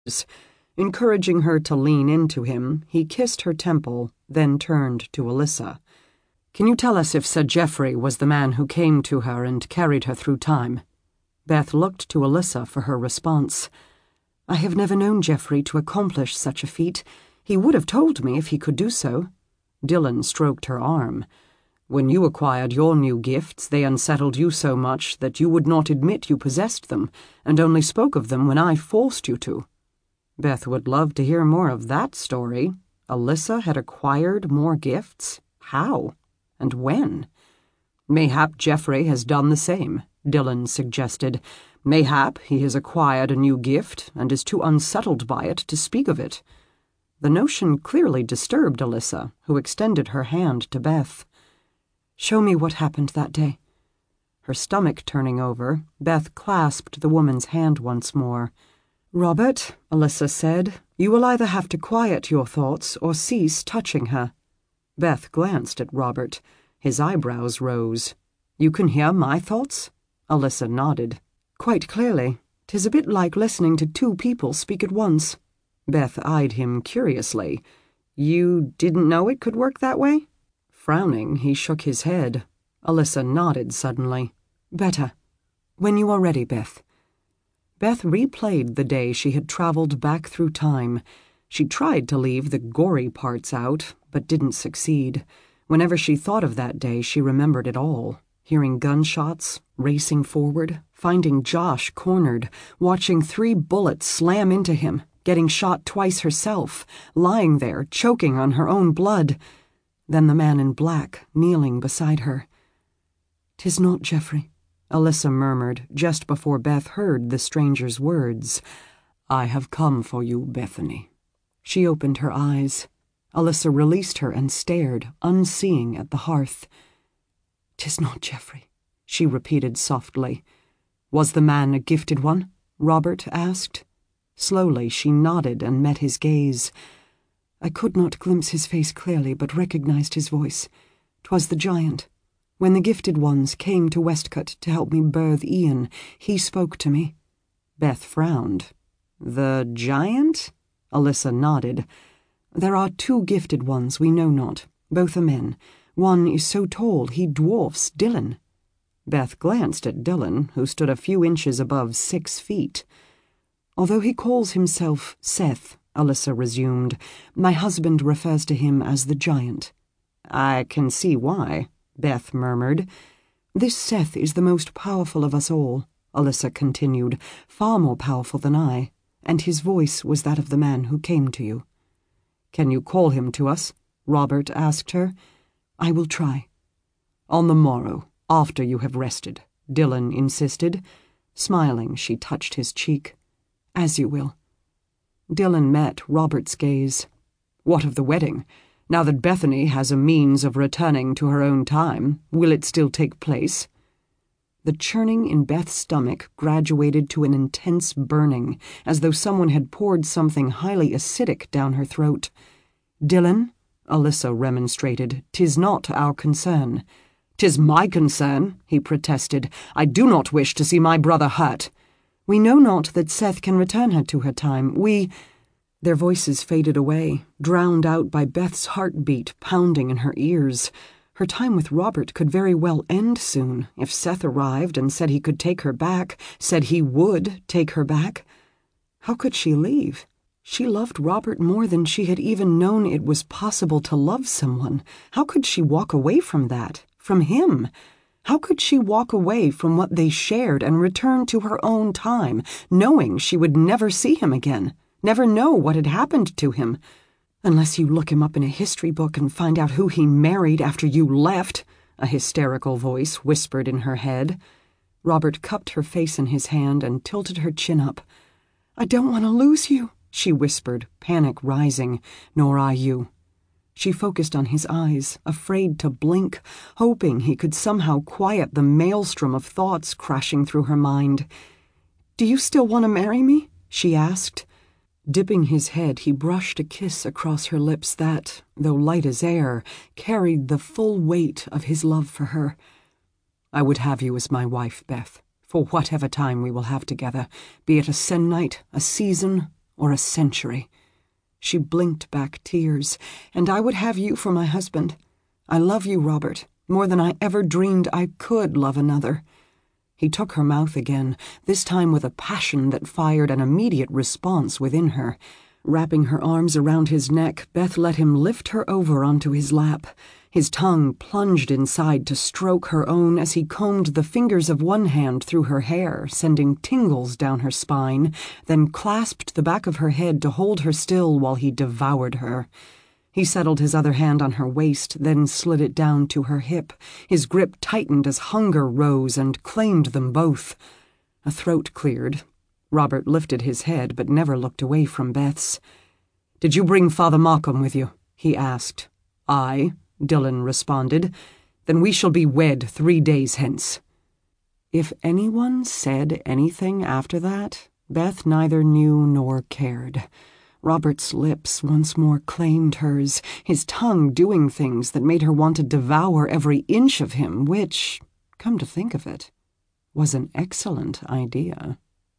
Encouraging her to lean into him, he kissed her temple, then turned to Alyssa. "Can you tell us if Sir Geoffrey was the man who came to her and carried her through time?" Beth looked to Alyssa for her response. "I have never known Geoffrey to accomplish such a feat. He would have told me if he could do so." Dylan stroked her arm. "When you acquired your new gifts, they unsettled you so much that you would not admit you possessed them, and only spoke of them when I forced you to." Beth would love to hear more of that story. Alyssa had acquired more gifts? How? And when? "Mayhap Geoffrey has done the same," Dylan suggested. "Mayhap he has acquired a new gift and is too unsettled by it to speak of it." The notion clearly disturbed Alyssa, who extended her hand to Beth. "Show me what happened that day." Her stomach turning over, Beth clasped the woman's hand once more. "Robert," Alyssa said, "you will either have to quiet your thoughts or cease touching her." Beth glanced at Robert. His eyebrows rose. "You can hear my thoughts?" Alyssa nodded. "Quite clearly. 'Tis a bit like listening to two people speak at once." Beth eyed him curiously. "You didn't know it could work that way?" Frowning, he shook his head. Alyssa nodded suddenly. "Better. When you are ready, Beth." Beth replayed the day she had traveled back through time. She tried to leave the gory parts out, but didn't succeed. Whenever she thought of that day, she remembered it all. Hearing gunshots, racing forward, finding Josh cornered, watching 3 bullets slam into him, getting shot twice herself, lying there, choking on her own blood. Then the man in black, kneeling beside her. "'Tis not Geoffrey," Alyssa murmured just before Beth heard the stranger's words. "I have come for you, Bethany." She opened her eyes. Alyssa released her and stared, unseeing, at the hearth. "'Tis not Geoffrey," she repeated softly. "Was the man a gifted one?" Robert asked. Slowly she nodded and met his gaze. "I could not glimpse his face clearly, but recognized his voice. 'Twas the giant. When the gifted ones came to Westcott to help me birth Ian, he spoke to me." Beth frowned. "The giant?" Alyssa nodded. "There are 2 gifted ones we know not. Both are men. One is so tall he dwarfs Dylan." Beth glanced at Dylan, who stood a few inches above 6 feet. "Although he calls himself Seth," Alyssa resumed, "my husband refers to him as the giant." "I can see why," Beth murmured. "This Seth is the most powerful of us all," Alyssa continued, "far more powerful than I, and his voice was that of the man who came to you." "Can you call him to us?" Robert asked her. "I will try." "On the morrow, after you have rested," Dylan insisted. Smiling, she touched his cheek. "As you will." Dylan met Robert's gaze. "What of the wedding? Now that Bethany has a means of returning to her own time, will it still take place?" The churning in Beth's stomach graduated to an intense burning, as though someone had poured something highly acidic down her throat. "Dylan," Alyssa remonstrated, "'tis not our concern." "'Tis my concern," he protested. "I do not wish to see my brother hurt." "We know not that Seth can return her to her time. Their voices faded away, drowned out by Beth's heartbeat pounding in her ears. Her time with Robert could very well end soon if Seth arrived and said he could take her back, said he would take her back. How could she leave? She loved Robert more than she had even known it was possible to love someone. How could she walk away from that, from him? How could she walk away from what they shared and return to her own time, knowing she would never see him again, never know what had happened to him? "Unless you look him up in a history book and find out who he married after you left," a hysterical voice whispered in her head. Robert cupped her face in his hand and tilted her chin up. "I don't want to lose you," she whispered, panic rising. "Nor I you." She focused on his eyes, afraid to blink, hoping he could somehow quiet the maelstrom of thoughts crashing through her mind. "Do you still want to marry me?" she asked. Dipping his head, he brushed a kiss across her lips that, though light as air, carried the full weight of his love for her. "I would have you as my wife, Beth, for whatever time we will have together, be it a se'nnight, a season, or a century. She blinked back tears. And I would have you for my husband. I love you, Robert, more than I ever dreamed I could love another. He took her mouth again, this time with a passion that fired an immediate response within her. Wrapping her arms around his neck, Beth let him lift her over onto his lap. His tongue plunged inside to stroke her own as he combed the fingers of one hand through her hair, sending tingles down her spine, then clasped the back of her head to hold her still while he devoured her. He settled his other hand on her waist, then slid it down to her hip. His grip tightened as hunger rose and claimed them both. A throat cleared. Robert lifted his head but never looked away from Beth's. "Did you bring Father Markham with you?" he asked. "Aye," Dillon responded. "Then we shall be wed 3 days hence." If anyone said anything after that, Beth neither knew nor cared. Robert's lips once more claimed hers, his tongue doing things that made her want to devour every inch of him, which, come to think of it, was an excellent idea.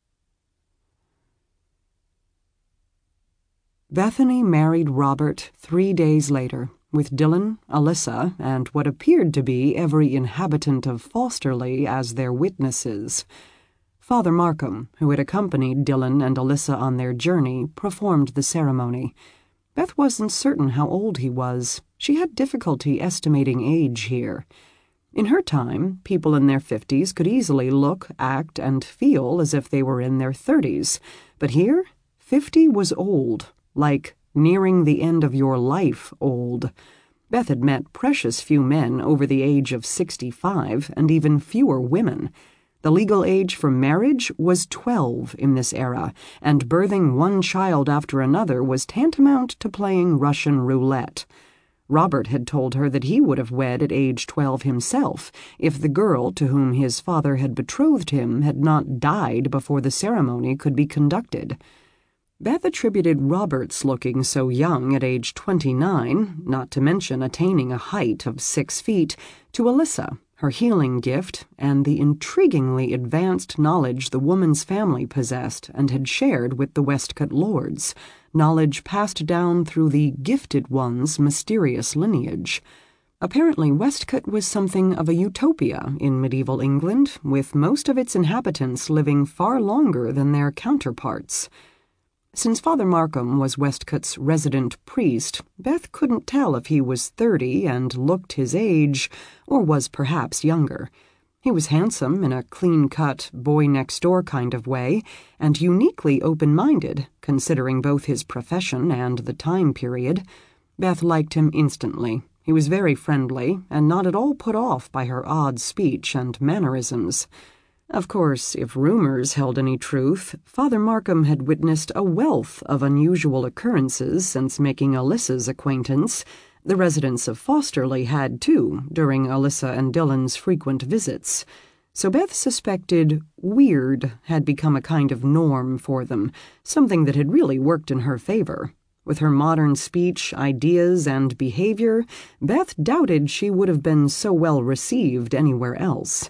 Bethany married Robert 3 days later, with Dillon, Alyssa, and what appeared to be every inhabitant of Fosterley as their witnesses. Father Markham, who had accompanied Dillon and Alyssa on their journey, performed the ceremony. Beth wasn't certain how old he was. She had difficulty estimating age here. In her time, people in their 50s could easily look, act, and feel as if they were in their 30s. But here, 50 was old, like nearing the end of your life old. Beth had met precious few men over the age of 65, and even fewer women. The legal age for marriage was 12 in this era, and birthing one child after another was tantamount to playing Russian roulette. Robert had told her that he would have wed at age 12 himself if the girl to whom his father had betrothed him had not died before the ceremony could be conducted. Beth attributed Robert's looking so young at age 29, not to mention attaining a height of 6 feet, to Alyssa, her healing gift, and the intriguingly advanced knowledge the woman's family possessed and had shared with the Westcott lords, knowledge passed down through the gifted one's mysterious lineage. Apparently Westcott was something of a utopia in medieval England, with most of its inhabitants living far longer than their counterparts. Since Father Markham was Westcott's resident priest, Beth couldn't tell if he was 30 and looked his age, or was perhaps younger. He was handsome in a clean-cut, boy-next-door kind of way, and uniquely open-minded, considering both his profession and the time period. Beth liked him instantly. He was very friendly, and not at all put off by her odd speech and mannerisms. Of course, if rumors held any truth, Father Markham had witnessed a wealth of unusual occurrences since making Alyssa's acquaintance. The residents of Fosterley had, too, during Alyssa and Dillon's frequent visits. So Beth suspected weird had become a kind of norm for them, something that had really worked in her favor. With her modern speech, ideas, and behavior, Beth doubted she would have been so well received anywhere else.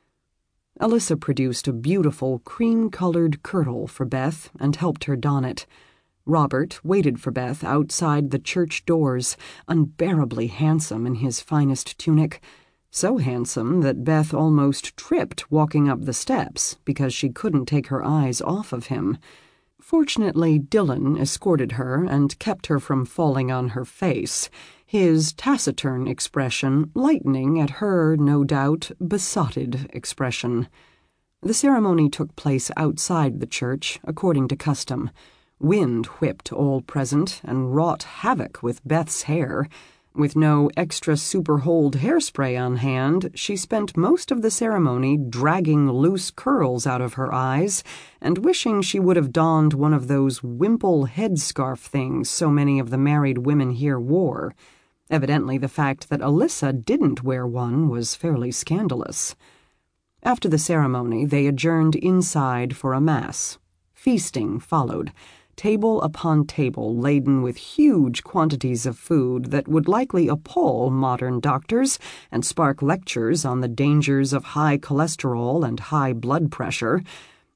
Alyssa produced a beautiful cream-colored kirtle for Beth and helped her don it. Robert waited for Beth outside the church doors, unbearably handsome in his finest tunic, so handsome that Beth almost tripped walking up the steps because she couldn't take her eyes off of him. Fortunately, Dillon escorted her and kept her from falling on her face, his taciturn expression lightening at her, no doubt, besotted expression. The ceremony took place outside the church, according to custom. Wind whipped all present and wrought havoc with Beth's hair. With no extra super-hold hairspray on hand, she spent most of the ceremony dragging loose curls out of her eyes and wishing she would have donned one of those wimple headscarf things so many of the married women here wore. Evidently the fact that Alyssa didn't wear one was fairly scandalous. After the ceremony, they adjourned inside for a mass. Feasting followed, table upon table laden with huge quantities of food that would likely appall modern doctors and spark lectures on the dangers of high cholesterol and high blood pressure.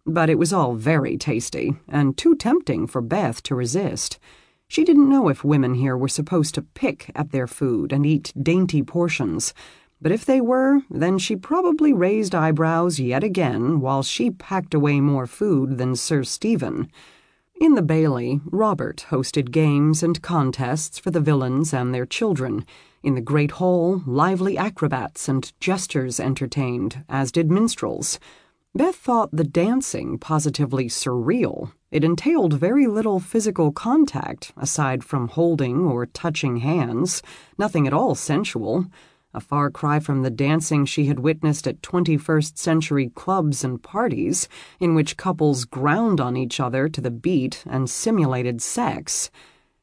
But it was all very tasty, and too tempting for Beth to resist. She didn't know if women here were supposed to pick at their food and eat dainty portions, but if they were, then she probably raised eyebrows yet again while she packed away more food than Sir Stephen. In the Bailey, Robert hosted games and contests for the villains and their children. In the great hall, lively acrobats and jesters entertained, as did minstrels. Beth thought the dancing positively surreal. It entailed very little physical contact, aside from holding or touching hands, nothing at all sensual. A far cry from the dancing she had witnessed at 21st century clubs and parties, in which couples ground on each other to the beat and simulated sex.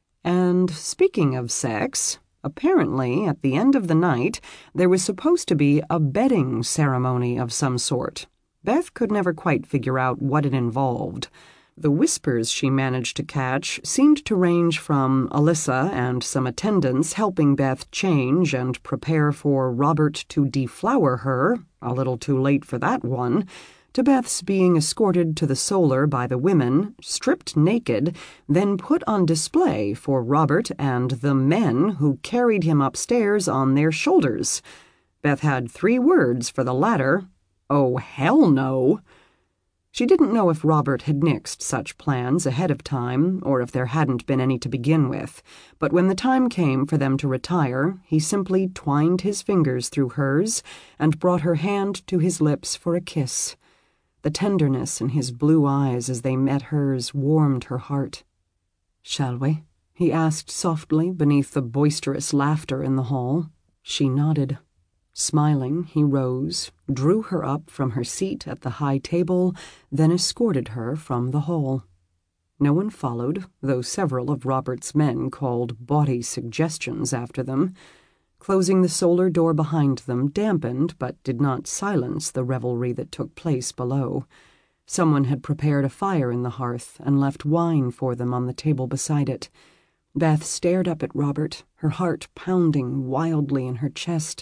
And speaking of sex, apparently at the end of the night there was supposed to be a bedding ceremony of some sort. Beth could never quite figure out what it involved. The whispers she managed to catch seemed to range from Alyssa and some attendants helping Beth change and prepare for Robert to deflower her, a little too late for that one, to Beth's being escorted to the solar by the women, stripped naked, then put on display for Robert and the men who carried him upstairs on their shoulders. Beth had 3 words for the latter: "Oh, hell no!" She didn't know if Robert had nixed such plans ahead of time, or if there hadn't been any to begin with, but when the time came for them to retire, he simply twined his fingers through hers and brought her hand to his lips for a kiss. The tenderness in his blue eyes as they met hers warmed her heart. "Shall we?" he asked softly beneath the boisterous laughter in the hall. She nodded. Smiling, he rose, drew her up from her seat at the high table, then escorted her from the hall. No one followed, though several of Robert's men called bawdy suggestions after them. Closing the solar door behind them dampened but did not silence the revelry that took place below. Someone had prepared a fire in the hearth and left wine for them on the table beside it. Beth stared up at Robert, her heart pounding wildly in her chest.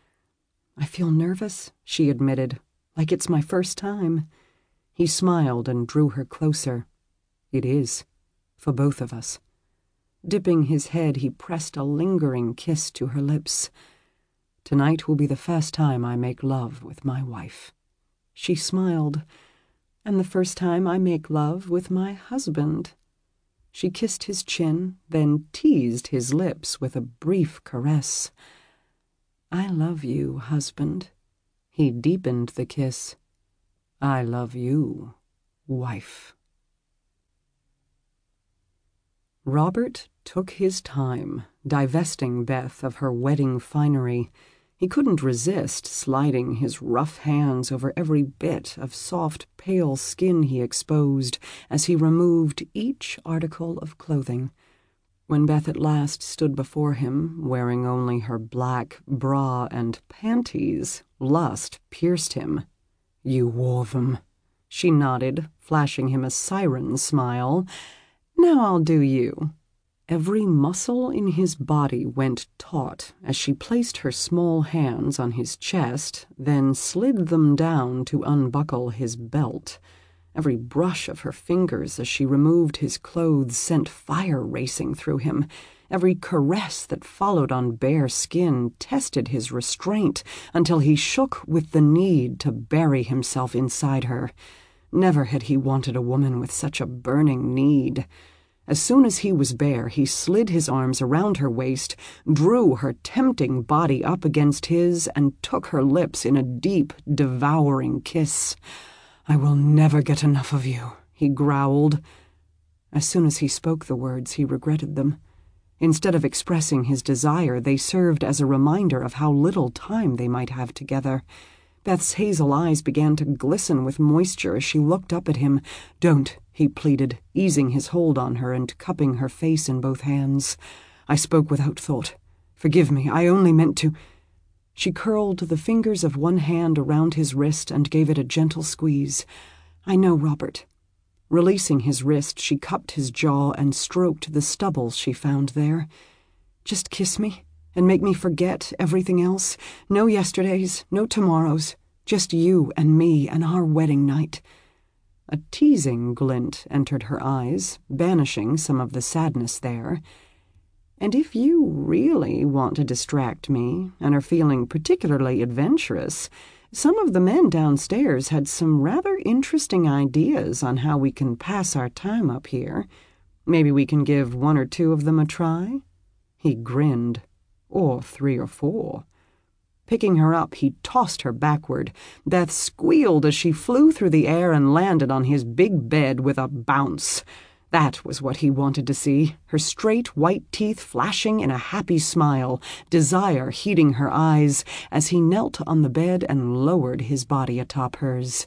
"I feel nervous," she admitted, "like it's my first time." He smiled and drew her closer. "It is, for both of us." Dipping his head, he pressed a lingering kiss to her lips. "Tonight will be the first time I make love with my wife." She smiled. "And the first time I make love with my husband." She kissed his chin, then teased his lips with a brief caress. "I love you, husband." He deepened the kiss. "I love you, wife." Robert took his time, divesting Beth of her wedding finery. He couldn't resist sliding his rough hands over every bit of soft, pale skin he exposed as he removed each article of clothing. When Beth at last stood before him, wearing only her black bra and panties, lust pierced him. "You wore them." She nodded, flashing him a siren smile. "Now I'll do you." Every muscle in his body went taut as she placed her small hands on his chest, then slid them down to unbuckle his belt. Every brush of her fingers as she removed his clothes sent fire racing through him. Every caress that followed on bare skin tested his restraint until he shook with the need to bury himself inside her. Never had he wanted a woman with such a burning need. As soon as he was bare, he slid his arms around her waist, drew her tempting body up against his, and took her lips in a deep, devouring kiss. "I will never get enough of you," he growled. As soon as he spoke the words, he regretted them. Instead of expressing his desire, they served as a reminder of how little time they might have together. Beth's hazel eyes began to glisten with moisture as she looked up at him. "Don't," he pleaded, easing his hold on her and cupping her face in both hands. "I spoke without thought. Forgive me, I only meant to—" She curled the fingers of one hand around his wrist and gave it a gentle squeeze. "I know, Robert." Releasing his wrist, she cupped his jaw and stroked the stubble she found there. "Just kiss me and make me forget everything else. No yesterdays, no tomorrows, just you and me and our wedding night." A teasing glint entered her eyes, banishing some of the sadness there. "And if you really want to distract me and are feeling particularly adventurous, some of the men downstairs had some rather interesting ideas on how we can pass our time up here. Maybe we can give 1 or 2 of them a try?" He grinned. "Or 3 or 4. Picking her up, he tossed her backward. Beth squealed as she flew through the air and landed on his big bed with a bounce. That was what he wanted to see, her straight white teeth flashing in a happy smile, desire heating her eyes as he knelt on the bed and lowered his body atop hers.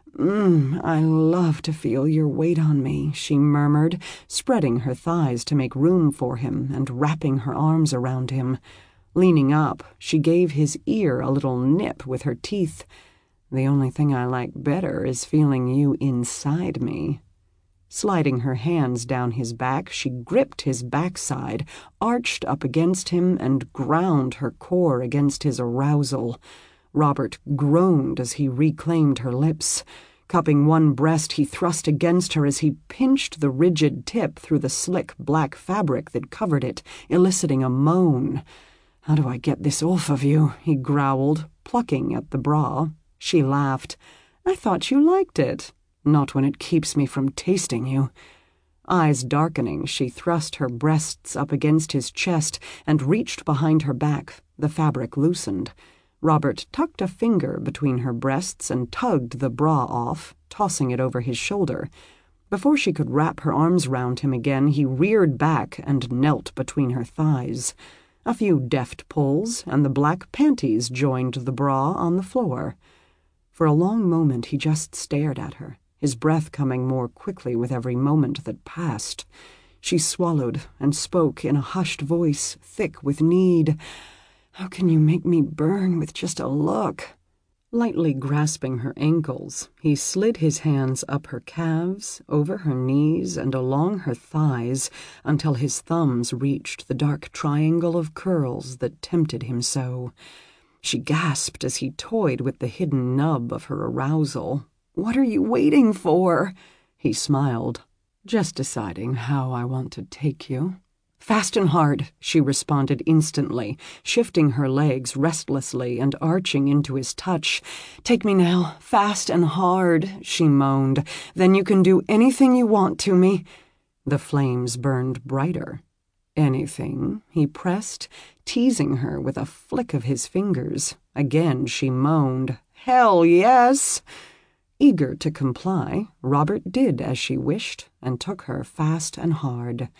I love to feel your weight on me," she murmured, spreading her thighs to make room for him and wrapping her arms around him. Leaning up, she gave his ear a little nip with her teeth. "The only thing I like better is feeling you inside me." Sliding her hands down his back, she gripped his backside, arched up against him, and ground her core against his arousal. Robert groaned as he reclaimed her lips. Cupping one breast, he thrust against her as he pinched the rigid tip through the slick black fabric that covered it, eliciting a moan. "How do I get this off of you?" he growled, plucking at the bra. She laughed. "I thought you liked it." "Not when it keeps me from tasting you." Eyes darkening, she thrust her breasts up against his chest and reached behind her back. The fabric loosened. Robert tucked a finger between her breasts and tugged the bra off, tossing it over his shoulder. Before she could wrap her arms round him again, he reared back and knelt between her thighs. A few deft pulls, and the black panties joined the bra on the floor. For a long moment he just stared at her, his breath coming more quickly with every moment that passed. She swallowed and spoke in a hushed voice, thick with need. "How can you make me burn with just a look?" Lightly grasping her ankles, he slid his hands up her calves, over her knees, and along her thighs until his thumbs reached the dark triangle of curls that tempted him so. She gasped as he toyed with the hidden nub of her arousal. "What are you waiting for?" He smiled. "Just deciding how I want to take you." "Fast and hard," she responded instantly, shifting her legs restlessly and arching into his touch. "Take me now, fast and hard," she moaned. "Then you can do anything you want to me." The flames burned brighter. "Anything?" he pressed, teasing her with a flick of his fingers. Again she moaned. "Hell yes!" Eager to comply, Robert did as she wished and took her fast and hard.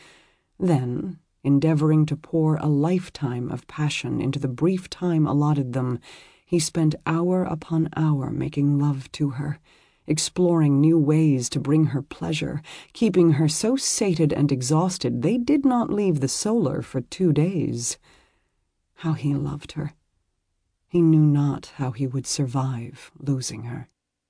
Then, endeavoring to pour a lifetime of passion into the brief time allotted them, he spent hour upon hour making love to her, exploring new ways to bring her pleasure, keeping her so sated and exhausted they did not leave the solar for 2 days. How he loved her. He knew not how he would survive losing her.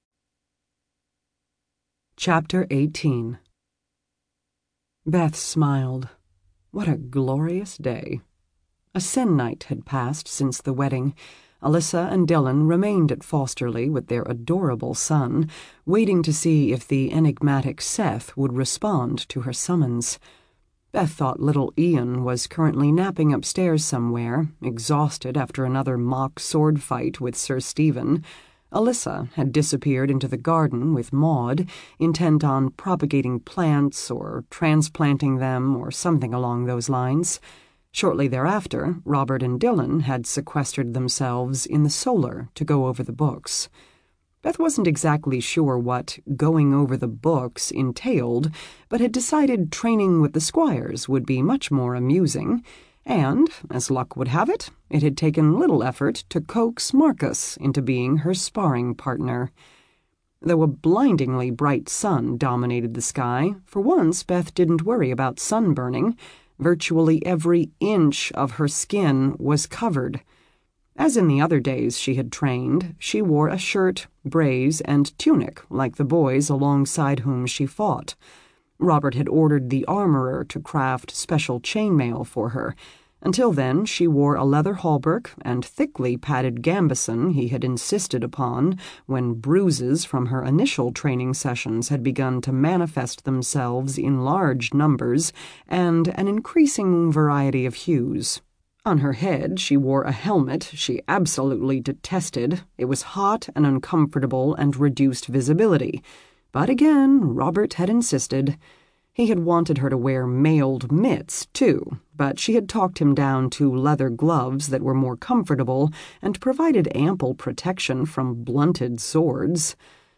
Chapter 18. Beth smiled. What a glorious day. A se'nnight had passed since the wedding. Alyssa and Dylan remained at Fosterley with their adorable son, waiting to see if the enigmatic Seth would respond to her summons. Beth thought little Ian was currently napping upstairs somewhere, exhausted after another mock sword fight with Sir Stephen. Alyssa had disappeared into the garden with Maud, intent on propagating plants or transplanting them or something along those lines. Shortly thereafter, Robert and Dylan had sequestered themselves in the solar to go over the books. Beth wasn't exactly sure what going over the books entailed, but had decided training with the Squires would be much more amusing, and, as luck would have it, it had taken little effort to coax Marcus into being her sparring partner. Though a blindingly bright sun dominated the sky, for once Beth didn't worry about sunburning. Virtually every inch of her skin was covered. As in the other days she had trained, she wore a shirt, brace, and tunic like the boys alongside whom she fought. Robert had ordered the armorer to craft special chainmail for her. Until then, she wore a leather hauberk and thickly padded gambeson he had insisted upon when bruises from her initial training sessions had begun to manifest themselves in large numbers and an increasing variety of hues. On her head, she wore a helmet she absolutely detested. It was hot and uncomfortable and reduced visibility. But again, Robert had insisted. He had wanted her to wear mailed mitts, too, but she had talked him down to leather gloves that were more comfortable and provided ample protection from blunted swords.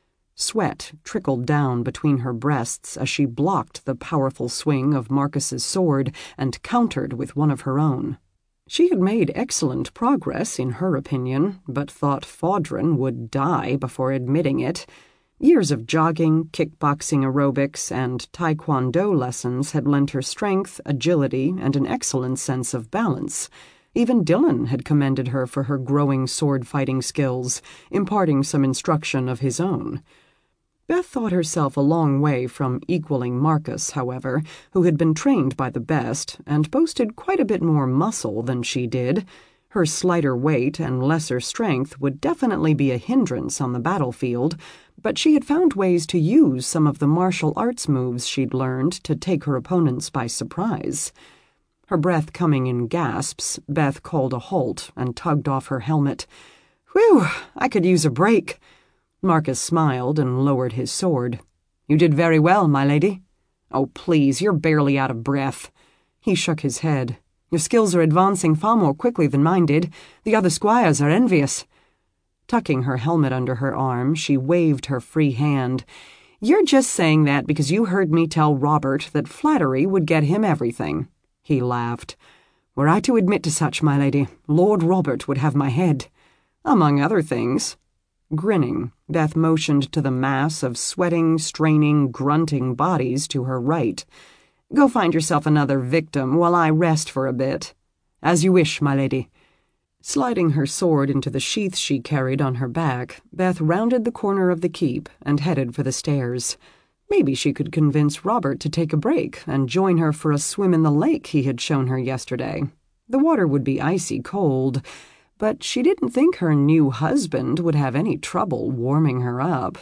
Sweat trickled down between her breasts as she blocked the powerful swing of Marcus's sword and countered with one of her own. She had made excellent progress, in her opinion, but thought Fodron would die before admitting it. Years of jogging, kickboxing aerobics, and taekwondo lessons had lent her strength, agility, and an excellent sense of balance. Even Dylan had commended her for her growing sword-fighting skills, imparting some instruction of his own. Beth thought herself a long way from equaling Marcus, however, who had been trained by the best and boasted quite a bit more muscle than she did. Her slighter weight and lesser strength would definitely be a hindrance on the battlefield, but she had found ways to use some of the martial arts moves she'd learned to take her opponents by surprise. Her breath coming in gasps, Beth called a halt and tugged off her helmet. "Whew, I could use a break." Marcus smiled and lowered his sword. "You did very well, my lady." "Oh, please, you're barely out of breath." He shook his head. "Your skills are advancing far more quickly than mine did. The other squires are envious." Tucking her helmet under her arm, she waved her free hand. "You're just saying that because you heard me tell Robert that flattery would get him everything." He laughed. "Were I to admit to such, my lady, Lord Robert would have my head." "Among other things." Grinning, Beth motioned to the mass of sweating, straining, grunting bodies to her right. "Go find yourself another victim while I rest for a bit." "As you wish, my lady." Sliding her sword into the sheath she carried on her back, Beth rounded the corner of the keep and headed for the stairs. Maybe she could convince Robert to take a break and join her for a swim in the lake he had shown her yesterday. The water would be icy cold, but she didn't think her new husband would have any trouble warming her up.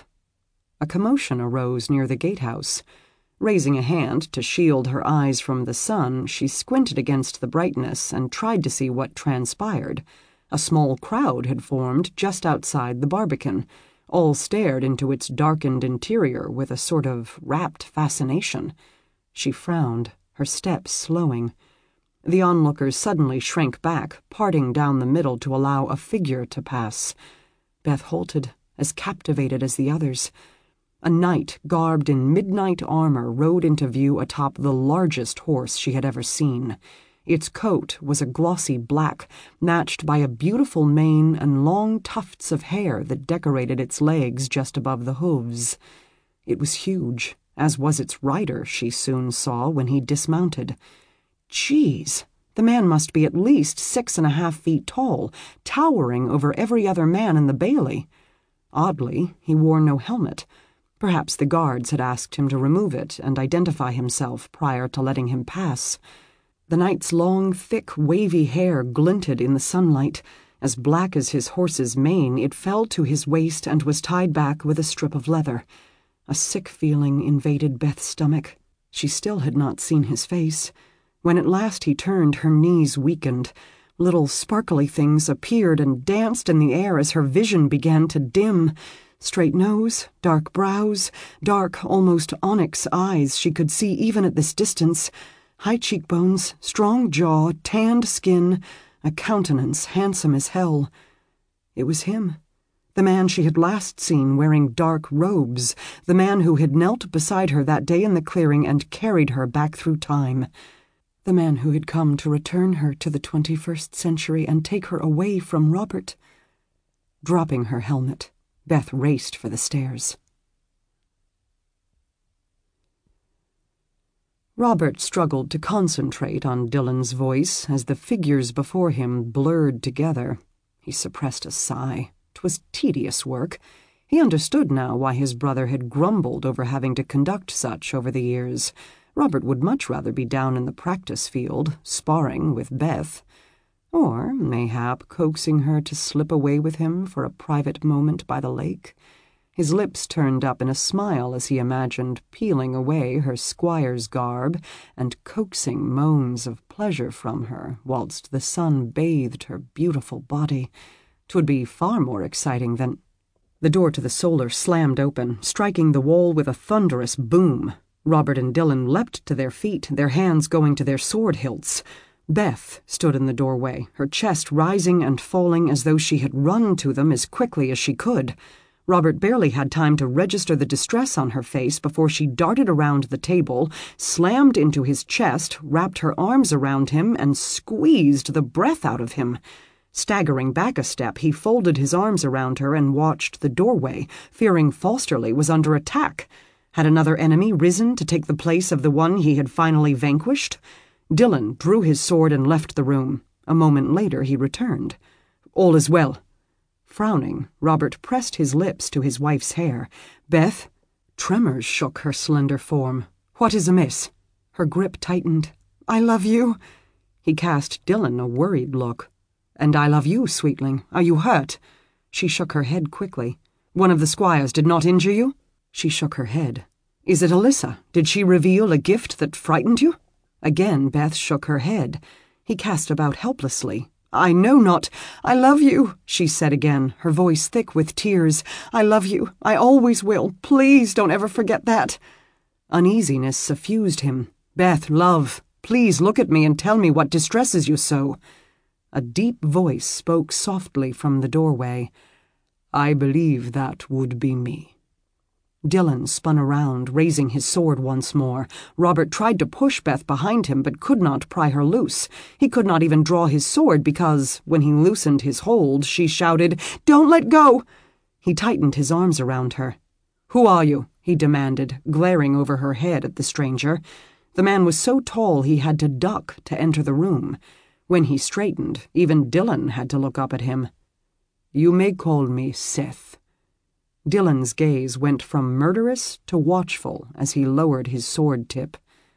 A commotion arose near the gatehouse. Raising a hand to shield her eyes from the sun, she squinted against the brightness and tried to see what transpired. A small crowd had formed just outside the Barbican. All stared into its darkened interior with a sort of rapt fascination. She frowned, her steps slowing. The onlookers suddenly shrank back, parting down the middle to allow a figure to pass. Beth halted, as captivated as the others. A knight garbed in midnight armor rode into view atop the largest horse she had ever seen. Its coat was a glossy black, matched by a beautiful mane and long tufts of hair that decorated its legs just above the hooves. It was huge, as was its rider, she soon saw when he dismounted. Geez, the man must be at least 6.5 feet tall, towering over every other man in the bailey. Oddly, he wore no helmet. Perhaps the guards had asked him to remove it and identify himself prior to letting him pass. The knight's long, thick, wavy hair glinted in the sunlight. As black as his horse's mane, it fell to his waist and was tied back with a strip of leather. A sick feeling invaded Beth's stomach. She still had not seen his face. When at last he turned, her knees weakened. Little sparkly things appeared and danced in the air as her vision began to dim. Straight nose, dark brows, dark, almost onyx eyes she could see even at this distance, high cheekbones, strong jaw, tanned skin, a countenance handsome as hell. It was him, the man she had last seen wearing dark robes, the man who had knelt beside her that day in the clearing and carried her back through time, the man who had come to return her to the 21st century and take her away from Robert. Dropping her helmet, Beth raced for the stairs. Robert struggled to concentrate on Dylan's voice as the figures before him blurred together. He suppressed a sigh. 'Twas tedious work. He understood now why his brother had grumbled over having to conduct such over the years. Robert would much rather be down in the practice field, sparring with Beth, or mayhap coaxing her to slip away with him for a private moment by the lake. His lips turned up in a smile as he imagined peeling away her squire's garb and coaxing moans of pleasure from her whilst the sun bathed her beautiful body. 'Twould be far more exciting than— The door to the solar slammed open, striking the wall with a thunderous boom. Robert and Dylan leapt to their feet, their hands going to their sword hilts. Beth stood in the doorway, her chest rising and falling as though she had run to them as quickly as she could. Robert barely had time to register the distress on her face before she darted around the table, slammed into his chest, wrapped her arms around him, and squeezed the breath out of him. Staggering back a step, he folded his arms around her and watched the doorway, fearing Fosterly was under attack. Had another enemy risen to take the place of the one he had finally vanquished? Dylan drew his sword and left the room. A moment later he returned. "All is well." Frowning, Robert pressed his lips to his wife's hair. "Beth?" Tremors shook her slender form. "What is amiss?" Her grip tightened. "I love you." He cast Dylan a worried look. "And I love you, sweetling. Are you hurt?" She shook her head quickly. "One of the squires did not injure you?" She shook her head. "Is it Alyssa? Did she reveal a gift that frightened you?" Again Beth shook her head. He cast about helplessly. "I know not. I love you," she said again, her voice thick with tears. "I love you. I always will. Please don't ever forget that." Uneasiness suffused him. "Beth, love, please look at me and tell me what distresses you so." A deep voice spoke softly from the doorway. "I believe that would be me." Dylan spun around, raising his sword once more. Robert tried to push Beth behind him, but could not pry her loose. He could not even draw his sword because, when he loosened his hold, she shouted, "Don't let go!" He tightened his arms around her. "Who are you?" he demanded, glaring over her head at the stranger. The man was so tall he had to duck to enter the room. When he straightened, even Dylan had to look up at him. "You may call me Seth." Dylan's gaze went from murderous to watchful as he lowered his sword tip.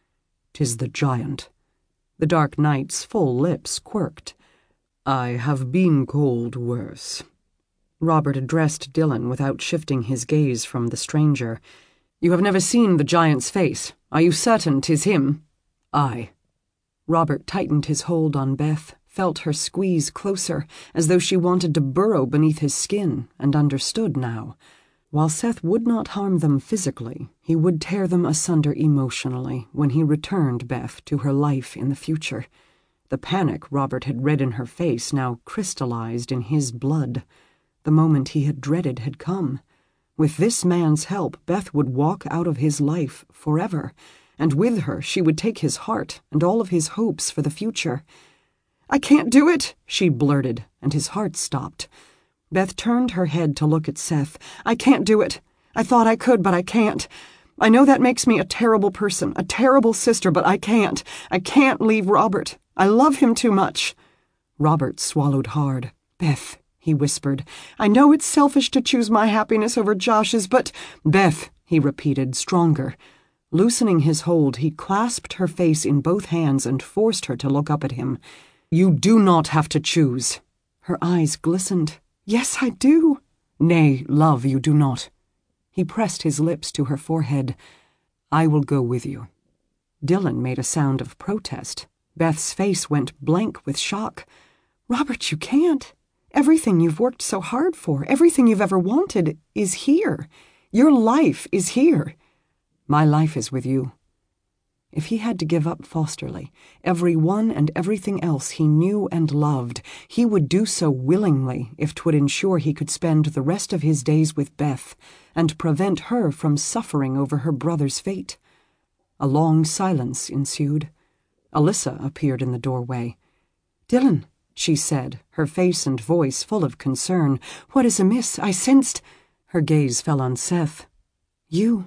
"'Tis the giant." The Dark Knight's full lips quirked. "I have been called worse." Robert addressed Dylan without shifting his gaze from the stranger. "You have never seen the giant's face. Are you certain 'tis him?" "Aye." Robert tightened his hold on Beth, felt her squeeze closer, as though she wanted to burrow beneath his skin, and understood now. While Seth would not harm them physically, he would tear them asunder emotionally when he returned Beth to her life in the future. The panic Robert had read in her face now crystallized in his blood. The moment he had dreaded had come. With this man's help, Beth would walk out of his life forever, and with her she would take his heart and all of his hopes for the future. "I can't do it," she blurted, and his heart stopped. Beth turned her head to look at Seth. "I can't do it. I thought I could, but I can't. I know that makes me a terrible person, a terrible sister, but I can't. I can't leave Robert. I love him too much." Robert swallowed hard. "Beth," he whispered, "I know it's selfish to choose my happiness over Josh's, but—" "Beth," he repeated, stronger. Loosening his hold, he clasped her face in both hands and forced her to look up at him. "You do not have to choose." Her eyes glistened. "Yes, I do." "Nay, love, you do not." He pressed his lips to her forehead. "I will go with you." Dylan made a sound of protest. Beth's face went blank with shock. "Robert, you can't. Everything you've worked so hard for, everything you've ever wanted, is here. Your life is here." "My life is with you." If he had to give up Fosterly, every one and everything else he knew and loved, he would do so willingly if 'twould ensure he could spend the rest of his days with Beth and prevent her from suffering over her brother's fate. A long silence ensued. Alyssa appeared in the doorway. "Dylan," she said, her face and voice full of concern. "What is amiss? I sensed—" Her gaze fell on Seth. "You."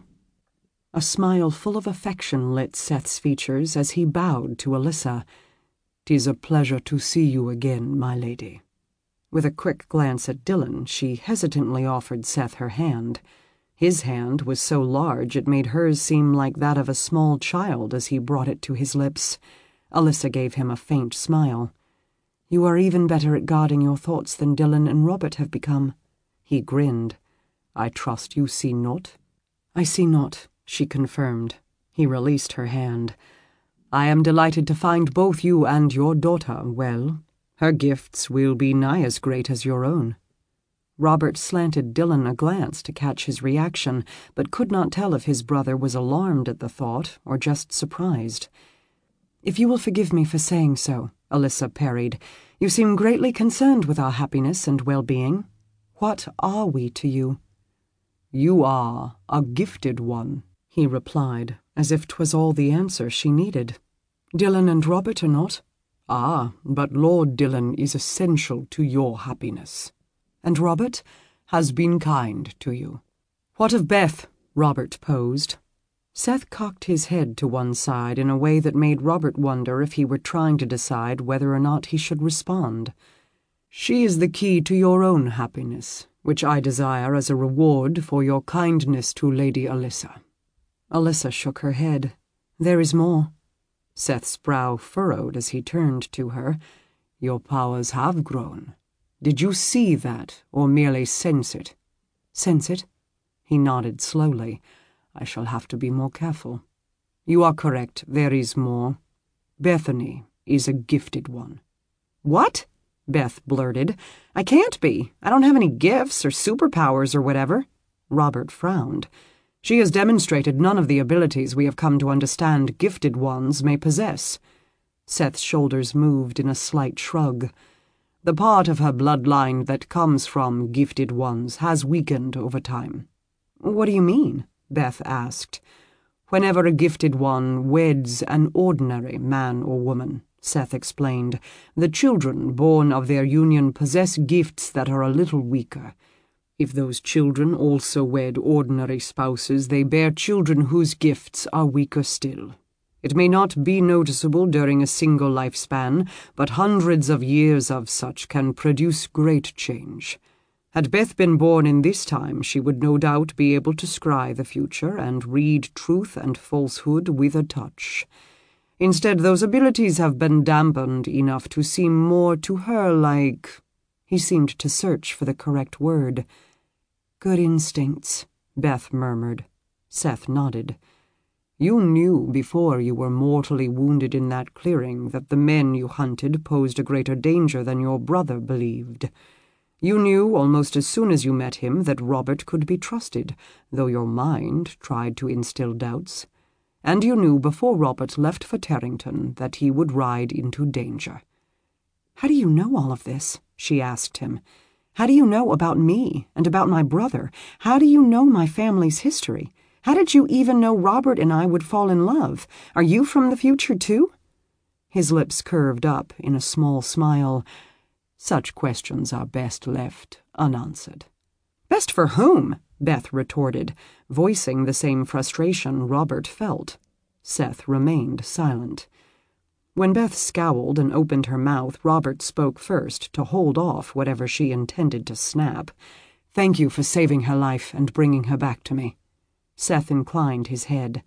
A smile full of affection lit Seth's features as he bowed to Alyssa. "'Tis a pleasure to see you again, my lady." With a quick glance at Dylan, she hesitantly offered Seth her hand. His hand was so large it made hers seem like that of a small child as he brought it to his lips. Alyssa gave him a faint smile. "You are even better at guarding your thoughts than Dylan and Robert have become." He grinned. "I trust you see not?" "I see not," she confirmed. He released her hand. "I am delighted to find both you and your daughter well. Her gifts will be nigh as great as your own." Robert slanted Dylan a glance to catch his reaction, but could not tell if his brother was alarmed at the thought or just surprised. "If you will forgive me for saying so," Alyssa parried, "you seem greatly concerned with our happiness and well-being. What are we to you?" "You are a gifted one," he replied, as if 'twas all the answer she needed. "Dylan and Robert are not." "Ah, but Lord Dylan is essential to your happiness." "And Robert?" "Has been kind to you." "What of Beth?" Robert posed. Seth cocked his head to one side in a way that made Robert wonder if he were trying to decide whether or not he should respond. "She is the key to your own happiness, which I desire as a reward for your kindness to Lady Alyssa." Alyssa shook her head. "There is more." Seth's brow furrowed as he turned to her. "Your powers have grown. Did you see that, or merely sense it?" "Sense it?" He nodded slowly. "I shall have to be more careful. You are correct, there is more. Bethany is a gifted one." "What?" Beth blurted. "I can't be. I don't have any gifts or superpowers or whatever." Robert frowned. "She has demonstrated none of the abilities we have come to understand gifted ones may possess." Seth's shoulders moved in a slight shrug. "The part of her bloodline that comes from gifted ones has weakened over time." "What do you mean?" Beth asked. "Whenever a gifted one weds an ordinary man or woman," Seth explained, "the children born of their union possess gifts that are a little weaker. If those children also wed ordinary spouses, they bear children whose gifts are weaker still. It may not be noticeable during a single lifespan, but hundreds of years of such can produce great change. Had Beth been born in this time, she would no doubt be able to scry the future and read truth and falsehood with a touch. Instead, those abilities have been dampened enough to seem more to her like—" He seemed to search for the correct word. "Good instincts," Beth murmured. Seth nodded. "You knew before you were mortally wounded in that clearing that the men you hunted posed a greater danger than your brother believed. You knew almost as soon as you met him that Robert could be trusted, though your mind tried to instill doubts. And you knew before Robert left for Tarrington that he would ride into danger." "How do you know all of this?" she asked him. "How do you know about me and about my brother? How do you know my family's history? How did you even know Robert and I would fall in love? Are you from the future, too?" His lips curved up in a small smile. "Such questions are best left unanswered." "Best for whom?" Beth retorted, voicing the same frustration Robert felt. Seth remained silent. When Beth scowled and opened her mouth, Robert spoke first to hold off whatever she intended to snap. "Thank you for saving her life and bringing her back to me." Seth inclined his head.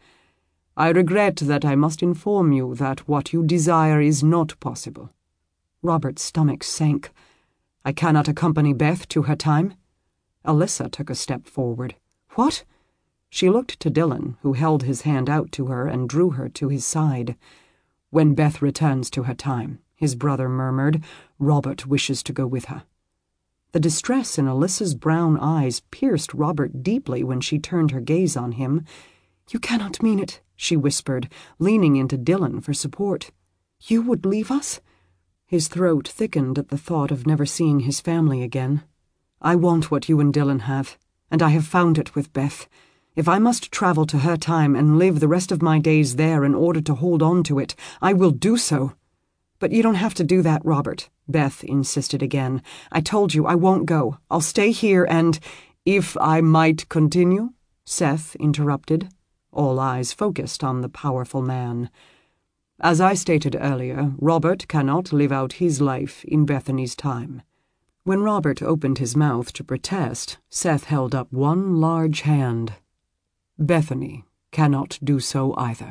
"I regret that I must inform you that what you desire is not possible." Robert's stomach sank. "I cannot accompany Beth to her time." Alyssa took a step forward. "What?" She looked to Dylan, who held his hand out to her and drew her to his side. "When Beth returns to her time," his brother murmured, "Robert wishes to go with her." The distress in Alyssa's brown eyes pierced Robert deeply when she turned her gaze on him. "You cannot mean it," she whispered, leaning into Dylan for support. "You would leave us?" His throat thickened at the thought of never seeing his family again. "I want what you and Dylan have, and I have found it with Beth. If I must travel to her time and live the rest of my days there in order to hold on to it, I will do so." "But you don't have to do that, Robert," Beth insisted again. "I told you I won't go. I'll stay here and—" "If I might continue?" Seth interrupted, all eyes focused on the powerful man. "As I stated earlier, Robert cannot live out his life in Bethany's time. When Robert opened his mouth to protest, Seth held up one large hand. Bethany cannot do so either.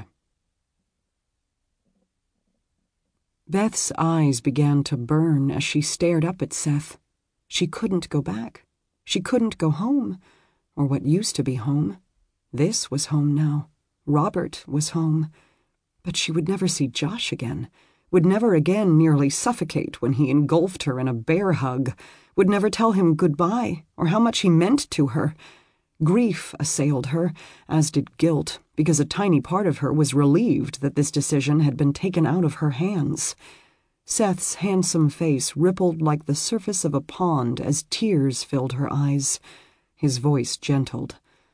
Beth's eyes began to burn as she stared up at Seth. She couldn't go back. She couldn't go home, or what used to be home. This was home now. Robert was home. But she would never see Josh again, would never again nearly suffocate when he engulfed her in a bear hug, would never tell him goodbye or how much he meant to her. Grief assailed her, as did guilt, because a tiny part of her was relieved that this decision had been taken out of her hands. Seth's handsome face rippled like the surface of a pond as tears filled her eyes. His voice gentled.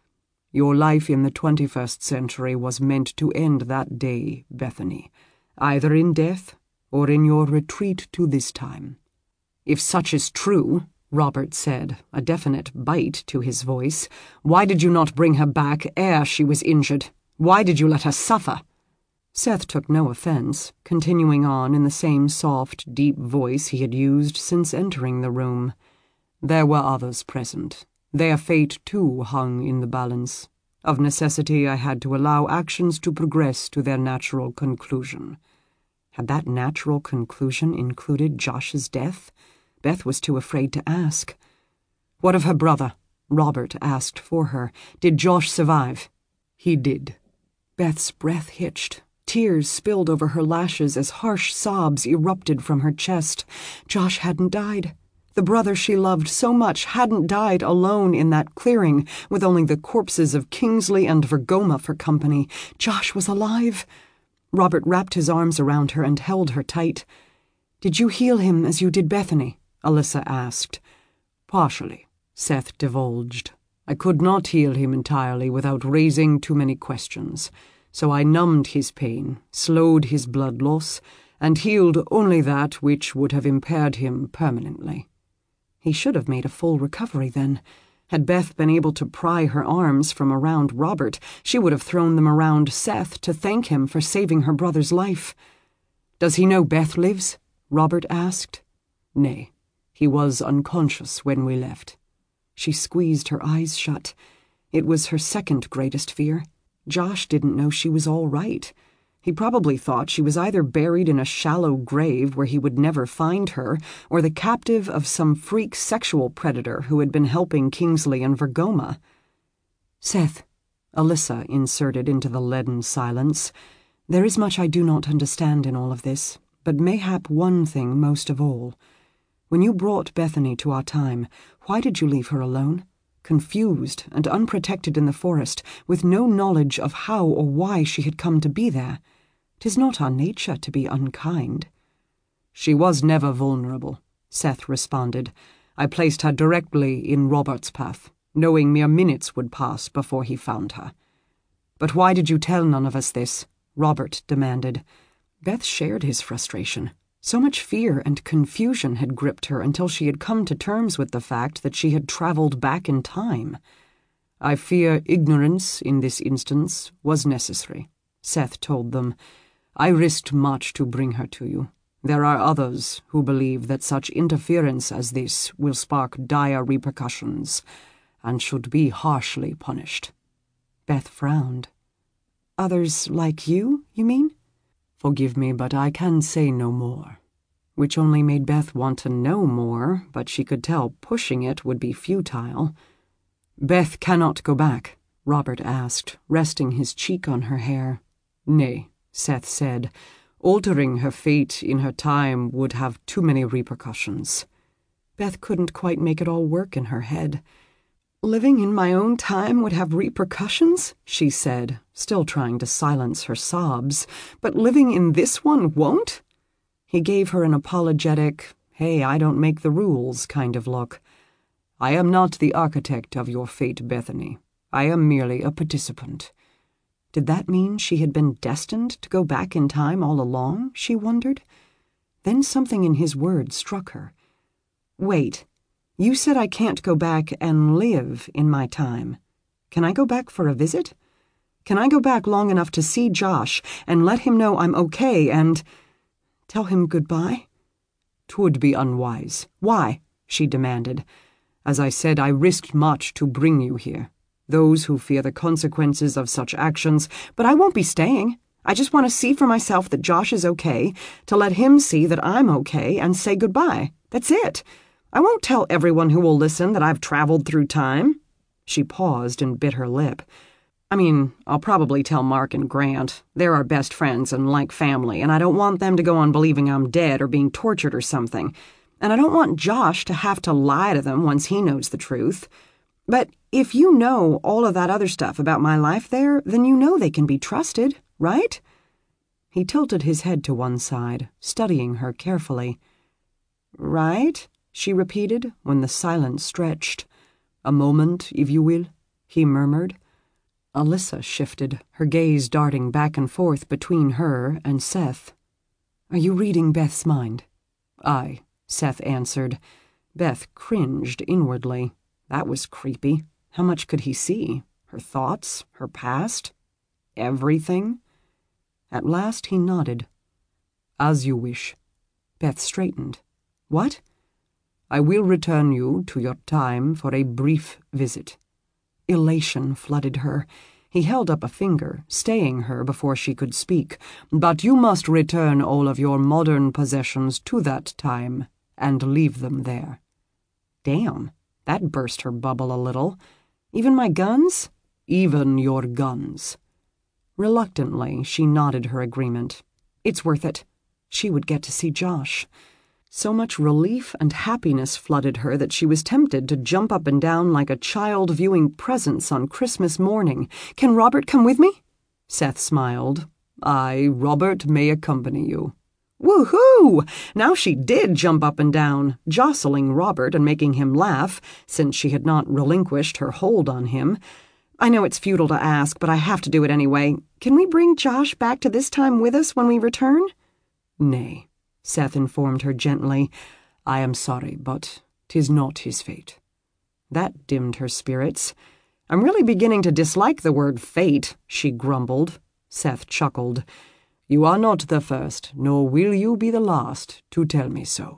Your life in the 21st century was meant to end that day, Bethany, either in death or in your retreat to this time. If such is true, Robert said, a definite bite to his voice, why did you not bring her back ere she was injured? Why did you let her suffer? Seth took no offense, continuing on in the same soft, deep voice he had used since entering the room. There were others present. Their fate, too, hung in the balance. Of necessity, I had to allow actions to progress to their natural conclusion. Had that natural conclusion included Josh's death? Beth was too afraid to ask. What of her brother? Robert asked for her. Did Josh survive? He did. Beth's breath hitched. Tears spilled over her lashes as harsh sobs erupted from her chest. Josh hadn't died. The brother she loved so much hadn't died alone in that clearing, with only the corpses of Kingsley and Vergoma for company. Josh was alive. Robert wrapped his arms around her and held her tight. Did you heal him as you did Bethany? Alyssa asked. Partially, Seth divulged. I could not heal him entirely without raising too many questions, so I numbed his pain, slowed his blood loss, and healed only that which would have impaired him permanently. He should have made a full recovery then. Had Beth been able to pry her arms from around Robert, she would have thrown them around Seth to thank him for saving her brother's life. Does he know Beth lives? Robert asked. Nay. He was unconscious when we left. She squeezed her eyes shut. It was her second greatest fear. Josh didn't know she was all right. He probably thought she was either buried in a shallow grave where he would never find her, or the captive of some freak sexual predator who had been helping Kingsley and Vergoma. Seth, Alyssa inserted into the leaden silence, there is much I do not understand in all of this, but mayhap one thing most of all. When you brought Bethany to our time, why did you leave her alone? Confused and unprotected in the forest, with no knowledge of how or why she had come to be there. 'Tis not our nature to be unkind. She was never vulnerable, Seth responded. I placed her directly in Robert's path, knowing mere minutes would pass before he found her. But why did you tell none of us this? Robert demanded. Beth shared his frustration. So much fear and confusion had gripped her until she had come to terms with the fact that she had traveled back in time. I fear ignorance, in this instance, was necessary, Seth told them. I risked much to bring her to you. There are others who believe that such interference as this will spark dire repercussions, and should be harshly punished. Beth frowned. Others like you mean? Forgive me, but I can say no more. Which only made Beth want to know more, but she could tell pushing it would be futile. Beth cannot go back, Robert asked, resting his cheek on her hair. Nay, Seth said. Altering her fate in her time would have too many repercussions. Beth couldn't quite make it all work in her head. Living in my own time would have repercussions, she said, still trying to silence her sobs, but living in this one won't? He gave her an apologetic, hey, I don't make the rules kind of look. I am not the architect of your fate, Bethany. I am merely a participant. Did that mean she had been destined to go back in time all along, she wondered? Then something in his words struck her. Wait. You said I can't go back and live in my time. Can I go back for a visit? Can I go back long enough to see Josh and let him know I'm okay and tell him goodbye? 'Twould be unwise. Why? she demanded. "As I said, I risked much to bring you here. Those who fear the consequences of such actions—" "But I won't be staying. I just want to see for myself that Josh is okay, to let him see that I'm okay, and say goodbye. That's it. I won't tell everyone who will listen that I've traveled through time." She paused and bit her lip. "I mean, I'll probably tell Mark and Grant. They're our best friends and like family, and I don't want them to go on believing I'm dead or being tortured or something. And I don't want Josh to have to lie to them once he knows the truth. But if you know all of that other stuff about my life there, then you know they can be trusted, right?" He tilted his head to one side, studying her carefully. "Right?" she repeated when the silence stretched. "A moment, if you will," he murmured. Alyssa shifted, her gaze darting back and forth between her and Seth. "Are you reading Beth's mind?" "Aye," Seth answered. Beth cringed inwardly. That was creepy. How much could he see? Her thoughts? Her past? Everything? At last he nodded. "As you wish." Beth straightened. "What?" "I will return you to your time for a brief visit." Elation flooded her. He held up a finger, staying her before she could speak. "But you must return all of your modern possessions to that time, and leave them there." Damn, that burst her bubble a little. "Even my guns?" "Even your guns." Reluctantly, she nodded her agreement. It's worth it. She would get to see Josh. So much relief and happiness flooded her that she was tempted to jump up and down like a child viewing presents on Christmas morning. "Can Robert come with me?" Seth smiled. "Aye, Robert may accompany you." Woohoo! Now she did jump up and down, jostling Robert and making him laugh, since she had not relinquished her hold on him. "I know it's futile to ask, but I have to do it anyway. Can we bring Josh back to this time with us when we return?" "Nay," Seth informed her gently. "I am sorry, but 'tis not his fate." That dimmed her spirits. "I'm really beginning to dislike the word fate," she grumbled. Seth chuckled. "You are not the first, nor will you be the last, to tell me so."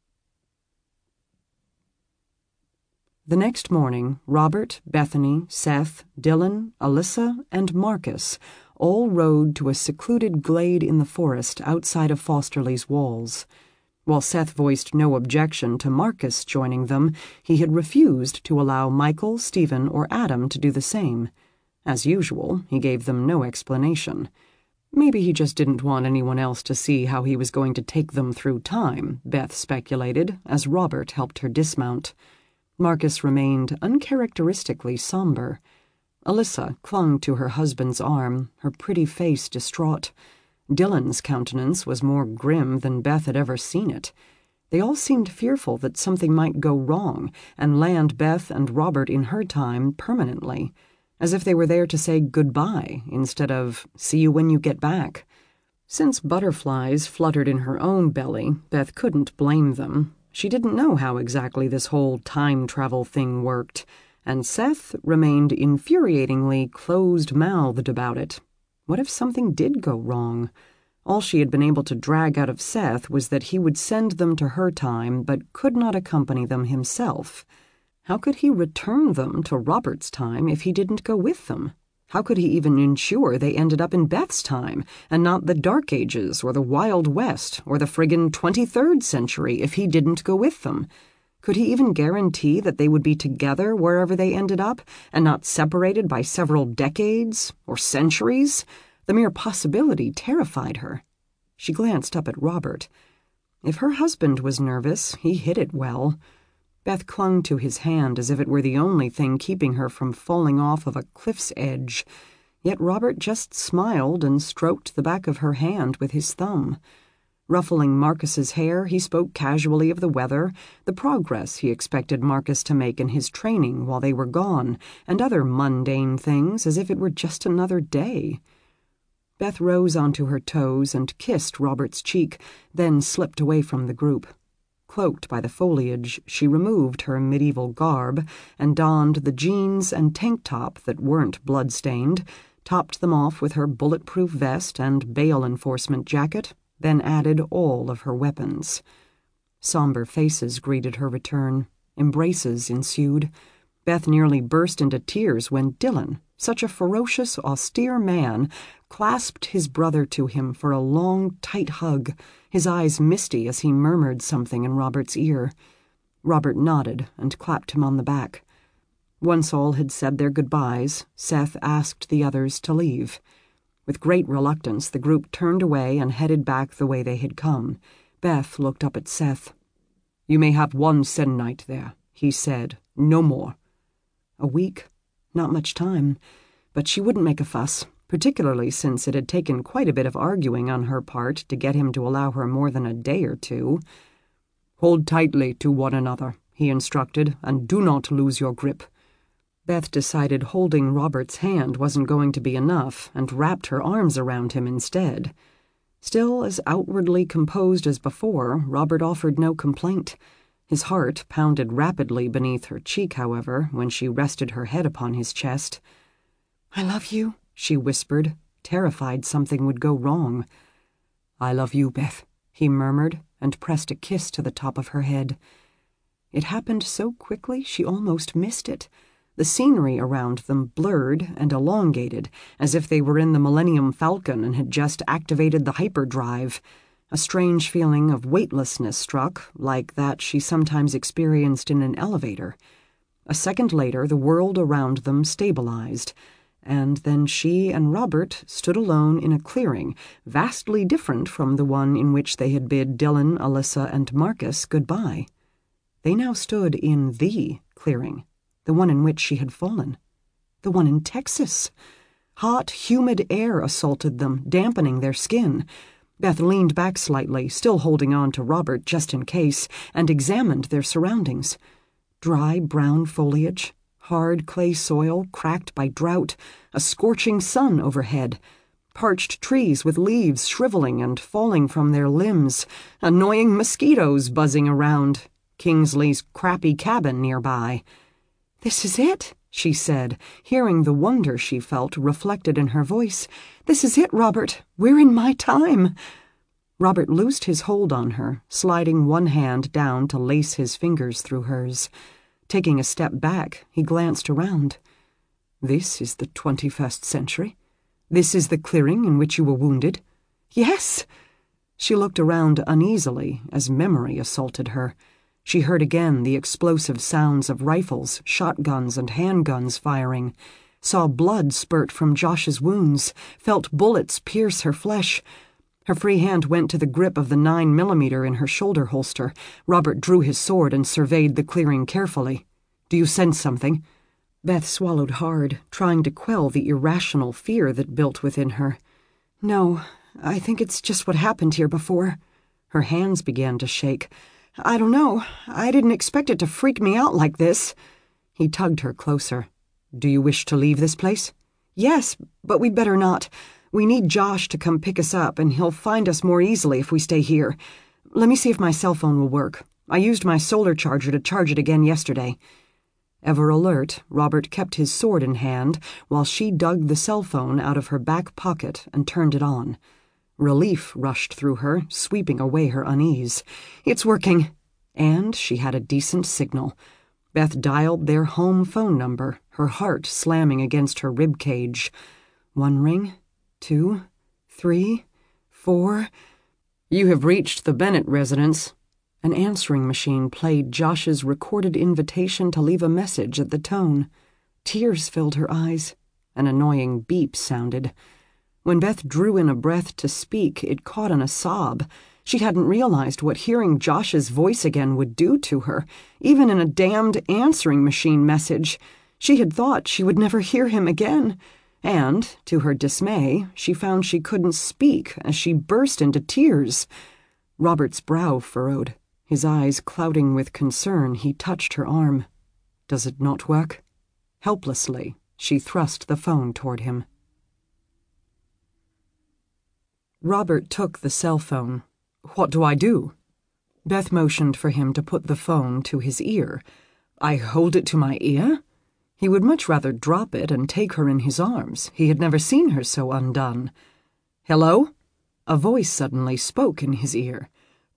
The next morning, Robert, Bethany, Seth, Dylan, Alyssa, and Marcus all rode to a secluded glade in the forest outside of Fosterly's walls. While Seth voiced no objection to Marcus joining them, he had refused to allow Michael, Stephen, or Adam to do the same. As usual, he gave them no explanation. Maybe he just didn't want anyone else to see how he was going to take them through time, Beth speculated, as Robert helped her dismount. Marcus remained uncharacteristically somber. Alyssa clung to her husband's arm, her pretty face distraught. Dylan's countenance was more grim than Beth had ever seen it. They all seemed fearful that something might go wrong and land Beth and Robert in her time permanently, as if they were there to say goodbye instead of see you when you get back. Since butterflies fluttered in her own belly, Beth couldn't blame them. She didn't know how exactly this whole time travel thing worked, and Seth remained infuriatingly closed-mouthed about it. What if something did go wrong? All she had been able to drag out of Seth was that he would send them to her time but could not accompany them himself. How could he return them to Robert's time if he didn't go with them? How could he even ensure they ended up in Beth's time, and not the Dark Ages, or the Wild West, or the friggin' 23rd century if he didn't go with them? Could he even guarantee that they would be together wherever they ended up, and not separated by several decades, or centuries? The mere possibility terrified her. She glanced up at Robert. If her husband was nervous, he hid it well. Beth clung to his hand as if it were the only thing keeping her from falling off of a cliff's edge. Yet Robert just smiled and stroked the back of her hand with his thumb. Ruffling Marcus's hair, he spoke casually of the weather, the progress he expected Marcus to make in his training while they were gone, and other mundane things as if it were just another day. Beth rose onto her toes and kissed Robert's cheek, then slipped away from the group. Cloaked by the foliage, she removed her medieval garb and donned the jeans and tank top that weren't blood-stained, topped them off with her bulletproof vest and bail enforcement jacket, then added all of her weapons. Somber faces greeted her return. Embraces ensued. Beth nearly burst into tears when Dylan, such a ferocious, austere man, clasped his brother to him for a long, tight hug, his eyes misty as he murmured something in Robert's ear. Robert nodded and clapped him on the back. Once all had said their goodbyes, Seth asked the others to leave. With great reluctance, the group turned away and headed back the way they had come. Beth looked up at Seth. "You may have one selenite there," he said. "No more." A week? Not much time. But she wouldn't make a fuss, particularly since it had taken quite a bit of arguing on her part to get him to allow her more than a day or two. "Hold tightly to one another," he instructed, "and do not lose your grip." Beth decided holding Robert's hand wasn't going to be enough and wrapped her arms around him instead. Still as outwardly composed as before, Robert offered no complaint. His heart pounded rapidly beneath her cheek, however, when she rested her head upon his chest. "I love you," she whispered, terrified something would go wrong. "I love you, Beth," he murmured, and pressed a kiss to the top of her head. It happened so quickly she almost missed it. The scenery around them blurred and elongated, as if they were in the Millennium Falcon and had just activated the hyperdrive. A strange feeling of weightlessness struck, like that she sometimes experienced in an elevator. A second later, the world around them stabilized, and then she and Robert stood alone in a clearing, vastly different from the one in which they had bid Dylan, Alyssa, and Marcus goodbye. They now stood in the clearing, the one in which she had fallen. The one in Texas. Hot, humid air assaulted them, dampening their skin. Beth leaned back slightly, still holding on to Robert just in case, and examined their surroundings. Dry brown foliage, hard clay soil cracked by drought, a scorching sun overhead, parched trees with leaves shriveling and falling from their limbs, annoying mosquitoes buzzing around, Kingsley's crappy cabin nearby. "This is it," she said, hearing the wonder she felt reflected in her voice. "This is it, Robert. We're in my time." Robert loosed his hold on her, sliding one hand down to lace his fingers through hers. Taking a step back, he glanced around. "This is the 21st century? This is the clearing in which you were wounded?" "Yes." She looked around uneasily as memory assaulted her. She heard again the explosive sounds of rifles, shotguns, and handguns firing, saw blood spurt from Josh's wounds, felt bullets pierce her flesh. Her free hand went to the grip of the 9mm in her shoulder holster. Robert drew his sword and surveyed the clearing carefully. "Do you sense something?" Beth swallowed hard, trying to quell the irrational fear that built within her. "No, I think it's just what happened here before." Her hands began to shake. "I don't know. I didn't expect it to freak me out like this." He tugged her closer. "Do you wish to leave this place?" "Yes, but we'd better not. We need Josh to come pick us up, and he'll find us more easily if we stay here. Let me see if my cell phone will work. I used my solar charger to charge it again yesterday." Ever alert, Robert kept his sword in hand while she dug the cell phone out of her back pocket and turned it on. Relief rushed through her, sweeping away her unease. "It's working." And she had a decent signal. Beth dialed their home phone number, her heart slamming against her rib cage. 1 ring, 2, 3, 4. "You have reached the Bennett residence." An answering machine played Josh's recorded invitation to leave a message at the tone. Tears filled her eyes. An annoying beep sounded. When Beth drew in a breath to speak, it caught in a sob. She hadn't realized what hearing Josh's voice again would do to her, even in a damned answering machine message. She had thought she would never hear him again. And, to her dismay, she found she couldn't speak as she burst into tears. Robert's brow furrowed. His eyes clouding with concern, he touched her arm. "Does it not work?" Helplessly, she thrust the phone toward him. Robert took the cell phone. "What do I do?" Beth motioned for him to put the phone to his ear. "I hold it to my ear?" He would much rather drop it and take her in his arms. He had never seen her so undone. "Hello?" A voice suddenly spoke in his ear.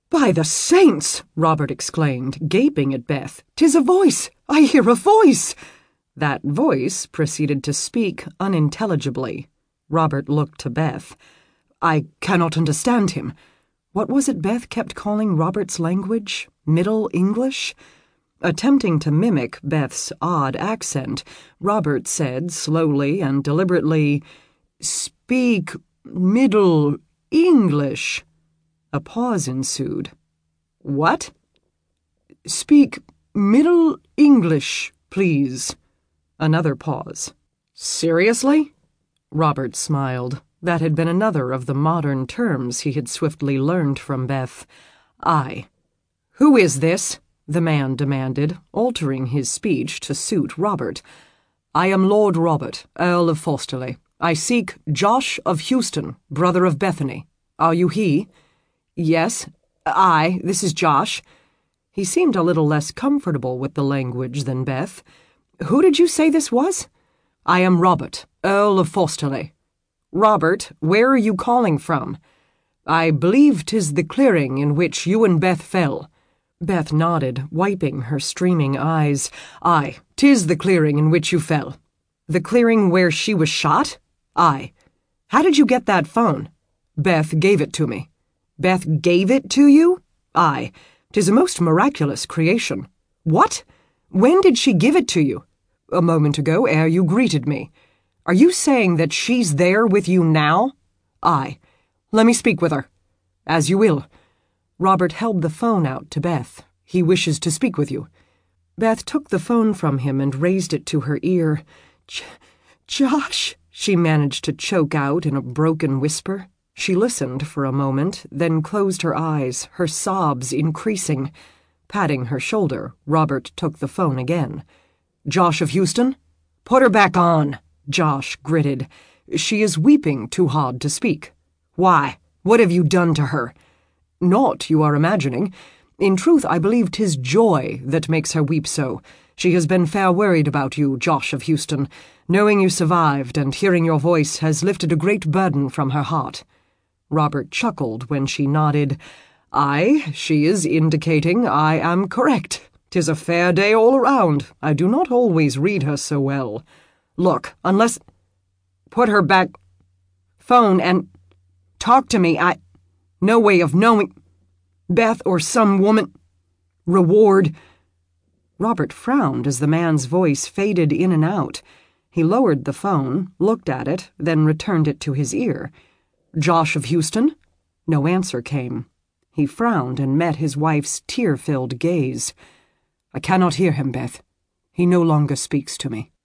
"By the saints!" Robert exclaimed, gaping at Beth. "'Tis a voice! I hear a voice!" That voice proceeded to speak unintelligibly. Robert looked to Beth. "I cannot understand him." What was it Beth kept calling Robert's language? Middle English? Attempting to mimic Beth's odd accent, Robert said slowly and deliberately, "Speak Middle English." A pause ensued. "What?" "Speak Middle English, please." Another pause. "Seriously?" Robert smiled. That had been another of the modern terms he had swiftly learned from Beth. "I." "Who is this?" the man demanded, altering his speech to suit Robert. "I am Lord Robert, Earl of Forsterly. I seek Josh of Houston, brother of Bethany. Are you he?" "Yes. This is Josh." He seemed a little less comfortable with the language than Beth. "Who did you say this was?" "I am Robert, Earl of Forsterly." "Robert, where are you calling from?" "I believe 'tis the clearing in which you and Beth fell." Beth nodded, wiping her streaming eyes. "Aye, 'tis the clearing in which you fell." "The clearing where she was shot?" "Aye." "How did you get that phone?" "Beth gave it to me." "Beth gave it to you?" "Aye. 'Tis a most miraculous creation." "What? When did she give it to you?" "A moment ago, ere you greeted me." "Are you saying that she's there with you now?" "Aye." "Let me speak with her." "As you will." Robert held the phone out to Beth. "He wishes to speak with you." Beth took the phone from him and raised it to her ear. "Josh," she managed to choke out in a broken whisper. She listened for a moment, then closed her eyes, her sobs increasing. Patting her shoulder, Robert took the phone again. "Josh of Houston?" "Put her back on," Josh gritted. "She is weeping too hard to speak." "Why? What have you done to her?" "Naught you are imagining. In truth, I believe 'tis joy that makes her weep so. She has been fair worried about you, Josh of Houston. Knowing you survived and hearing your voice has lifted a great burden from her heart." Robert chuckled when she nodded. "Aye, she is indicating I am correct. 'Tis a fair day all around. I do not always read her so well. Look, unless... Put her back... Phone and... Talk to me. No way of knowing... Beth or some woman... Reward... Robert frowned as the man's voice faded in and out. He lowered the phone, looked at it, then returned it to his ear. "Josh of Houston?" No answer came. He frowned and met his wife's tear-filled gaze. "I cannot hear him, Beth. He no longer speaks to me."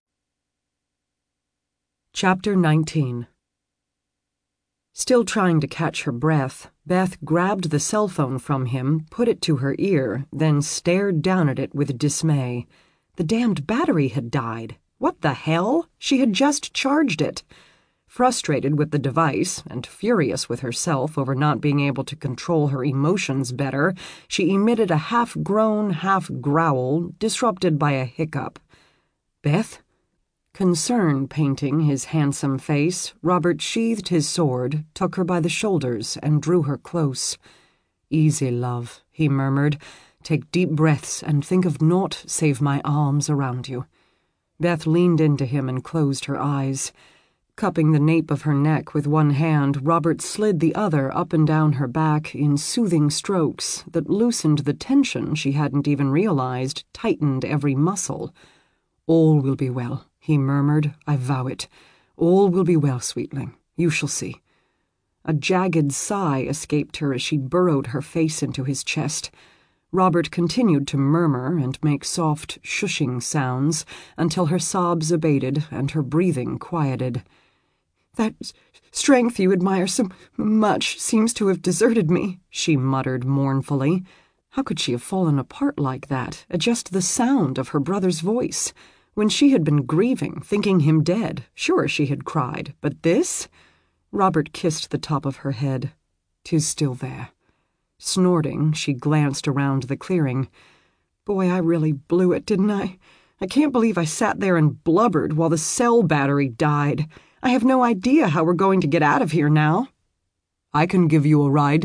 Chapter 19. Still trying to catch her breath, Beth grabbed the cell phone from him, put it to her ear, then stared down at it with dismay. The damned battery had died. What the hell? She had just charged it. Frustrated with the device, and furious with herself over not being able to control her emotions better, she emitted a half-groan, half-growl, disrupted by a hiccup. "Beth?" Concern painting his handsome face, Robert sheathed his sword, took her by the shoulders, and drew her close. "Easy, love," he murmured. "Take deep breaths and think of naught save my arms around you." Beth leaned into him and closed her eyes. Cupping the nape of her neck with one hand, Robert slid the other up and down her back in soothing strokes that loosened the tension she hadn't even realized, tightened every muscle. "All will be well," he murmured. "I vow it. All will be well, sweetling. You shall see." A jagged sigh escaped her as she burrowed her face into his chest. Robert continued to murmur and make soft, shushing sounds until her sobs abated and her breathing quieted. "That strength you admire so much seems to have deserted me," she muttered mournfully. How could she have fallen apart like that at just the sound of her brother's voice? When she had been grieving, thinking him dead, sure she had cried, but this? Robert kissed the top of her head. "'Tis still there." Snorting, she glanced around the clearing. "Boy, I really blew it, didn't I? I can't believe I sat there and blubbered while the cell battery died. I have no idea how we're going to get out of here now." "I can give you a ride,"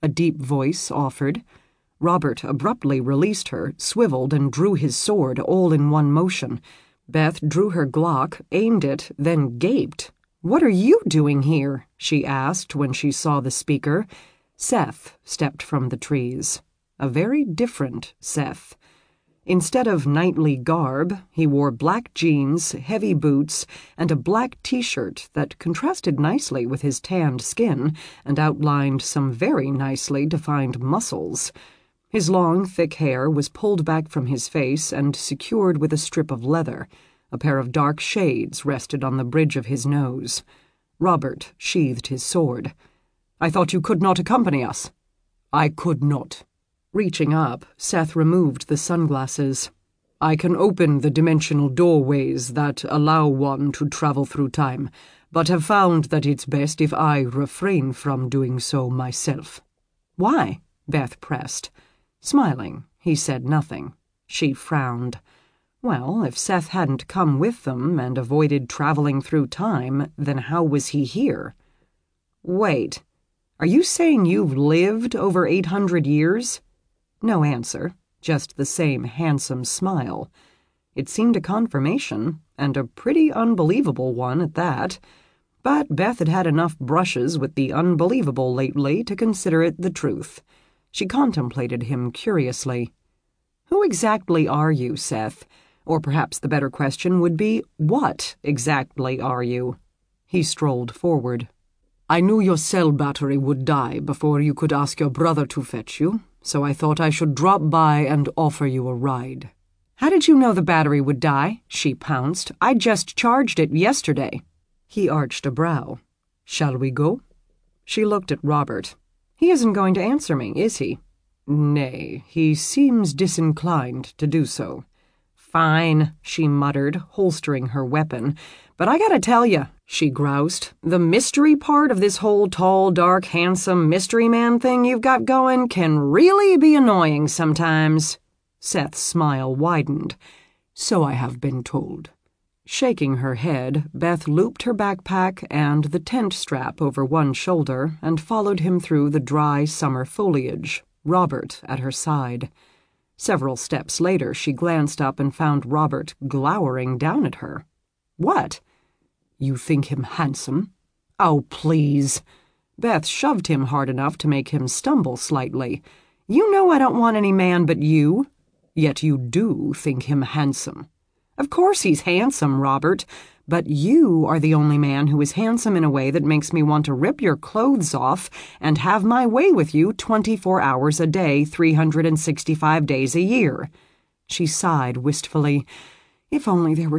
a deep voice offered. Robert abruptly released her, swiveled, and drew his sword all in one motion. Beth drew her Glock, aimed it, then gaped. "What are you doing here?" she asked when she saw the speaker. Seth stepped from the trees. A very different Seth. Instead of knightly garb, he wore black jeans, heavy boots, and a black t-shirt that contrasted nicely with his tanned skin and outlined some very nicely defined muscles. His long, thick hair was pulled back from his face and secured with a strip of leather. A pair of dark shades rested on the bridge of his nose. Robert sheathed his sword. "I thought you could not accompany us." "I could not." Reaching up, Seth removed the sunglasses. "I can open the dimensional doorways that allow one to travel through time, but have found that it's best if I refrain from doing so myself." "Why?" Beth pressed. Smiling, he said nothing. She frowned. Well, if Seth hadn't come with them and avoided traveling through time, then how was he here? "Wait, are you saying you've lived over 800 years? No answer, just the same handsome smile. It seemed a confirmation, and a pretty unbelievable one at that. But Beth had had enough brushes with the unbelievable lately to consider it the truth. She contemplated him curiously. "Who exactly are you, Seth? Or perhaps the better question would be, what exactly are you?" He strolled forward. "I knew your cell battery would die before you could ask your brother to fetch you, so I thought I should drop by and offer you a ride." "How did you know the battery would die?" she pounced. "I just charged it yesterday." He arched a brow. "Shall we go?" She looked at Robert. "He isn't going to answer me, is he?" "Nay, he seems disinclined to do so." "Fine," she muttered, holstering her weapon. "But I gotta tell you," she groused, "the mystery part of this whole tall, dark, handsome mystery man thing you've got going can really be annoying sometimes." Seth's smile widened. "So I have been told." Shaking her head, Beth looped her backpack and the tent strap over one shoulder and followed him through the dry summer foliage, Robert at her side. Several steps later, she glanced up and found Robert glowering down at her. "What?" "You think him handsome?" "Oh, please." Beth shoved him hard enough to make him stumble slightly. "You know I don't want any man but you." "Yet you do think him handsome." "Of course he's handsome, Robert, but you are the only man who is handsome in a way that makes me want to rip your clothes off and have my way with you 24 hours a day, 365 days a year." She sighed wistfully. If only there were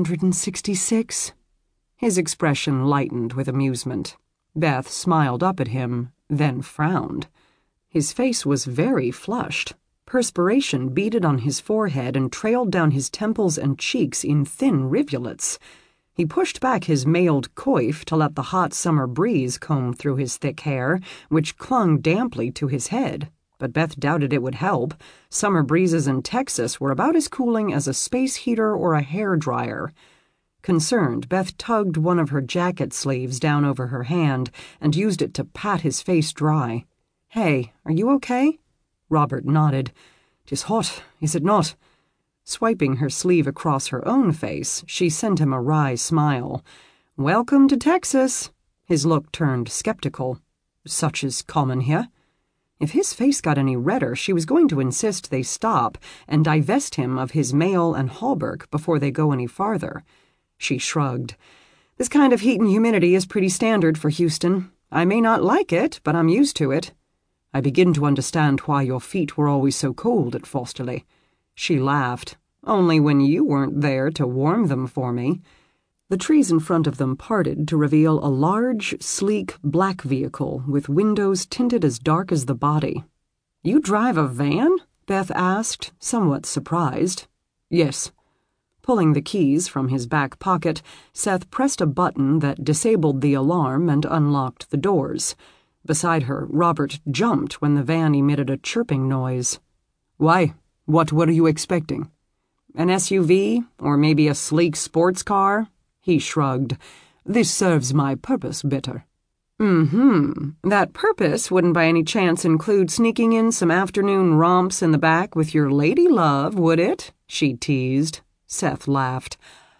366. His expression lightened with amusement. Beth smiled up at him, then frowned. His face was very flushed. Perspiration beaded on his forehead and trailed down his temples and cheeks in thin rivulets. He pushed back his mailed coif to let the hot summer breeze comb through his thick hair, which clung damply to his head. But Beth doubted it would help. Summer breezes in Texas were about as cooling as a space heater or a hairdryer. Concerned, Beth tugged one of her jacket sleeves down over her hand and used it to pat his face dry. "Hey, are you okay?" Robert nodded. "'Tis hot, is it not?" Swiping her sleeve across her own face, she sent him a wry smile. "Welcome to Texas." His look turned skeptical. "Such is common here." If his face got any redder, she was going to insist they stop and divest him of his mail and hauberk before they go any farther. She shrugged. "This kind of heat and humidity is pretty standard for Houston. I may not like it, but I'm used to it." "I begin to understand why your feet were always so cold at Fosterley." She laughed. "Only when you weren't there to warm them for me." The trees in front of them parted to reveal a large, sleek, black vehicle with windows tinted as dark as the body. "You drive a van?" Beth asked, somewhat surprised. "Yes." Pulling the keys from his back pocket, Seth pressed a button that disabled the alarm and unlocked the doors. Beside her, Robert jumped when the van emitted a chirping noise. "Why? What were you expecting?" "An SUV, or maybe a sleek sports car?" He shrugged. "This serves my purpose better." That purpose wouldn't by any chance include sneaking in some afternoon romps in the back with your lady love, would it? She teased. Seth laughed.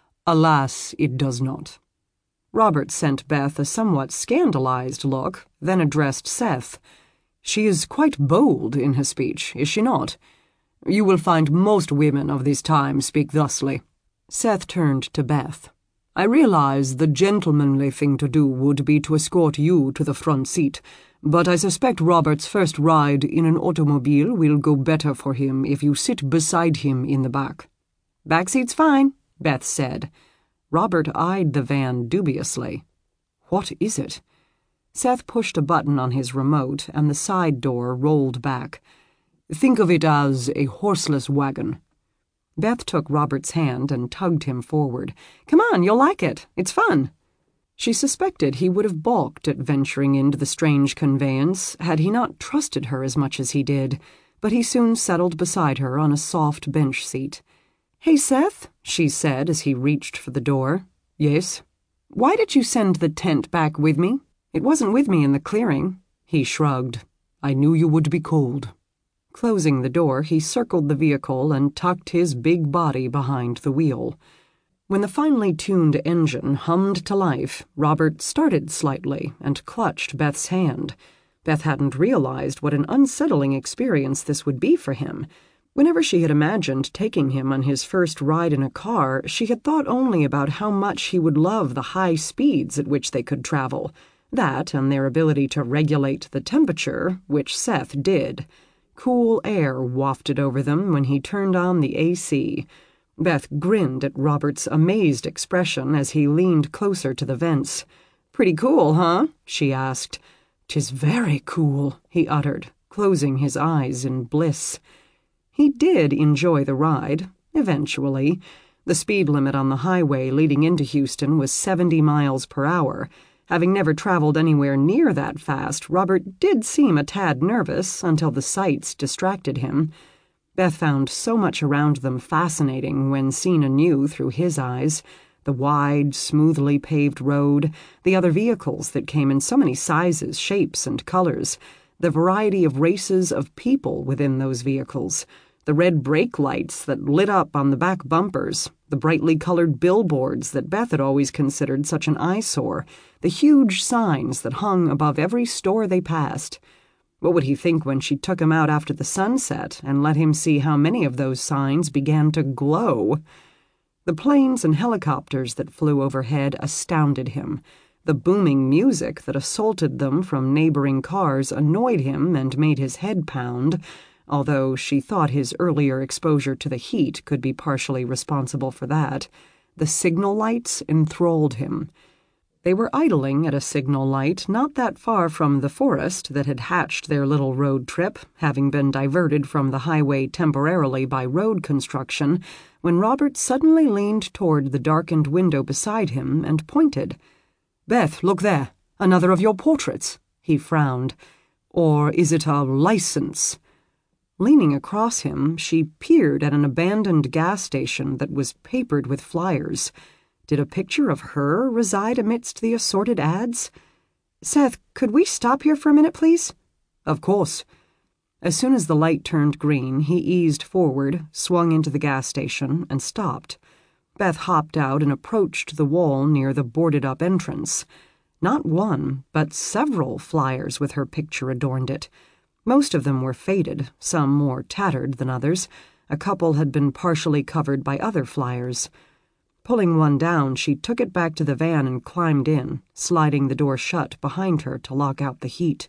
Alas, it does not. Robert sent Beth a somewhat scandalized look, then addressed Seth. She is quite bold in her speech, is she not? You will find most women of this time speak thusly. Seth turned to Beth. I realize the gentlemanly thing to do would be to escort you to the front seat, but I suspect Robert's first ride in an automobile will go better for him if you sit beside him in the back. Back seat's fine, Beth said. Robert eyed the van dubiously. What is it? Seth pushed a button on his remote, and the side door rolled back. Think of it as a horseless wagon. Beth took Robert's hand and tugged him forward. Come on, you'll like it. It's fun. She suspected he would have balked at venturing into the strange conveyance had he not trusted her as much as he did, but he soon settled beside her on a soft bench seat. Hey, Seth, she said as he reached for the door. Yes? Why did you send the tent back with me? It wasn't with me in the clearing. He shrugged. I knew you would be cold. Closing the door, he circled the vehicle and tucked his big body behind the wheel. When the finely tuned engine hummed to life, Robert started slightly and clutched Beth's hand. Beth hadn't realized what an unsettling experience this would be for him. Whenever she had imagined taking him on his first ride in a car, she had thought only about how much he would love the high speeds at which they could travel. That and their ability to regulate the temperature, which Seth did. Cool air wafted over them when he turned on the AC. Beth grinned at Robert's amazed expression as he leaned closer to the vents. Pretty cool, huh? She asked. 'Tis very cool, he uttered, closing his eyes in bliss. He did enjoy the ride, eventually. The speed limit on the highway leading into Houston was 70 miles per hour. Having never traveled anywhere near that fast, Robert did seem a tad nervous until the sights distracted him. Beth found so much around them fascinating when seen anew through his eyes. The wide, smoothly paved road, the other vehicles that came in so many sizes, shapes, and colors, the variety of races of people within those vehicles, the red brake lights that lit up on the back bumpers, the brightly colored billboards that Beth had always considered such an eyesore, the huge signs that hung above every store they passed. What would he think when she took him out after the sunset and let him see how many of those signs began to glow? The planes and helicopters that flew overhead astounded him. The booming music that assaulted them from neighboring cars annoyed him and made his head pound, although she thought his earlier exposure to the heat could be partially responsible for that. The signal lights enthralled him. They were idling at a signal light not that far from the forest that had hatched their little road trip, having been diverted from the highway temporarily by road construction, when Robert suddenly leaned toward the darkened window beside him and pointed. "Beth, look there. Another of your portraits." He frowned. "Or is it a license?" Leaning across him, she peered at an abandoned gas station that was papered with flyers. Did a picture of her reside amidst the assorted ads? "Seth, could we stop here for a minute, please?" "Of course." As soon as the light turned green, he eased forward, swung into the gas station, and stopped. Beth hopped out and approached the wall near the boarded-up entrance. Not one, but several flyers with her picture adorned it. Most of them were faded, some more tattered than others. A couple had been partially covered by other flyers. Pulling one down, she took it back to the van and climbed in, sliding the door shut behind her to lock out the heat.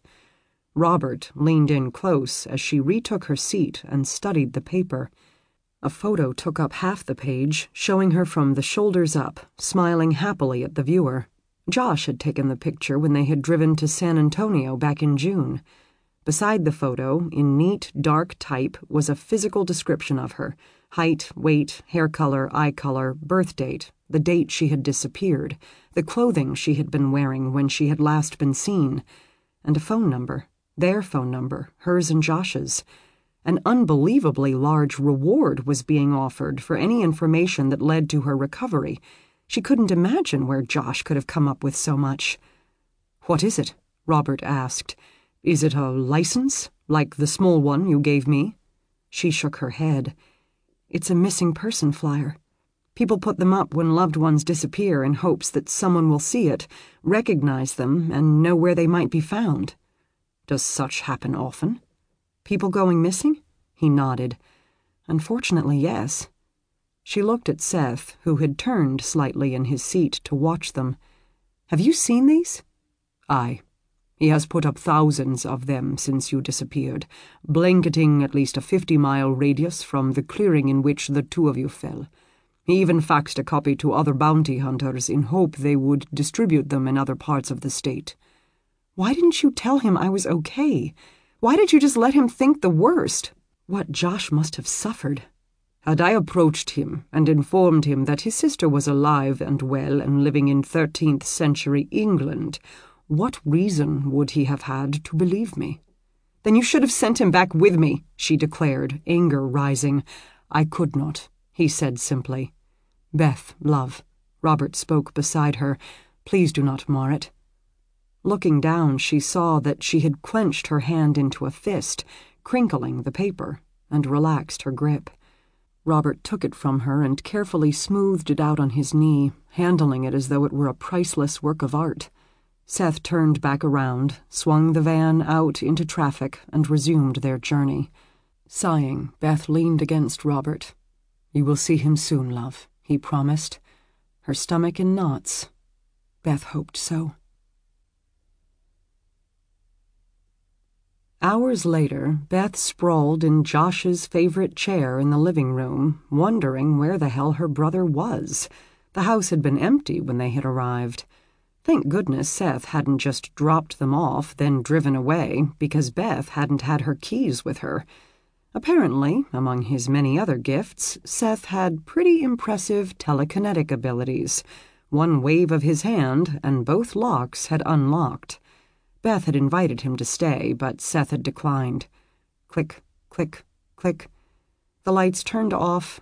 Robert leaned in close as she retook her seat and studied the paper. A photo took up half the page, showing her from the shoulders up, smiling happily at the viewer. Josh had taken the picture when they had driven to San Antonio back in June. Beside the photo, in neat, dark type, was a physical description of her: height, weight, hair color, eye color, birth date, the date she had disappeared, the clothing she had been wearing when she had last been seen, and a phone number, their phone number, hers and Josh's. An unbelievably large reward was being offered for any information that led to her recovery. She couldn't imagine where Josh could have come up with so much. "What is it?" Robert asked. "Is it a license, like the small one you gave me?" She shook her head. "It's a missing person flyer. People put them up when loved ones disappear in hopes that someone will see it, recognize them, and know where they might be found." "Does such happen often?" "People going missing?" He nodded. "Unfortunately, yes." She looked at Seth, who had turned slightly in his seat to watch them. "Have you seen these?" "Aye. He has put up thousands of them since you disappeared, blanketing at least a 50-mile radius from the clearing in which the two of you fell. He even faxed a copy to other bounty hunters in hope they would distribute them in other parts of the state." "Why didn't you tell him I was okay? Why did you just let him think the worst? What Josh must have suffered." "Had I approached him and informed him that his sister was alive and well and living in 13th century England, what reason would he have had to believe me?" "Then you should have sent him back with me," she declared, anger rising. "I could not," he said simply. "Beth, love," Robert spoke beside her, "please do not mar it." Looking down, she saw that she had clenched her hand into a fist, crinkling the paper, and relaxed her grip. Robert took it from her and carefully smoothed it out on his knee, handling it as though it were a priceless work of art. Seth turned back around, swung the van out into traffic, and resumed their journey. Sighing, Beth leaned against Robert. "You will see him soon, love," he promised. Her stomach in knots. Beth hoped so. Hours later, Beth sprawled in Josh's favorite chair in the living room, wondering where the hell her brother was. The house had been empty when they had arrived. Thank goodness Seth hadn't just dropped them off, then driven away, because Beth hadn't had her keys with her. Apparently, among his many other gifts, Seth had pretty impressive telekinetic abilities. One wave of his hand, and both locks had unlocked. Beth had invited him to stay, but Seth had declined. Click, click, click. The lights turned off,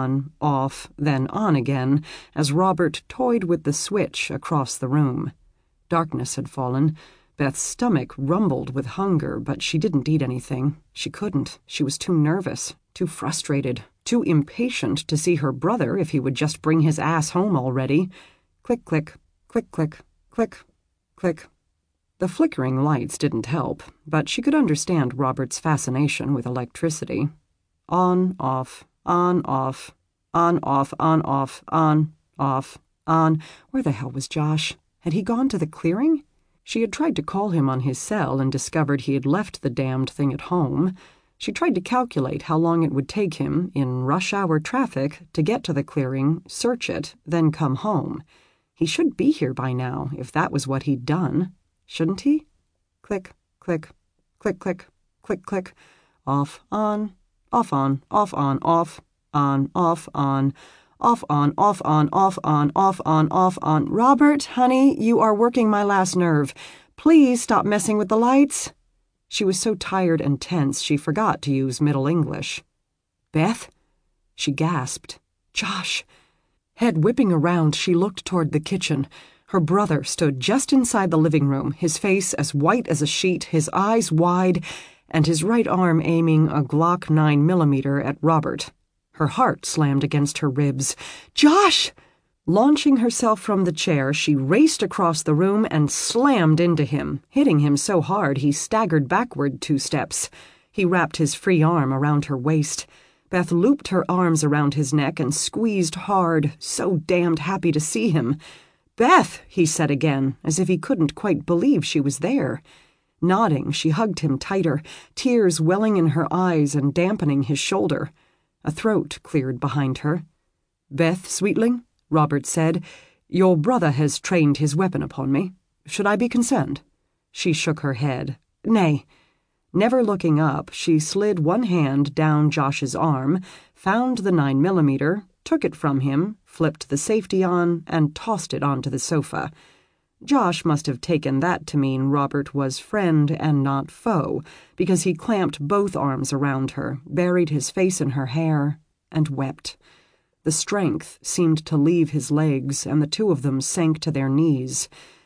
then on again, as Robert toyed with the switch across the room. Darkness had fallen. Beth's stomach rumbled with hunger, but she didn't eat anything. She couldn't. She was too nervous, too frustrated, too impatient to see her brother if he would just bring his ass home already. Click, click, click, click, click, click. The flickering lights didn't help, but she could understand Robert's fascination with electricity. On, off, on, off, on, off, on, off, on, off, on. Where the hell was Josh? Had he gone to the clearing? She had tried to call him on his cell and discovered he had left the damned thing at home. She tried to calculate how long it would take him, in rush-hour traffic, to get to the clearing, search it, then come home. He should be here by now, if that was what he'd done. Shouldn't he? Click, click, click, click, click, click. Off, on, off, on, off, on, off, on, off, on. Off, on, off, on, off, on, off, on, off, on. "Robert, honey, you are working my last nerve. Please stop messing with the lights." She was so tired and tense she forgot to use Middle English. "Beth?" She gasped. "Josh." Head whipping around, she looked toward the kitchen. Her brother stood just inside the living room, his face as white as a sheet, his eyes wide, and his right arm aiming a Glock 9mm at Robert. Her heart slammed against her ribs. "Josh!" Launching herself from the chair, she raced across the room and slammed into him, hitting him so hard he staggered backward 2 steps. He wrapped his free arm around her waist. Beth looped her arms around his neck and squeezed hard, so damned happy to see him. "Beth," he said again, as if he couldn't quite believe she was there. Nodding, she hugged him tighter, tears welling in her eyes and dampening his shoulder. A throat cleared behind her. "Beth, sweetling," Robert said, "your brother has trained his weapon upon me. Should I be concerned?" She shook her head. "Nay." Never looking up, she slid one hand down Josh's arm, found the 9mm, took it from him, flipped the safety on, and tossed it onto the sofa. Josh must have taken that to mean Robert was friend and not foe, because he clamped both arms around her, buried his face in her hair, and wept. The strength seemed to leave his legs, and the two of them sank to their knees.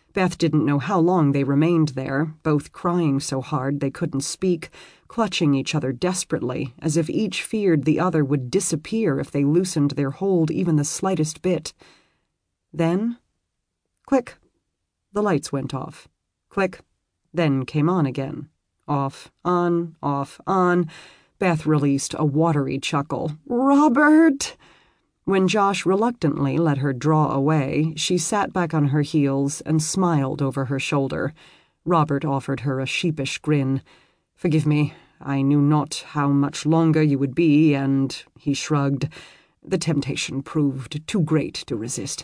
Beth didn't know how long they remained there, both crying so hard they couldn't speak, clutching each other desperately, as if each feared the other would disappear if they loosened their hold even the slightest bit. Then, click, the lights went off. Click, then came on again. Off, on, off, on. Beth released a watery chuckle. "Robert!" When Josh reluctantly let her draw away, she sat back on her heels and smiled over her shoulder. Robert offered her a sheepish grin. "Forgive me, I knew not how much longer you would be, and," he shrugged, "the temptation proved too great to resist."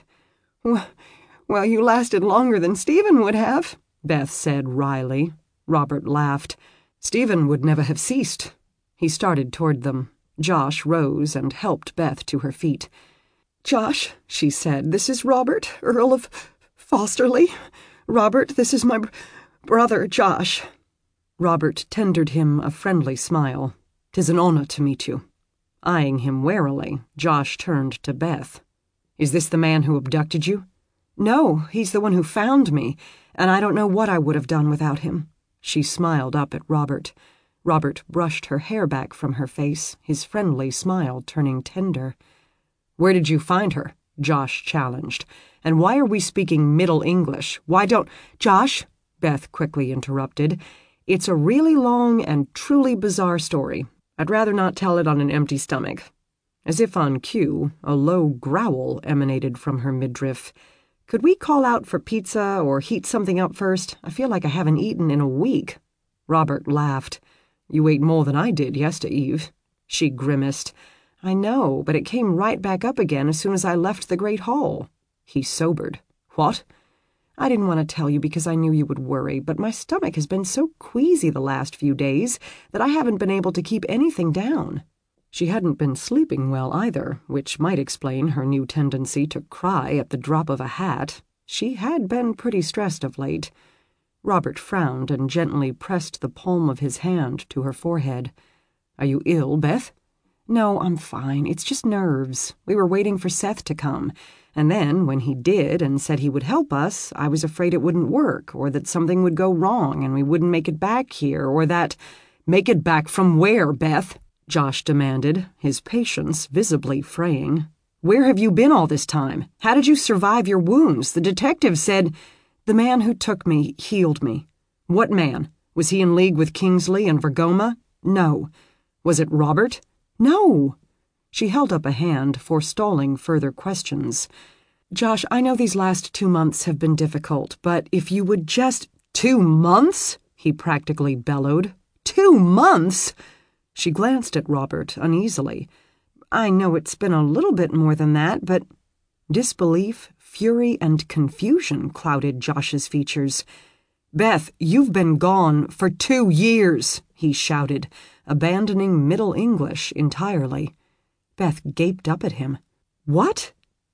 Well, you lasted longer than Stephen would have," Beth said wryly. Robert laughed. "Stephen would never have ceased." He started toward them. Josh rose and helped Beth to her feet. "Josh," she said, "this is Robert, Earl of Fosterley. Robert, this is my brother, Josh." Robert tendered him a friendly smile. "'Tis an honor to meet you." Eyeing him warily, Josh turned to Beth. "Is this the man who abducted you?" "No, he's the one who found me, and I don't know what I would have done without him." She smiled up at Robert. Robert brushed her hair back from her face, his friendly smile turning tender. "Where did you find her?" Josh challenged. "And why are we speaking Middle English? Why don't—" "Josh," Beth quickly interrupted, "it's a really long and truly bizarre story. I'd rather not tell it on an empty stomach." As if on cue, a low growl emanated from her midriff. "Could we call out for pizza or heat something up first? I feel like I haven't eaten in a week." Robert laughed. "You ate more than I did Eve." She grimaced. "I know, but it came right back up again as soon as I left the Great Hall." He sobered. "What?" "I didn't want to tell you because I knew you would worry, but my stomach has been so queasy the last few days that I haven't been able to keep anything down." She hadn't been sleeping well either, which might explain her new tendency to cry at the drop of a hat. She had been pretty stressed of late. Robert frowned and gently pressed the palm of his hand to her forehead. "Are you ill, Beth?" "No, I'm fine. It's just nerves. We were waiting for Seth to come, and then, when he did and said he would help us, I was afraid it wouldn't work, or that something would go wrong and we wouldn't make it back here, or that—" "Make it back from where, Beth?" Josh demanded, his patience visibly fraying. "Where have you been all this time? How did you survive your wounds? The detective said—" "The man who took me healed me." "What man? Was he in league with Kingsley and Vergoma?" "No." "Was it Robert?" "No." She held up a hand, forestalling further questions. "Josh, I know these last 2 months have been difficult, but if you would just—" "2 months?" he practically bellowed. 2 months? She glanced at Robert uneasily. "I know it's been a little bit more than that, but—" Disbelief, fury, and confusion clouded Josh's features. "Beth, you've been gone for 2 years," he shouted, abandoning Middle English entirely. Beth gaped up at him. "What?"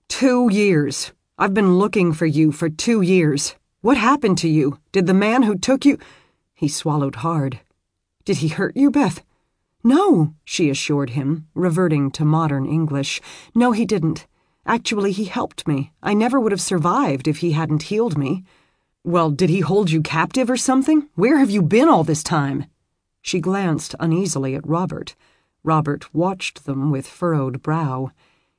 2 years. I've been looking for you for 2 years. What happened to you? Did the man who took you—" He swallowed hard. "Did he hurt you, Beth?" "No," she assured him, reverting to modern English. "No, he didn't. Actually, he helped me. I never would have survived if he hadn't healed me." "Well, did he hold you captive or something? Where have you been all this time?" She glanced uneasily at Robert. Robert watched them with furrowed brow.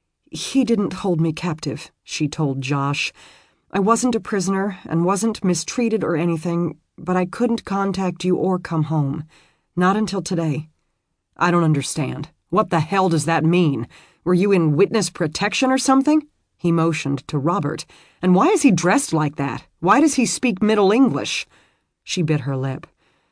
"He didn't hold me captive," she told Josh. "I wasn't a prisoner and wasn't mistreated or anything, but I couldn't contact you or come home. Not until today." "I don't understand. What the hell does that mean? Were you in witness protection or something?" He motioned to Robert. "And why is he dressed like that? Why does he speak Middle English?" She bit her lip.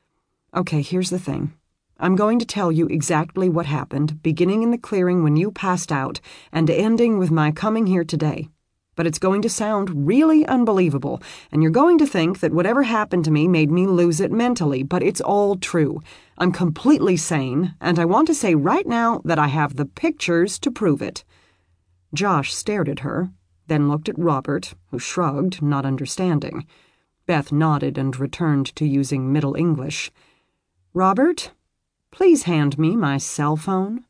"Okay, here's the thing. I'm going to tell you exactly what happened, beginning in the clearing when you passed out, and ending with my coming here today. But it's going to sound really unbelievable, and you're going to think that whatever happened to me made me lose it mentally, but it's all true. I'm completely sane, and I want to say right now that I have the pictures to prove it." Josh stared at her, then looked at Robert, who shrugged, not understanding. Beth nodded and returned to using Middle English. "Robert, please hand me my cell phone."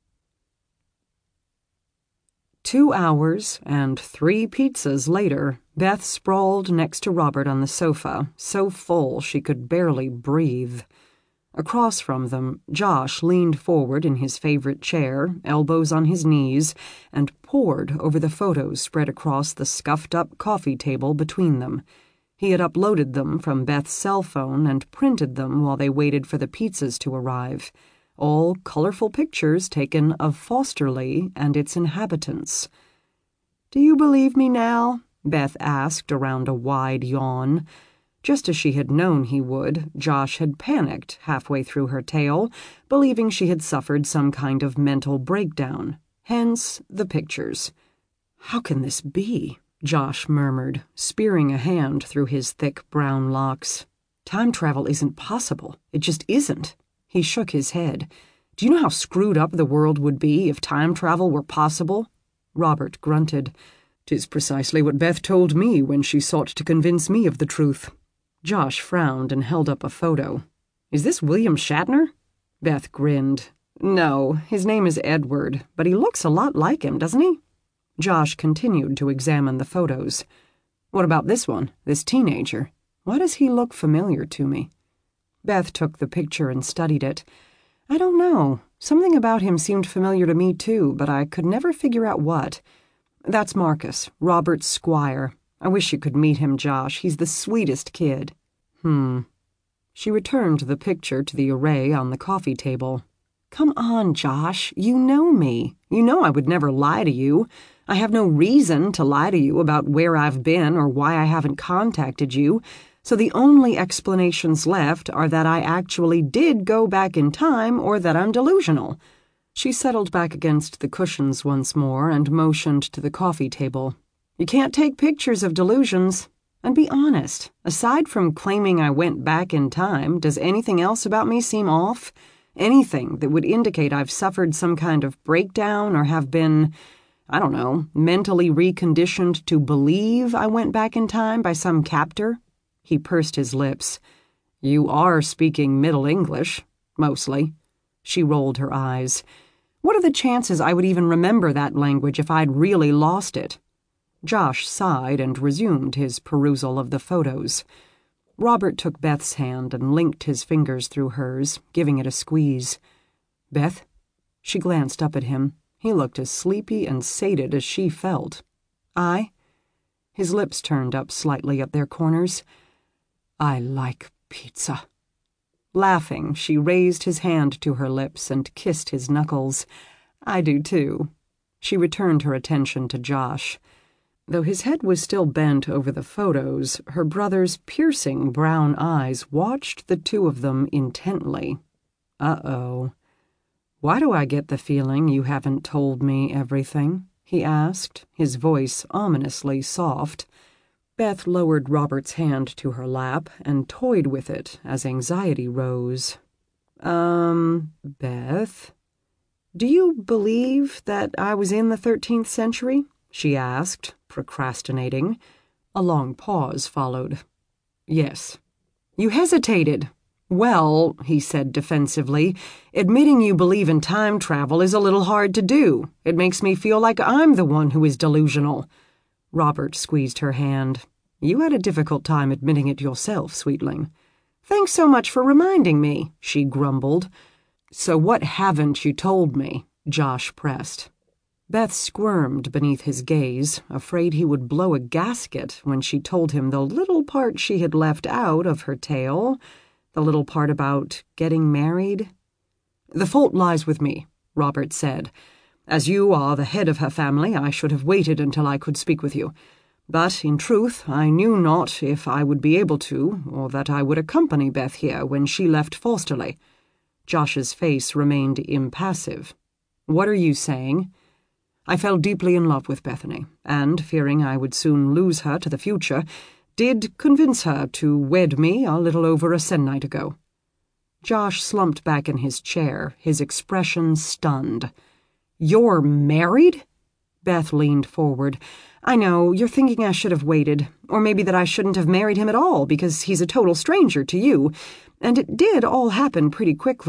2 hours and 3 pizzas later, Beth sprawled next to Robert on the sofa, so full she could barely breathe. Across from them, Josh leaned forward in his favorite chair, elbows on his knees, and pored over the photos spread across the scuffed-up coffee table between them. He had uploaded them from Beth's cell phone and printed them while they waited for the pizzas to arrive. All colorful pictures taken of Fosterley and its inhabitants. "Do you believe me now?" Beth asked around a wide yawn. Just as she had known he would, Josh had panicked halfway through her tale, believing she had suffered some kind of mental breakdown. Hence the pictures. "How can this be?" Josh murmured, spearing a hand through his thick brown locks. "Time travel isn't possible. It just isn't." He shook his head. "Do you know how screwed up the world would be if time travel were possible?" Robert grunted. "'Tis precisely what Beth told me when she sought to convince me of the truth." Josh frowned and held up a photo. "Is this William Shatner?" Beth grinned. "No, his name is Edward, but he looks a lot like him, doesn't he?" Josh continued to examine the photos. "What about this one, this teenager? Why does he look familiar to me?" Beth took the picture and studied it. "I don't know. Something about him seemed familiar to me too, but I could never figure out what. That's Marcus, Robert's squire. I wish you could meet him, Josh. He's the sweetest kid." She returned the picture to the array on the coffee table. "Come on, Josh. You know me. You know I would never lie to you. I have no reason to lie to you about where I've been or why I haven't contacted you, so the only explanations left are that I actually did go back in time or that I'm delusional." She settled back against the cushions once more and motioned to the coffee table. "You can't take pictures of delusions. And be honest, aside from claiming I went back in time, does anything else about me seem off? Anything that would indicate I've suffered some kind of breakdown or have been, I don't know, mentally reconditioned to believe I went back in time by some captor?" He pursed his lips. "You are speaking Middle English, mostly." She rolled her eyes. "What are the chances I would even remember that language if I'd really lost it?" Josh sighed and resumed his perusal of the photos. Robert took Beth's hand and linked his fingers through hers, giving it a squeeze. "Beth?" She glanced up at him. He looked as sleepy and sated as she felt. "I?" His lips turned up slightly at their corners. "I like pizza." Laughing, she raised his hand to her lips and kissed his knuckles. "I do too." She returned her attention to Josh. Though his head was still bent over the photos, her brother's piercing brown eyes watched the two of them intently. "Uh-oh. Why do I get the feeling you haven't told me everything?" he asked, his voice ominously soft. Beth lowered Robert's hand to her lap and toyed with it as anxiety rose. Beth? Do you believe that I was in the 13th century?" she asked, procrastinating. A long pause followed. "Yes." "You hesitated." "Well," he said defensively, "admitting you believe in time travel is a little hard to do. It makes me feel like I'm the one who is delusional." Robert squeezed her hand. "You had a difficult time admitting it yourself, sweetling." "Thanks so much for reminding me," she grumbled. "So what haven't you told me?" Josh pressed. Beth squirmed beneath his gaze, afraid he would blow a gasket when she told him the little part she had left out of her tale, the little part about getting married. "The fault lies with me," Robert said. "As you are the head of her family, I should have waited until I could speak with you. But, in truth, I knew not if I would be able to, or that I would accompany Beth here when she left Fosterley." Josh's face remained impassive. "What are you saying?" "I fell deeply in love with Bethany, and, fearing I would soon lose her to the future, did convince her to wed me a little over a se'nnight ago." Josh slumped back in his chair, his expression stunned. "You're married?" Beth leaned forward. "I know, you're thinking I should have waited, or maybe that I shouldn't have married him at all because he's a total stranger to you, and it did all happen pretty quickly,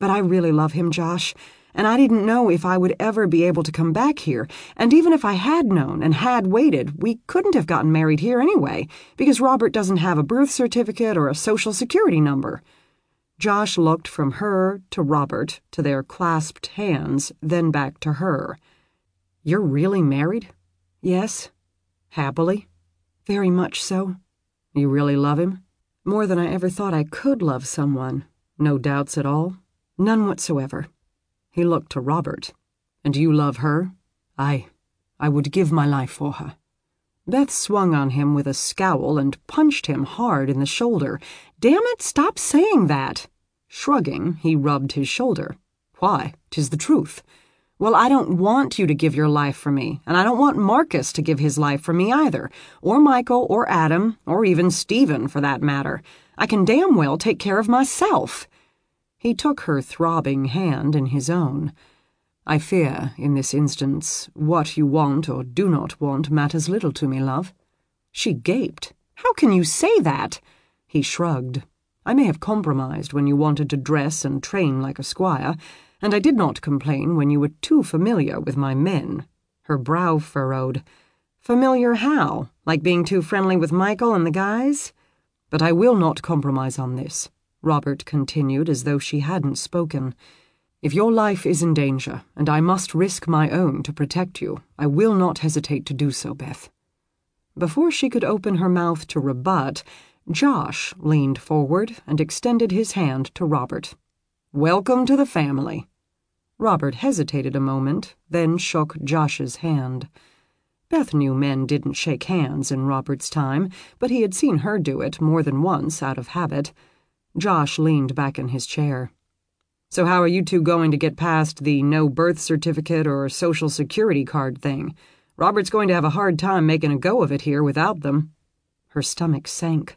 But I really love him, Josh, and I didn't know if I would ever be able to come back here, and even if I had known and had waited, we couldn't have gotten married here anyway, because Robert doesn't have a birth certificate or a social security number. Josh looked from her to Robert, to their clasped hands, then back to her. You're really married? Yes. Happily? Very much so. You really love him? More than I ever thought I could love someone. No doubts at all? None whatsoever. He looked to Robert. And you love her? I would give my life for her. Beth swung on him with a scowl and punched him hard in the shoulder. Damn it, stop saying that! Shrugging, he rubbed his shoulder. Why? 'Tis the truth. Well, I don't want you to give your life for me, and I don't want Marcus to give his life for me either, or Michael, or Adam, or even Stephen, for that matter. I can damn well take care of myself. He took her throbbing hand in his own. I fear, in this instance, what you want or do not want matters little to me, love. She gaped. How can you say that? He shrugged. I may have compromised when you wanted to dress and train like a squire, and I did not complain when you were too familiar with my men. Her brow furrowed. Familiar how? Like being too friendly with Michael and the guys? But I will not compromise on this, Robert continued as though she hadn't spoken. If your life is in danger, and I must risk my own to protect you, I will not hesitate to do so, Beth. Before she could open her mouth to rebut, Josh leaned forward and extended his hand to Robert. Welcome to the family. Robert hesitated a moment, then shook Josh's hand. Beth knew men didn't shake hands in Robert's time, but he had seen her do it more than once out of habit. Josh leaned back in his chair. So how are you two going to get past the no birth certificate or social security card thing? Robert's going to have a hard time making a go of it here without them. Her stomach sank.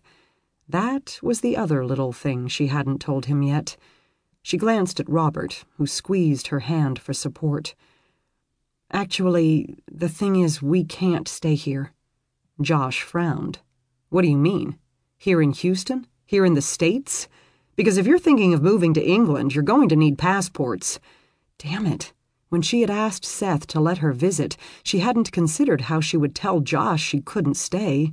That was the other little thing she hadn't told him yet. She glanced at Robert, who squeezed her hand for support. Actually, the thing is, we can't stay here. Josh frowned. What do you mean? Here in Houston? Here in the States? Because if you're thinking of moving to England, you're going to need passports. Damn it. When she had asked Seth to let her visit, she hadn't considered how she would tell Josh she couldn't stay.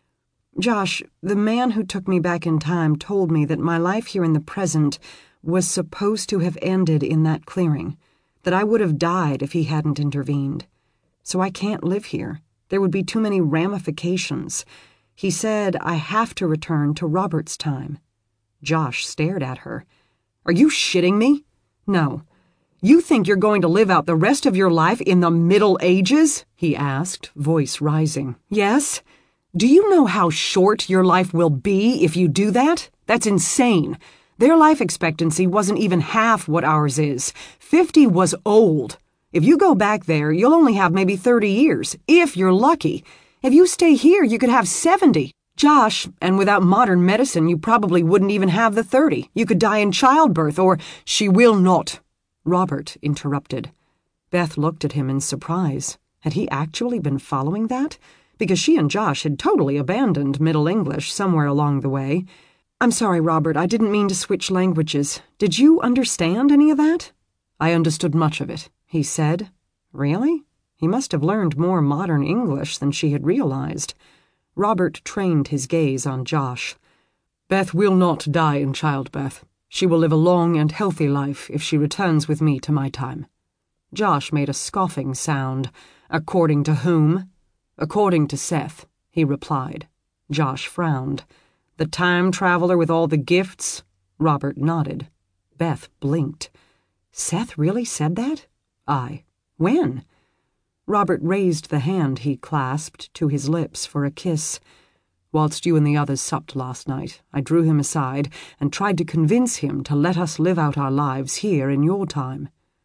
Josh, the man who took me back in time told me that my life here in the present was supposed to have ended in that clearing, that I would have died if he hadn't intervened. So I can't live here. There would be too many ramifications. He said I have to return to Robert's time. Josh stared at her. Are you shitting me? No. You think you're going to live out the rest of your life in the Middle Ages? He asked, voice rising. Yes? Do you know how short your life will be if you do that? That's insane. Their life expectancy wasn't even half what ours is. 50 was old. If you go back there, you'll only have maybe 30 years, if you're lucky. If you stay here, you could have 70. Josh, and without modern medicine, you probably wouldn't even have the 30. You could die in childbirth, or— She will not, Robert interrupted. Beth looked at him in surprise. Had he actually been following that? Because she and Josh had totally abandoned Middle English somewhere along the way. I'm sorry, Robert, I didn't mean to switch languages. Did you understand any of that? I understood much of it, he said. Really? He must have learned more modern English than she had realized. Robert trained his gaze on Josh. Beth will not die in childbirth. She will live a long and healthy life if she returns with me to my time. Josh made a scoffing sound. According to whom? According to Seth, he replied. Josh frowned. The time traveler with all the gifts? Robert nodded. Beth blinked. Seth really said that? Aye. When? Robert raised the hand he clasped to his lips for a kiss. Whilst you and the others supped last night, I drew him aside and tried to convince him to let us live out our lives here in your time.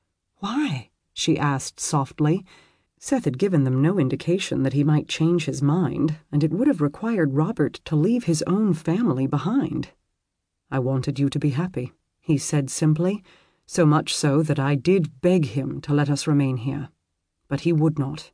Why? She asked softly. Seth had given them no indication that he might change his mind, and it would have required Robert to leave his own family behind. I wanted you to be happy, he said simply, so much so that I did beg him to let us remain here. But he would not.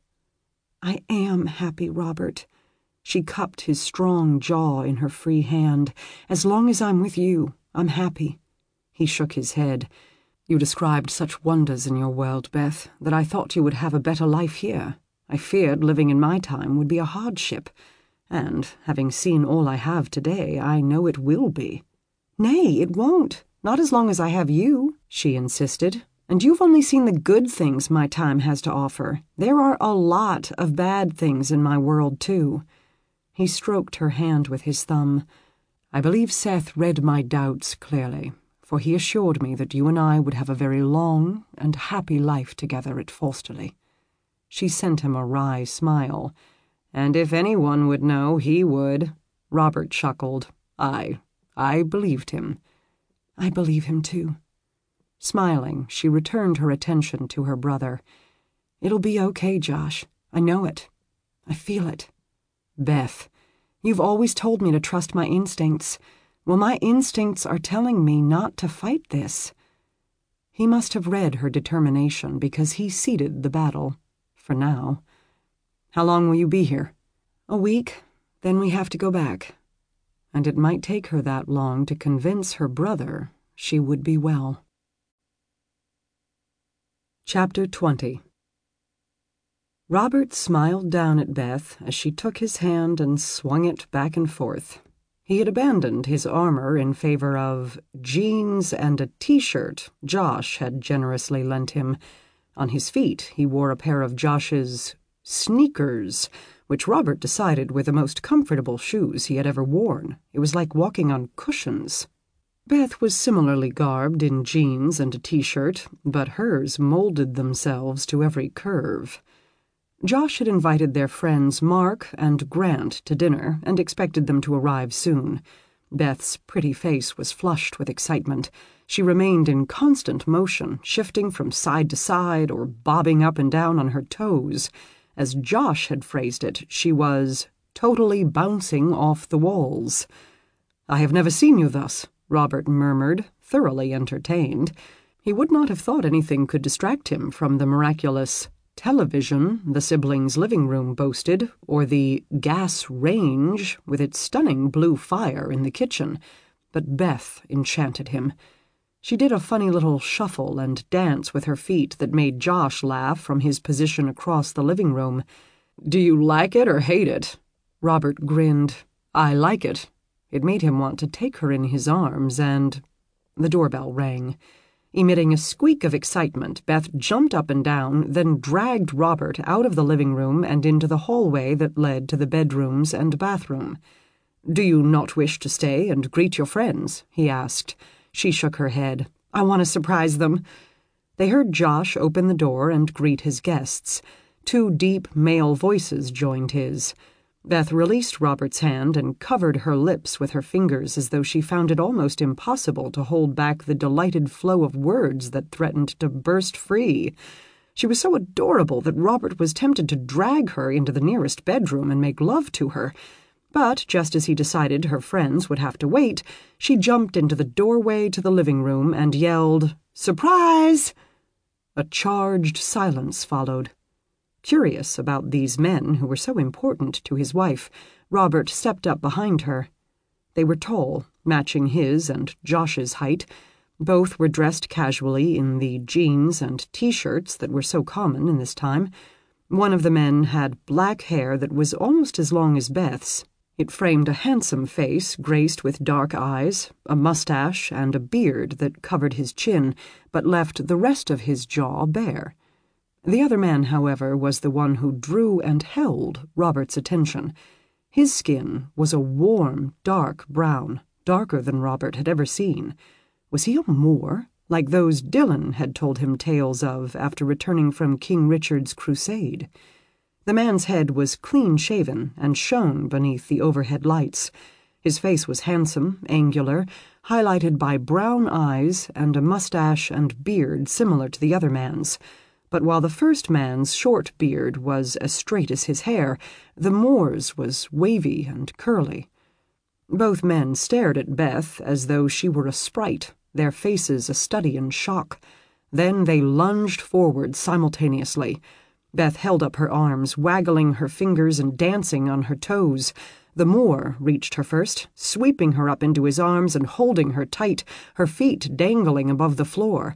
I am happy, Robert. She cupped his strong jaw in her free hand. As long as I'm with you, I'm happy. He shook his head. You described such wonders in your world, Beth, that I thought you would have a better life here. I feared living in my time would be a hardship, and, having seen all I have today, I know it will be." "Nay, it won't. Not as long as I have you," she insisted. "And you've only seen the good things my time has to offer. There are a lot of bad things in my world, too." He stroked her hand with his thumb. "I believe Seth read my doubts clearly, for he assured me that you and I would have a very long and happy life together at Forsterly." She sent him a wry smile. "And if anyone would know, he would." Robert chuckled. I believed him." "I believe him, too." Smiling, she returned her attention to her brother. "It'll be okay, Josh. I know it. I feel it." "Beth, you've always told me to trust my instincts. Well, my instincts are telling me not to fight this." He must have read her determination because he ceded the battle, for now. "How long will you be here?" "A week. Then we have to go back." And it might take her that long to convince her brother she would be well. Chapter 20. Robert smiled down at Beth as she took his hand and swung it back and forth. He had abandoned his armor in favor of jeans and a t-shirt Josh had generously lent him. On his feet he wore a pair of Josh's sneakers, which Robert decided were the most comfortable shoes he had ever worn. It was like walking on cushions. Beth was similarly garbed in jeans and a t-shirt, but hers molded themselves to every curve. Josh had invited their friends Mark and Grant to dinner and expected them to arrive soon. Beth's pretty face was flushed with excitement. She remained in constant motion, shifting from side to side or bobbing up and down on her toes. As Josh had phrased it, she was totally bouncing off the walls. "I have never seen you thus," Robert murmured, thoroughly entertained. He would not have thought anything could distract him from the miraculous television the siblings' living room boasted, or the gas range with its stunning blue fire in the kitchen. But Beth enchanted him. She did a funny little shuffle and dance with her feet that made Josh laugh from his position across the living room. "Do you like it or hate it?" Robert grinned. "I like it." It made him want to take her in his arms, and the doorbell rang. Emitting a squeak of excitement, Beth jumped up and down, then dragged Robert out of the living room and into the hallway that led to the bedrooms and bathroom. "Do you not wish to stay and greet your friends?" he asked. She shook her head. "I want to surprise them." They heard Josh open the door and greet his guests. Two deep male voices joined his. Beth released Robert's hand and covered her lips with her fingers as though she found it almost impossible to hold back the delighted flow of words that threatened to burst free. She was so adorable that Robert was tempted to drag her into the nearest bedroom and make love to her. But just as he decided her friends would have to wait, she jumped into the doorway to the living room and yelled, "Surprise!" A charged silence followed. Curious about these men who were so important to his wife, Robert stepped up behind her. They were tall, matching his and Josh's height. Both were dressed casually in the jeans and t-shirts that were so common in this time. One of the men had black hair that was almost as long as Beth's. It framed a handsome face graced with dark eyes, a mustache, and a beard that covered his chin, but left the rest of his jaw bare. The other man, however, was the one who drew and held Robert's attention. His skin was a warm, dark brown, darker than Robert had ever seen. Was he a Moor, like those Dillon had told him tales of after returning from King Richard's crusade? The man's head was clean-shaven and shone beneath the overhead lights. His face was handsome, angular, highlighted by brown eyes and a mustache and beard similar to the other man's. But while the first man's short beard was as straight as his hair, the Moor's was wavy and curly. Both men stared at Beth as though she were a sprite, their faces a study in shock. Then they lunged forward simultaneously. Beth held up her arms, waggling her fingers and dancing on her toes. The Moor reached her first, sweeping her up into his arms and holding her tight, her feet dangling above the floor.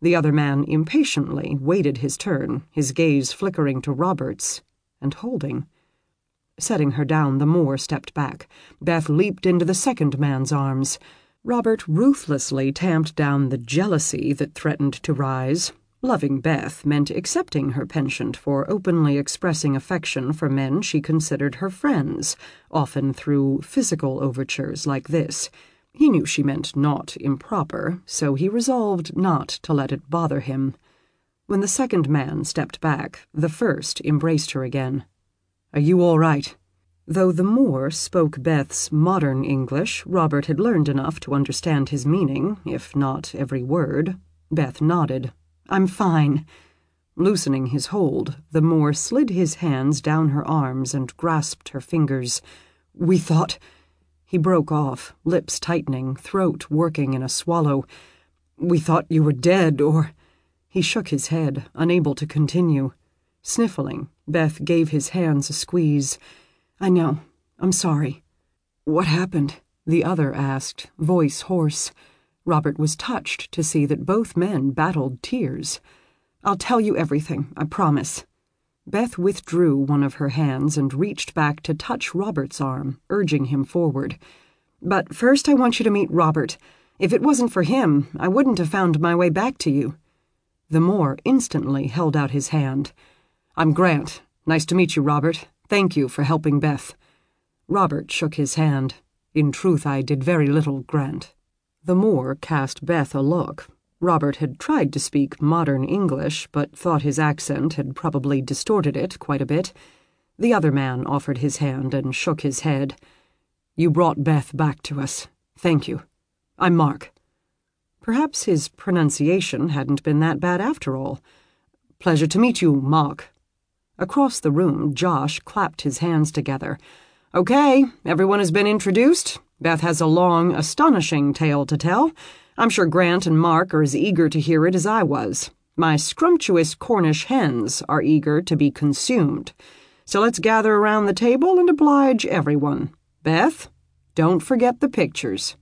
The other man impatiently waited his turn, his gaze flickering to Robert's, and holding. Setting her down, the Moor stepped back. Beth leaped into the second man's arms. Robert ruthlessly tamped down the jealousy that threatened to rise. Loving Beth meant accepting her penchant for openly expressing affection for men she considered her friends, often through physical overtures like this. He knew she meant naught improper, so he resolved not to let it bother him. When the second man stepped back, the first embraced her again. "Are you all right?" Though the Moor spoke Beth's modern English, Robert had learned enough to understand his meaning, if not every word. Beth nodded. "I'm fine." Loosening his hold, the Moor slid his hands down her arms and grasped her fingers. "We thought—" He broke off, lips tightening, throat working in a swallow. "We thought you were dead, or—" He shook his head, unable to continue. Sniffling, Beth gave his hands a squeeze. "I know. I'm sorry." "What happened?" the other asked, voice hoarse. Robert was touched to see that both men battled tears. "I'll tell you everything, I promise." Beth withdrew one of her hands and reached back to touch Robert's arm, urging him forward. "But first I want you to meet Robert. If it wasn't for him, I wouldn't have found my way back to you." The Moor instantly held out his hand. "I'm Grant. Nice to meet you, Robert. Thank you for helping Beth." Robert shook his hand. "In truth, I did very little, Grant." The Moor cast Beth a look. Robert had tried to speak modern English, but thought his accent had probably distorted it quite a bit. The other man offered his hand and shook his head. "You brought Beth back to us. Thank you. I'm Mark." Perhaps his pronunciation hadn't been that bad after all. "Pleasure to meet you, Mark." Across the room, Josh clapped his hands together. "Okay, everyone has been introduced. Beth has a long, astonishing tale to tell. I'm sure Grant and Mark are as eager to hear it as I was. My scrumptious Cornish hens are eager to be consumed. So let's gather around the table and oblige everyone. Beth, don't forget the pictures."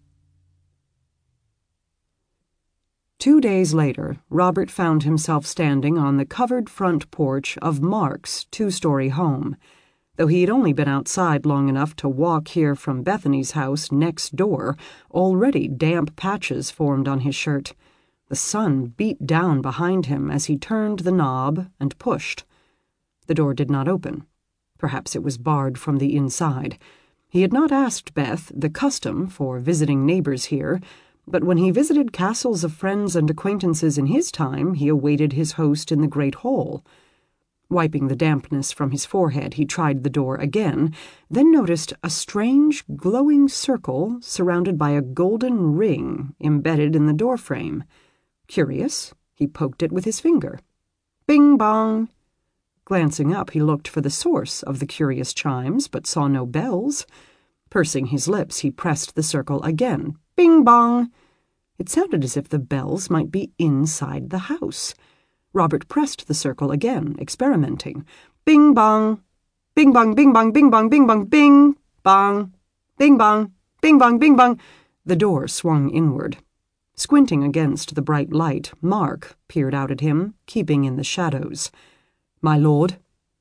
2 days later, Robert found himself standing on the covered front porch of Mark's 2-story home. Though he had only been outside long enough to walk here from Bethany's house next door, already damp patches formed on his shirt. The sun beat down behind him as he turned the knob and pushed. The door did not open. Perhaps it was barred from the inside. He had not asked Beth the custom for visiting neighbors here, but when he visited castles of friends and acquaintances in his time, he awaited his host in the great hall. Wiping the dampness from his forehead, he tried the door again, then noticed a strange, glowing circle surrounded by a golden ring embedded in the doorframe. Curious, he poked it with his finger. Bing bong! Glancing up, he looked for the source of the curious chimes, but saw no bells. Pursing his lips, he pressed the circle again. Bing bong! It sounded as if the bells might be inside the house. Robert pressed the circle again, experimenting. Bing bong! Bing bong, bing bong, bing bong, bing bong, bing bong! Bing bong, bing bong, bing bong! The door swung inward. Squinting against the bright light, Mark peered out at him, keeping in the shadows. "My lord?"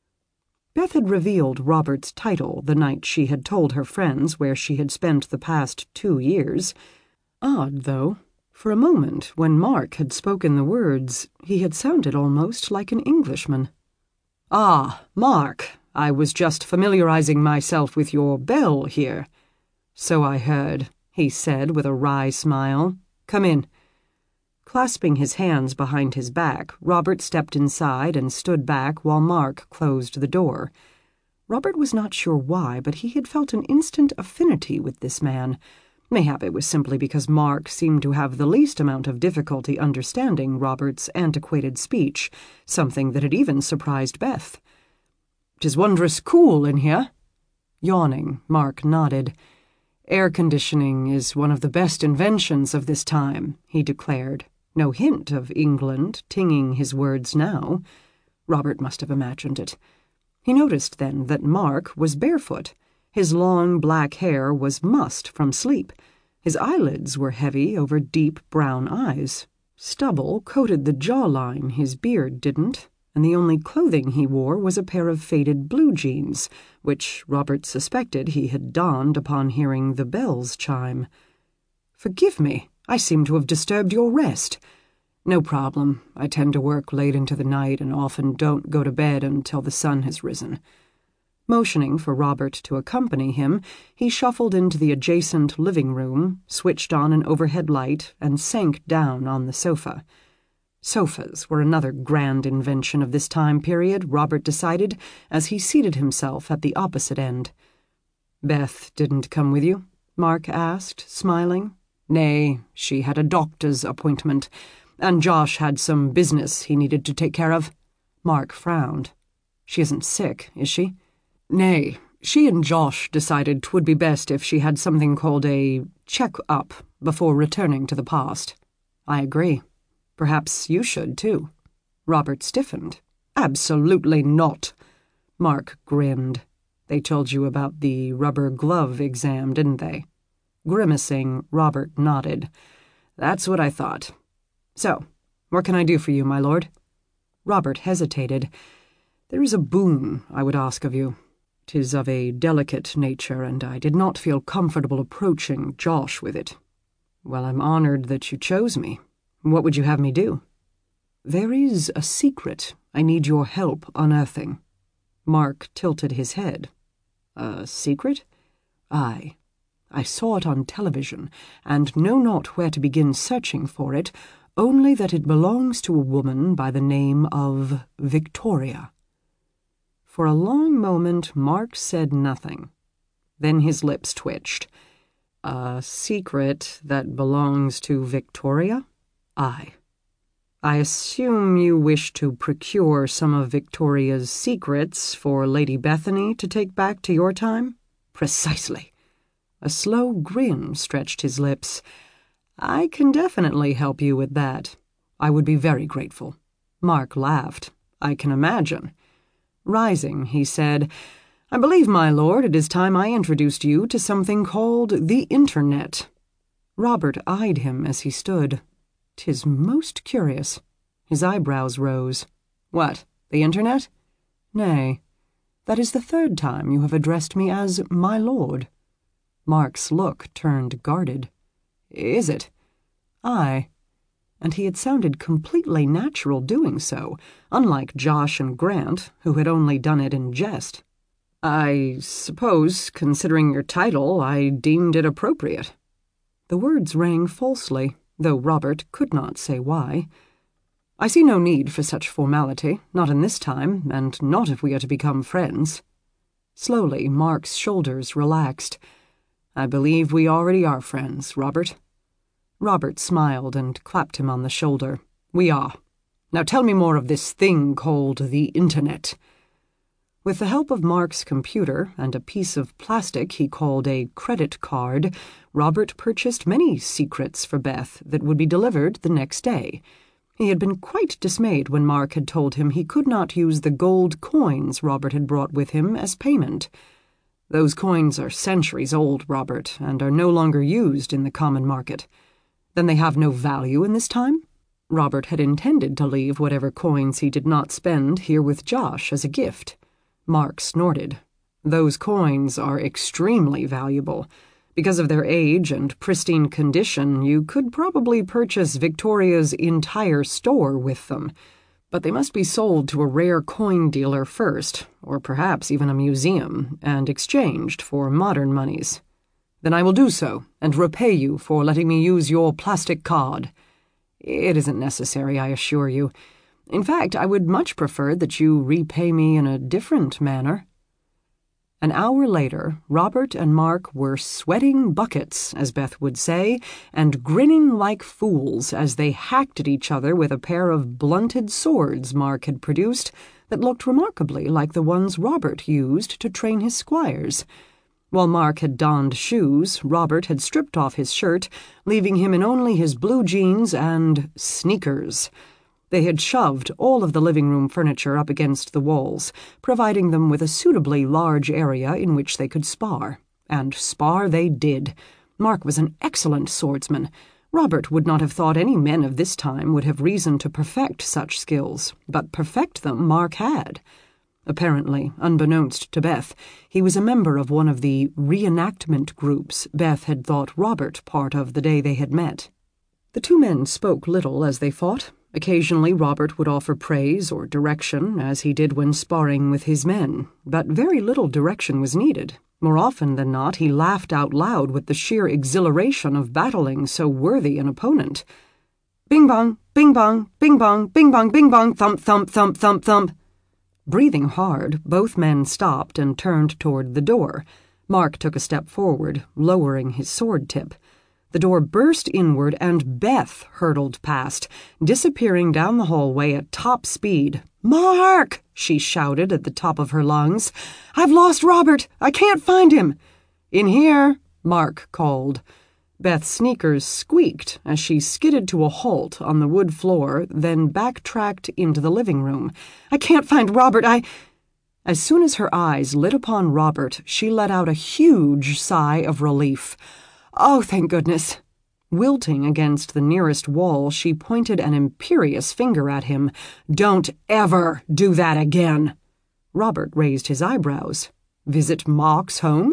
Beth had revealed Robert's title the night she had told her friends where she had spent the past 2 years. Odd, though. For a moment, when Mark had spoken the words, he had sounded almost like an Englishman. "Ah, Mark, I was just familiarizing myself with your bell here." "So I heard," he said with a wry smile. "Come in." Clasping his hands behind his back, Robert stepped inside and stood back while Mark closed the door. Robert was not sure why, but he had felt an instant affinity with this man. Mayhap it was simply because Mark seemed to have the least amount of difficulty understanding Robert's antiquated speech, something that had even surprised Beth. "'Tis wondrous cool in here." Yawning, Mark nodded. "Air conditioning is one of the best inventions of this time," he declared. No hint of England tinging his words now. Robert must have imagined it. He noticed then that Mark was barefoot. His long black hair was mussed from sleep. His eyelids were heavy over deep brown eyes. Stubble coated the jawline, his beard didn't, and the only clothing he wore was a pair of faded blue jeans, which Robert suspected he had donned upon hearing the bells chime. "Forgive me, I seem to have disturbed your rest." "No problem. I tend to work late into the night and often don't go to bed until the sun has risen." Motioning for Robert to accompany him, he shuffled into the adjacent living room, switched on an overhead light, and sank down on the sofa. Sofas were another grand invention of this time period, Robert decided, as he seated himself at the opposite end. "Beth didn't come with you?" Mark asked, smiling. "Nay, she had a doctor's appointment, and Josh had some business he needed to take care of." Mark frowned. "She isn't sick, is she?" "Nay, she and Josh decided 'twould be best if she had something called a check-up before returning to the past." "I agree. Perhaps you should, too." Robert stiffened. "Absolutely not." Mark grinned. "They told you about the rubber glove exam, didn't they?" Grimacing, Robert nodded. "That's what I thought. So, what can I do for you, my lord?" Robert hesitated. "There is a boon I would ask of you. 'Tis of a delicate nature, and I did not feel comfortable approaching Josh with it." "Well, I'm honored that you chose me. What would you have me do?" "There is a secret I need your help unearthing." Mark tilted his head. "A secret?" "Aye. I saw it on television, and know not where to begin searching for it, only that it belongs to a woman by the name of Victoria." For a long moment Mark said nothing. Then his lips twitched. "A secret that belongs to Victoria?" "Aye. I assume you wish to procure some of Victoria's secrets for Lady Bethany to take back to your time?" "Precisely." A slow grin stretched his lips. "I can definitely help you with that. I would be very grateful." Mark laughed. "I can imagine." Rising, he said, "I believe, my lord, it is time I introduced you to something called the Internet." Robert eyed him as he stood. "'Tis most curious." His eyebrows rose. "What, the Internet?" "Nay, that is the third time you have addressed me as my lord." Mark's look turned guarded. "Is it?" "Aye." And he had sounded completely natural doing so, unlike Josh and Grant, who had only done it in jest. "I suppose, considering your title, I deemed it appropriate." The words rang falsely, though Robert could not say why. "I see no need for such formality, not in this time, and not if we are to become friends." Slowly, Mark's shoulders relaxed. "I believe we already are friends, Robert." Robert smiled and clapped him on the shoulder. "We are. Now tell me more of this thing called the Internet." With the help of Mark's computer and a piece of plastic he called a credit card, Robert purchased many secrets for Beth that would be delivered the next day. He had been quite dismayed when Mark had told him he could not use the gold coins Robert had brought with him as payment. "Those coins are centuries old, Robert, and are no longer used in the common market." "Then they have no value in this time?" Robert had intended to leave whatever coins he did not spend here with Josh as a gift. Mark snorted. "Those coins are extremely valuable. Because of their age and pristine condition, you could probably purchase Victoria's entire store with them. But they must be sold to a rare coin dealer first, or perhaps even a museum, and exchanged for modern monies." "Then I will do so, and repay you for letting me use your plastic card." "It isn't necessary, I assure you. In fact, I would much prefer that you repay me in a different manner." An hour later, Robert and Mark were sweating buckets, as Beth would say, and grinning like fools as they hacked at each other with a pair of blunted swords Mark had produced that looked remarkably like the ones Robert used to train his squires. While Mark had donned shoes, Robert had stripped off his shirt, leaving him in only his blue jeans and sneakers. They had shoved all of the living room furniture up against the walls, providing them with a suitably large area in which they could spar. And spar they did. Mark was an excellent swordsman. Robert would not have thought any men of this time would have reason to perfect such skills, but perfect them Mark had. Apparently, unbeknownst to Beth, he was a member of one of the reenactment groups Beth had thought Robert part of the day they had met. The two men spoke little as they fought. Occasionally Robert would offer praise or direction, as he did when sparring with his men, but very little direction was needed. More often than not, he laughed out loud with the sheer exhilaration of battling so worthy an opponent. Bing bong, bing bong, bing bong, bing bong, bing bong, thump, thump, thump, thump, thump. Breathing hard, both men stopped and turned toward the door. Mark took a step forward, lowering his sword tip. The door burst inward and Beth hurtled past, disappearing down the hallway at top speed. "Mark!" she shouted at the top of her lungs. "I've lost Robert! I can't find him!" "In here," Mark called. Beth's sneakers squeaked as she skidded to a halt on the wood floor, then backtracked into the living room. "I can't find Robert, As soon as her eyes lit upon Robert, she let out a huge sigh of relief. "Oh, thank goodness." Wilting against the nearest wall, she pointed an imperious finger at him. "Don't ever do that again." Robert raised his eyebrows. "Visit Mark's home?"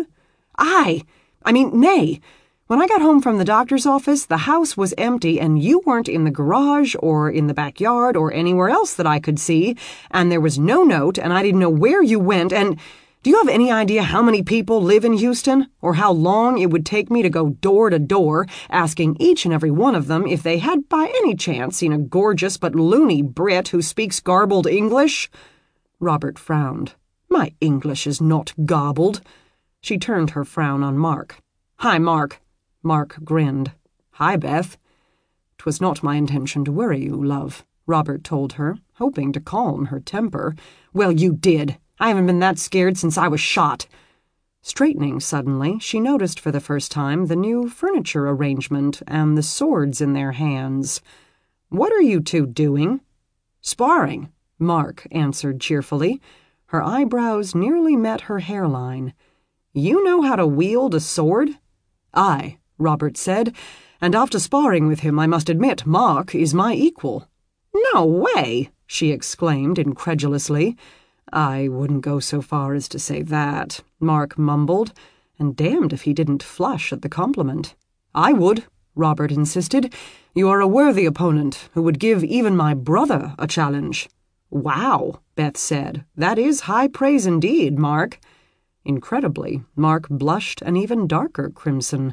Nay. When I got home from the doctor's office, the house was empty and you weren't in the garage or in the backyard or anywhere else that I could see, and there was no note, and I didn't know where you went, and... Do you have any idea how many people live in Houston, or how long it would take me to go door to door, asking each and every one of them if they had by any chance seen a gorgeous but loony Brit who speaks garbled English? Robert frowned. "My English is not garbled." She turned her frown on Mark. "Hi, Mark." Mark grinned. "Hi, Beth." "'Twas not my intention to worry you, love," Robert told her, hoping to calm her temper. "Well, you did. I haven't been that scared since I was shot." Straightening suddenly, she noticed for the first time the new furniture arrangement and the swords in their hands. "What are you two doing?" "Sparring," Mark answered cheerfully. Her eyebrows nearly met her hairline. "You know how to wield a sword?" "Aye," Robert said, "and after sparring with him, I must admit Mark is my equal." "No way!" she exclaimed incredulously. "I wouldn't go so far as to say that," Mark mumbled, and damned if he didn't flush at the compliment. "I would," Robert insisted. "You are a worthy opponent who would give even my brother a challenge." "Wow," Beth said. "That is high praise indeed, Mark." Incredibly, Mark blushed an even darker crimson.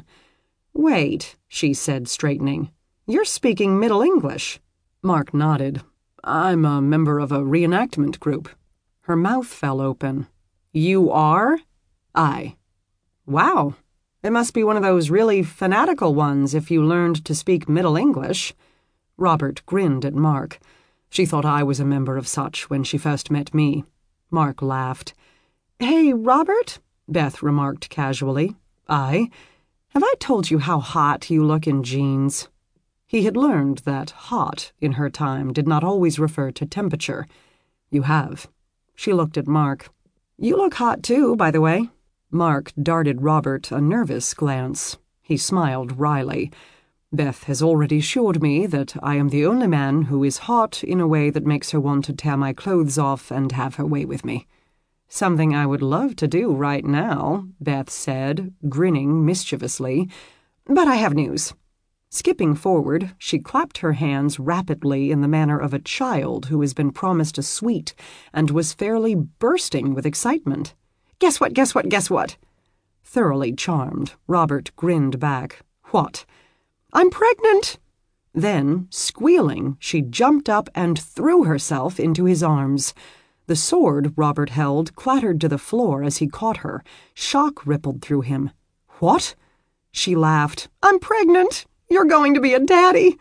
"Wait," she said, straightening. "You're speaking Middle English." Mark nodded. "I'm a member of a reenactment group." Her mouth fell open. "You are?" "Aye." "Wow. It must be one of those really fanatical ones if you learned to speak Middle English." Robert grinned at Mark. She thought I was a member of such when she first met me. Mark laughed. "Hey, Robert," Beth remarked casually. "Aye? Have I told you how hot you look in jeans?" He had learned that hot, in her time, did not always refer to temperature. "You have." She looked at Mark. "You look hot, too, by the way." Mark darted Robert a nervous glance. He smiled wryly. "Beth has already assured me that I am the only man who is hot in a way that makes her want to tear my clothes off and have her way with me." "Something I would love to do right now," Beth said, grinning mischievously. "But I have news." Skipping forward, she clapped her hands rapidly in the manner of a child who has been promised a sweet and was fairly bursting with excitement. "Guess what, guess what, guess what?" Thoroughly charmed, Robert grinned back. "What?" "I'm pregnant!" Then, squealing, she jumped up and threw herself into his arms. The sword Robert held clattered to the floor as he caught her. Shock rippled through him. "What?" She laughed. "I'm pregnant! You're going to be a daddy!"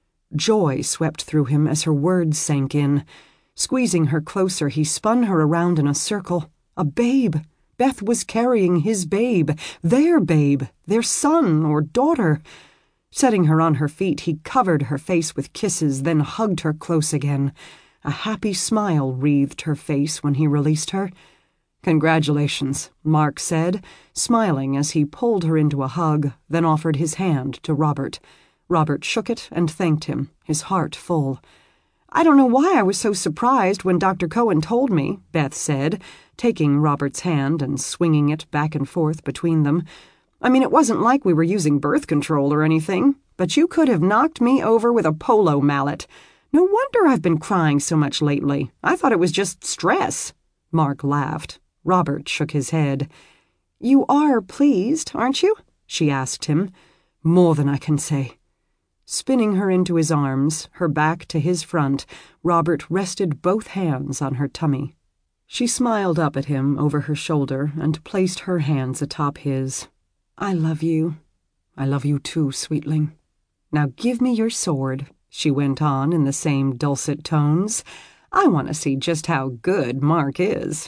Joy swept through him as her words sank in. Squeezing her closer, he spun her around in a circle. A babe! Beth was carrying his babe, their son or daughter. Setting her on her feet, he covered her face with kisses, then hugged her close again. A happy smile wreathed her face when he released her. "Congratulations," Mark said, smiling as he pulled her into a hug, then offered his hand to Robert. Robert shook it and thanked him, his heart full. "I don't know why I was so surprised when Dr. Cohen told me," Beth said, taking Robert's hand and swinging it back and forth between them. "I mean, it wasn't like we were using birth control or anything, but you could have knocked me over with a polo mallet. No wonder I've been crying so much lately. I thought it was just stress." Mark laughed. Robert shook his head. "You are pleased, aren't you?" she asked him. "More than I can say." Spinning her into his arms, her back to his front, Robert rested both hands on her tummy. She smiled up at him over her shoulder and placed her hands atop his. "I love you. I love you too, sweetling. Now give me your sword," she went on in the same dulcet tones. "I want to see just how good Mark is."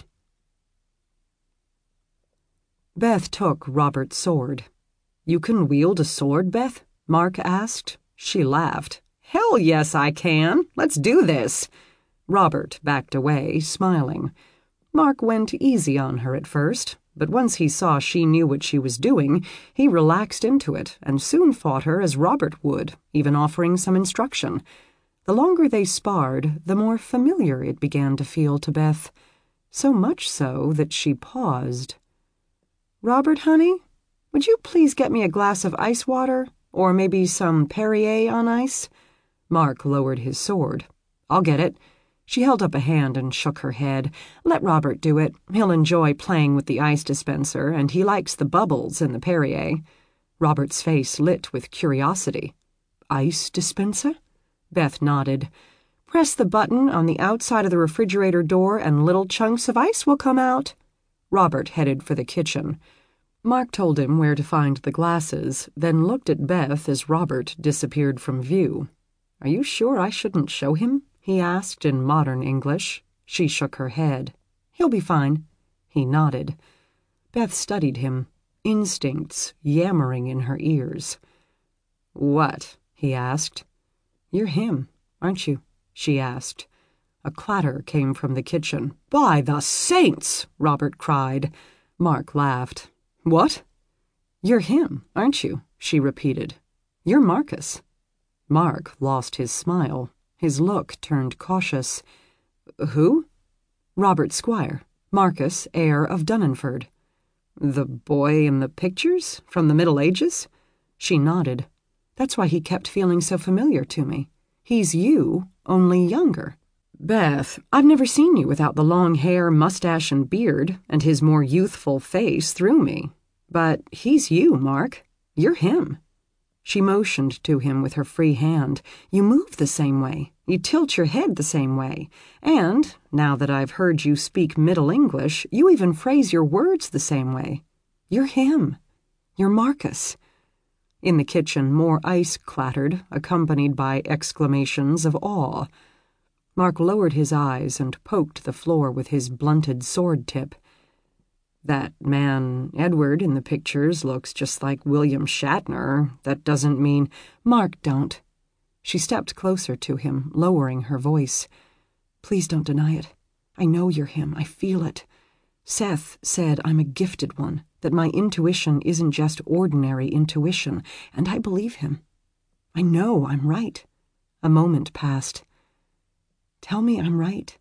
Beth took Robert's sword. "You can wield a sword, Beth?" Mark asked. She laughed. "Hell yes, I can. Let's do this." Robert backed away, smiling. Mark went easy on her at first, but once he saw she knew what she was doing, he relaxed into it and soon fought her as Robert would, even offering some instruction. The longer they sparred, the more familiar it began to feel to Beth, so much so that she paused. "Robert, honey, would you please get me a glass of ice water? Or maybe some Perrier on ice?" Mark lowered his sword. "I'll get it." She held up a hand and shook her head. "Let Robert do it. He'll enjoy playing with the ice dispenser, and he likes the bubbles in the Perrier." Robert's face lit with curiosity. "Ice dispenser?" Beth nodded. "Press the button on the outside of the refrigerator door and little chunks of ice will come out." Robert headed for the kitchen. Mark told him where to find the glasses, then looked at Beth as Robert disappeared from view. "Are you sure I shouldn't show him?" he asked in modern English. She shook her head. "He'll be fine." He nodded. Beth studied him, instincts yammering in her ears. "What?" he asked. "You're him, aren't you?" she asked. A clatter came from the kitchen. "By the saints!" Robert cried. Mark laughed. "What?" "You're him, aren't you?" she repeated. "You're Marcus." Mark lost his smile. His look turned cautious. "Who?" "Robert Squire, Marcus, heir of Dunnenford." "The boy in the pictures? From the Middle Ages?" She nodded. "That's why he kept feeling so familiar to me. He's you, only younger." "Beth, I've never seen you without the long hair, mustache, and beard, and his more youthful face threw me. But he's you, Mark. You're him." She motioned to him with her free hand. "You move the same way. You tilt your head the same way. And, now that I've heard you speak Middle English, you even phrase your words the same way. You're him. You're Marcus." In the kitchen, more ice clattered, accompanied by exclamations of awe. Mark lowered his eyes and poked the floor with his blunted sword tip. "That man, Edward, in the pictures looks just like William Shatner. That doesn't mean—" "Mark, don't." She stepped closer to him, lowering her voice. "Please don't deny it. I know you're him. I feel it. Seth said I'm a gifted one, that my intuition isn't just ordinary intuition, and I believe him. I know I'm right." A moment passed. "Tell me I'm right."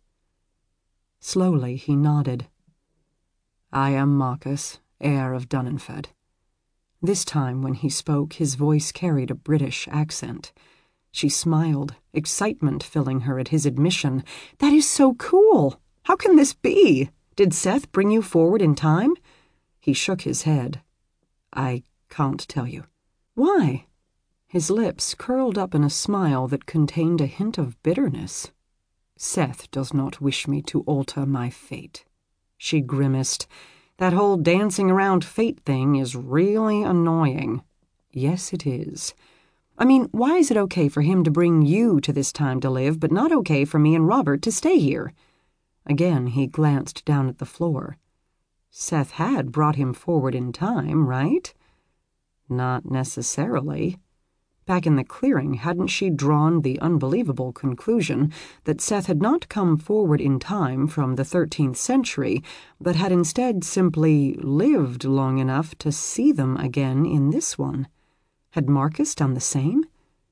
Slowly he nodded. "I am Marcus, heir of Dunnenford." This time when he spoke, his voice carried a British accent. She smiled, excitement filling her at his admission. "That is so cool! How can this be? Did Seth bring you forward in time?" He shook his head. "I can't tell you." "Why?" His lips curled up in a smile that contained a hint of bitterness. "Seth does not wish me to alter my fate." She grimaced. "That whole dancing around fate thing is really annoying." "Yes, it is. I mean, why is it okay for him to bring you to this time to live, but not okay for me and Robert to stay here?" Again he glanced down at the floor. Seth had brought him forward in time, right? Not necessarily. Back in the clearing, hadn't she drawn the unbelievable conclusion that Seth had not come forward in time from the 13th century, but had instead simply lived long enough to see them again in this one? Had Marcus done the same?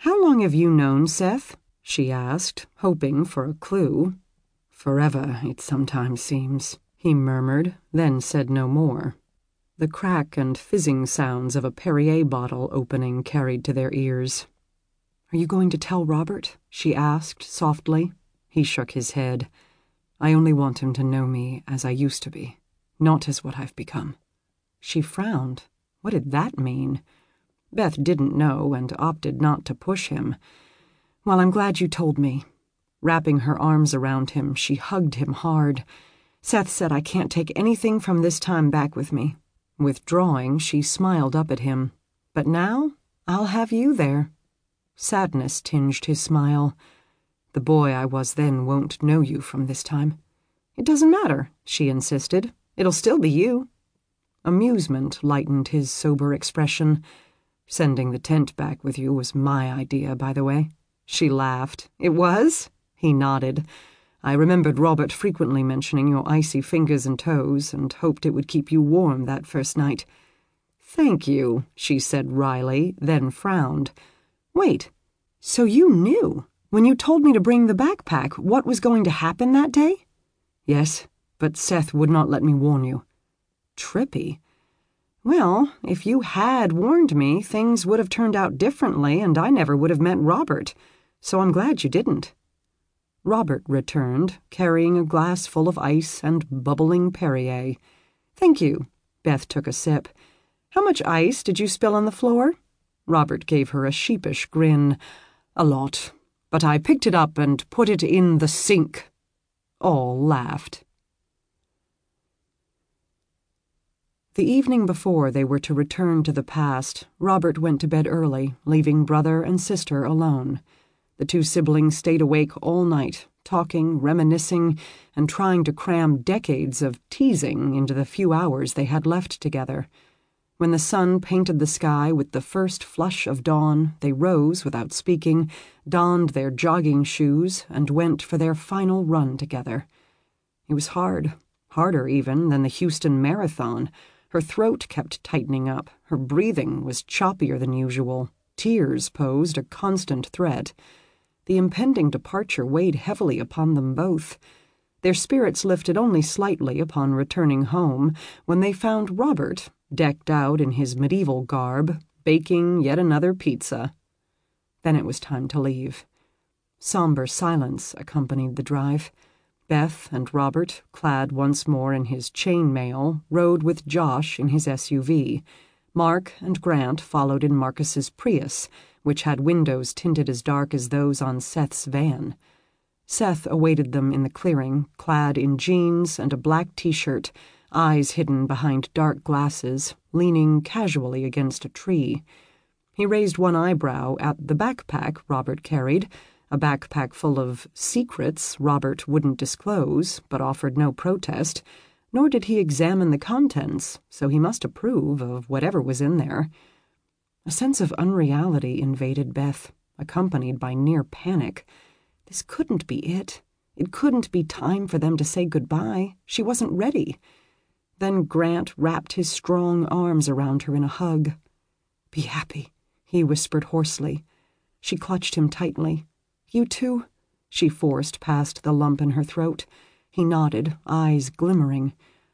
"How long have you known Seth?" she asked, hoping for a clue. "Forever, it sometimes seems," he murmured, then said no more. The crack and fizzing sounds of a Perrier bottle opening carried to their ears. "Are you going to tell Robert?" she asked softly. He shook his head. "I only want him to know me as I used to be, not as what I've become." She frowned. What did that mean? Beth didn't know and opted not to push him. "Well, I'm glad you told me." Wrapping her arms around him, she hugged him hard. "Seth said I can't take anything from this time back with me." Withdrawing, she smiled up at him. "But now, I'll have you there." Sadness tinged his smile. "The boy I was then won't know you from this time." "It doesn't matter," she insisted. "It'll still be you." Amusement lightened his sober expression. "Sending the tent back with you was my idea, by the way." She laughed. "It was?" He nodded. "I remembered Robert frequently mentioning your icy fingers and toes, and hoped it would keep you warm that first night." "Thank you," she said wryly, then frowned. "Wait, so you knew, when you told me to bring the backpack, what was going to happen that day?" "Yes, but Seth would not let me warn you." Trippy. "Well, if you had warned me, things would have turned out differently, and I never would have met Robert, so I'm glad you didn't." Robert returned, carrying a glass full of ice and bubbling Perrier. "Thank you." Beth took a sip. "How much ice did you spill on the floor?" Robert gave her a sheepish grin. "A lot, but I picked it up and put it in the sink." All laughed. The evening before they were to return to the past, Robert went to bed early, leaving brother and sister alone. The two siblings stayed awake all night, talking, reminiscing, and trying to cram decades of teasing into the few hours they had left together. When the sun painted the sky with the first flush of dawn, they rose without speaking, donned their jogging shoes, and went for their final run together. It was hard, harder even than the Houston Marathon. Her throat kept tightening up, her breathing was choppier than usual, tears posed a constant threat. The impending departure weighed heavily upon them both. Their spirits lifted only slightly upon returning home, when they found Robert, decked out in his medieval garb, baking yet another pizza. Then it was time to leave. Somber silence accompanied the drive. Beth and Robert, clad once more in his chainmail, rode with Josh in his SUV. Mark and Grant followed in Marcus's Prius, which had windows tinted as dark as those on Seth's van. Seth awaited them in the clearing, clad in jeans and a black t-shirt, eyes hidden behind dark glasses, leaning casually against a tree. He raised one eyebrow at the backpack Robert carried, a backpack full of secrets Robert wouldn't disclose, but offered no protest, nor did he examine the contents, so he must approve of whatever was in there. A sense of unreality invaded Beth, accompanied by near panic. This couldn't be it. It couldn't be time for them to say goodbye. She wasn't ready. Then Grant wrapped his strong arms around her in a hug. "Be happy," he whispered hoarsely. She clutched him tightly. "You too?" she forced past the lump in her throat. He nodded, eyes glimmering.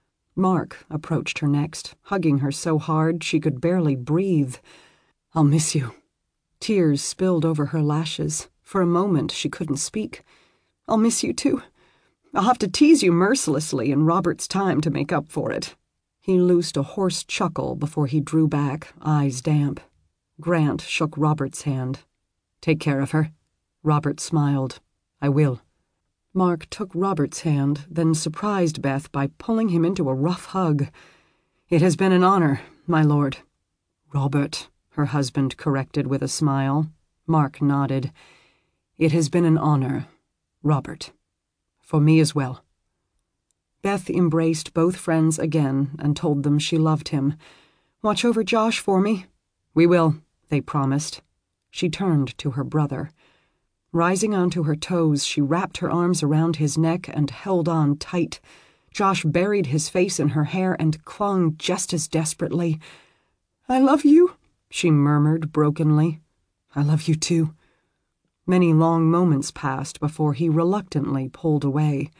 Mark approached her next, hugging her so hard she could barely breathe. "I'll miss you." Tears spilled over her lashes. For a moment she couldn't speak. "I'll miss you too. I'll have to tease you mercilessly in Robert's time to make up for it." He loosed a hoarse chuckle before he drew back, eyes damp. Grant shook Robert's hand. "Take care of her." Robert smiled. "I will." Mark took Robert's hand, then surprised Beth by pulling him into a rough hug. "It has been an honor, my lord." "Robert," her husband corrected with a smile. Mark nodded. "It has been an honor, Robert. For me as well." Beth embraced both friends again and told them she loved him. "Watch over Josh for me." "We will," they promised. She turned to her brother. Rising onto her toes, she wrapped her arms around his neck and held on tight. Josh buried his face in her hair and clung just as desperately. "I love you," she murmured brokenly. "I love you too." Many long moments passed before he reluctantly pulled away.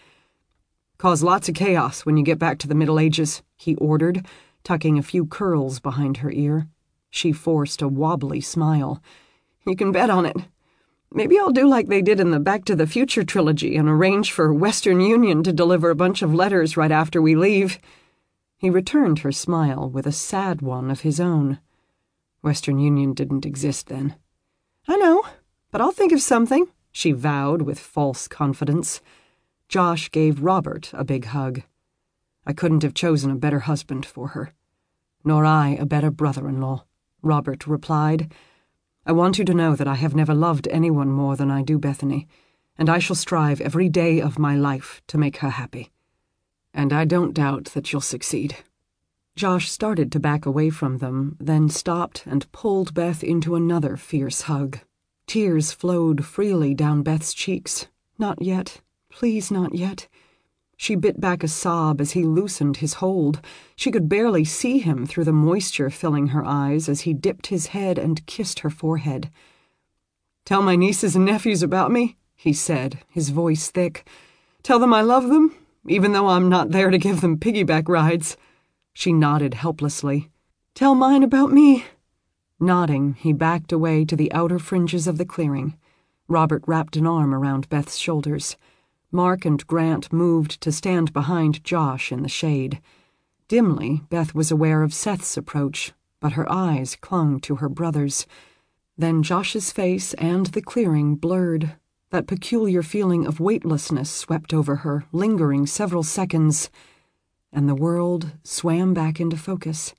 "Cause lots of chaos when you get back to the Middle Ages," he ordered, tucking a few curls behind her ear. She forced a wobbly smile. "You can bet on it. Maybe I'll do like they did in the Back to the Future trilogy and arrange for Western Union to deliver a bunch of letters right after we leave." He returned her smile with a sad one of his own. Western Union didn't exist then. "I know, but I'll think of something," she vowed with false confidence. Josh gave Robert a big hug. "I couldn't have chosen a better husband for her." "Nor I a better brother-in-law," Robert replied. "I want you to know that I have never loved anyone more than I do Bethany, and I shall strive every day of my life to make her happy. And I don't doubt that you'll succeed." Josh started to back away from them, then stopped and pulled Beth into another fierce hug. Tears flowed freely down Beth's cheeks. Not yet. Please, not yet. She bit back a sob as he loosened his hold. She could barely see him through the moisture filling her eyes as he dipped his head and kissed her forehead. "Tell my nieces and nephews about me," he said, his voice thick. "Tell them I love them, even though I'm not there to give them piggyback rides." She nodded helplessly. "Tell mine about me." Nodding, he backed away to the outer fringes of the clearing. Robert wrapped an arm around Beth's shoulders. Mark and Grant moved to stand behind Josh in the shade. Dimly, Beth was aware of Seth's approach, but her eyes clung to her brother's. Then Josh's face and the clearing blurred. That peculiar feeling of weightlessness swept over her, lingering several seconds, and the world swam back into focus.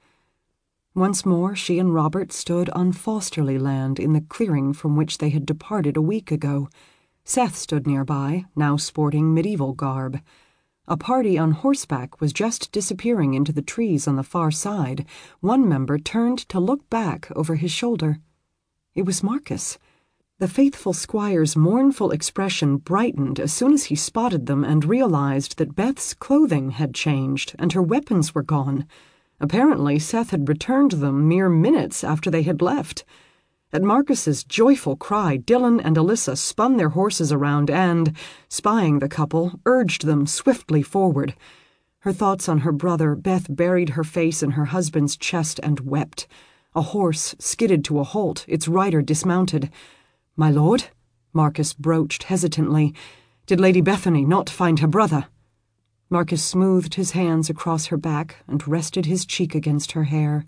Once more, she and Robert stood on Fosterly land in the clearing from which they had departed a week ago. Seth stood nearby, now sporting medieval garb. A party on horseback was just disappearing into the trees on the far side. One member turned to look back over his shoulder. It was Marcus. The faithful squire's mournful expression brightened as soon as he spotted them and realized that Beth's clothing had changed and her weapons were gone. Apparently, Seth had returned them mere minutes after they had left. At Marcus's joyful cry, Dylan and Alyssa spun their horses around and, spying the couple, urged them swiftly forward. Her thoughts on her brother, Beth buried her face in her husband's chest and wept. A horse skidded to a halt, its rider dismounted. "My lord?" Marcus broached hesitantly. "Did Lady Bethany not find her brother?" Marcus smoothed his hands across her back and rested his cheek against her hair.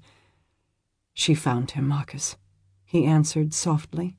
"She found him, Marcus," he answered softly.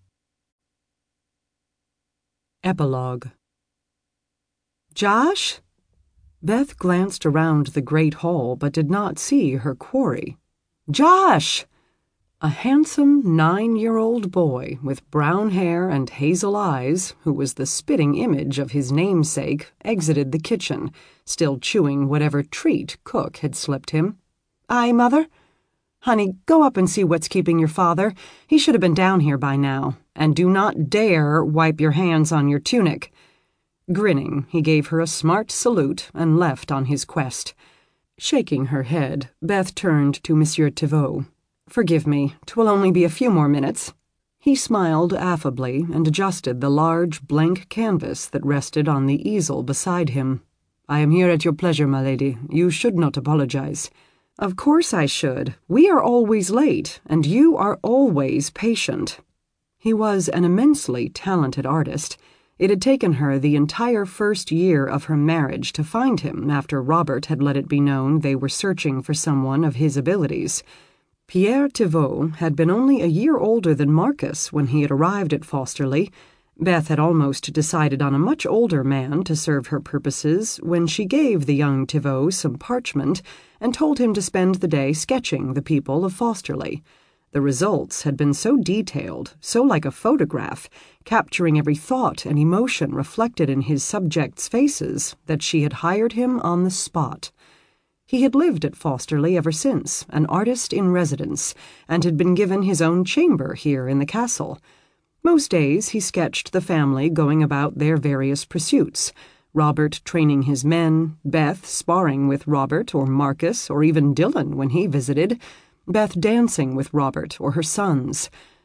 Epilogue. "Josh?" Beth glanced around the great hall but did not see her quarry. "Josh!" A handsome 9-year-old boy with brown hair and hazel eyes, who was the spitting image of his namesake, exited the kitchen, still chewing whatever treat cook had slipped him. "Aye, Mother? Honey, go up and see what's keeping your father. He should have been down here by now. And do not dare wipe your hands on your tunic." Grinning, he gave her a smart salute and left on his quest. Shaking her head, Beth turned to Monsieur Thibault. "Forgive me, 'twill only be a few more minutes." He smiled affably and adjusted the large blank canvas that rested on the easel beside him. "I am here at your pleasure, my lady. You should not apologize." "Of course I should. We are always late, and you are always patient." He was an immensely talented artist. It had taken her the entire first year of her marriage to find him after Robert had let it be known they were searching for someone of his abilities. Pierre Thibault had been only a year older than Marcus when he had arrived at Fosterly. Beth had almost decided on a much older man to serve her purposes when she gave the young Thibault some parchment and told him to spend the day sketching the people of Fosterly. The results had been so detailed, so like a photograph, capturing every thought and emotion reflected in his subjects' faces, that she had hired him on the spot. He had lived at Fosterly ever since, an artist in residence, and had been given his own chamber here in the castle. Most days he sketched the family going about their various pursuits, Robert training his men, Beth sparring with Robert or Marcus or even Dylan when he visited, Beth dancing with Robert or her sons,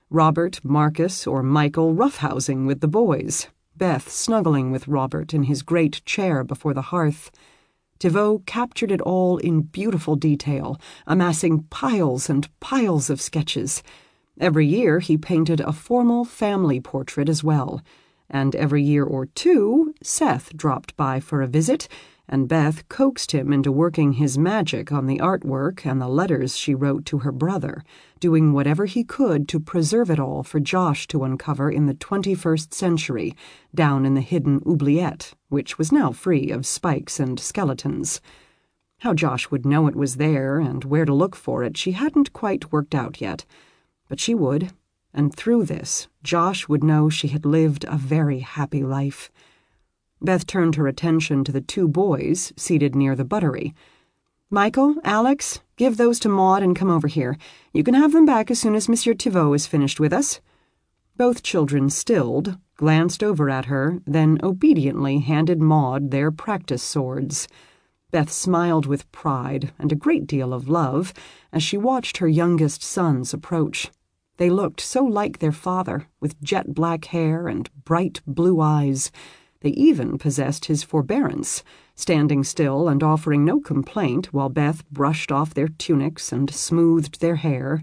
Robert, Marcus, or Michael roughhousing with the boys, Beth snuggling with Robert in his great chair before the hearth. Thibault captured it all in beautiful detail, amassing piles and piles of sketches. Every year he painted a formal family portrait as well, and every year or two Seth dropped by for a visit, and Beth coaxed him into working his magic on the artwork and the letters she wrote to her brother, doing whatever he could to preserve it all for Josh to uncover in the 21st century, down in the hidden oubliette, which was now free of spikes and skeletons. How Josh would know it was there and where to look for it she hadn't quite worked out yet, but she would, and through this Josh would know she had lived a very happy life. Beth turned her attention to the two boys seated near the buttery. "Michael, Alex, give those to Maud and come over here. You can have them back as soon as Monsieur Thibault is finished with us." Both children stilled, glanced over at her, then obediently handed Maud their practice swords. Beth smiled with pride and a great deal of love as she watched her youngest sons approach. They looked so like their father, with jet-black hair and bright blue eyes. They even possessed his forbearance, standing still and offering no complaint while Beth brushed off their tunics and smoothed their hair.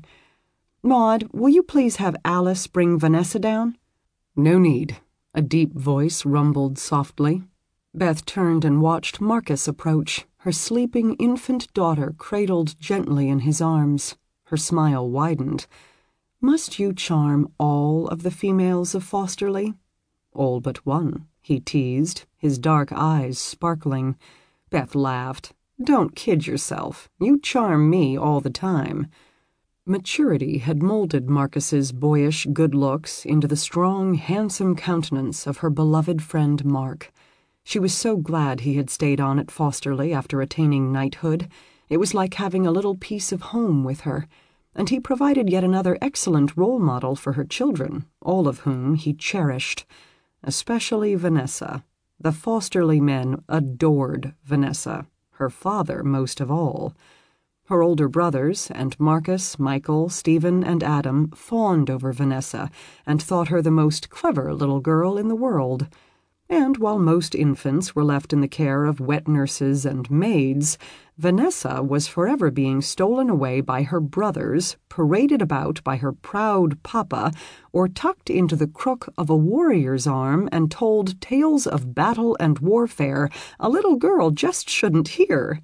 "Maud, will you please have Alice bring Vanessa down?" "No need," a deep voice rumbled softly. Beth turned and watched Marcus approach, her sleeping infant daughter cradled gently in his arms. Her smile widened. "Must you charm all of the females of Fosterley?" "All but one," he teased, his dark eyes sparkling. Beth laughed. "Don't kid yourself. You charm me all the time." Maturity had molded Marcus's boyish good looks into the strong, handsome countenance of her beloved friend Mark. She was so glad he had stayed on at Fosterley after attaining knighthood. It was like having a little piece of home with her, and he provided yet another excellent role model for her children, all of whom he cherished. Especially Vanessa. The Fosterley men adored Vanessa, her father most of all. Her older brothers, and Marcus, Michael, Stephen, and Adam, fawned over Vanessa and thought her the most clever little girl in the world. And while most infants were left in the care of wet nurses and maids, Vanessa was forever being stolen away by her brothers, paraded about by her proud papa, or tucked into the crook of a warrior's arm and told tales of battle and warfare a little girl just shouldn't hear.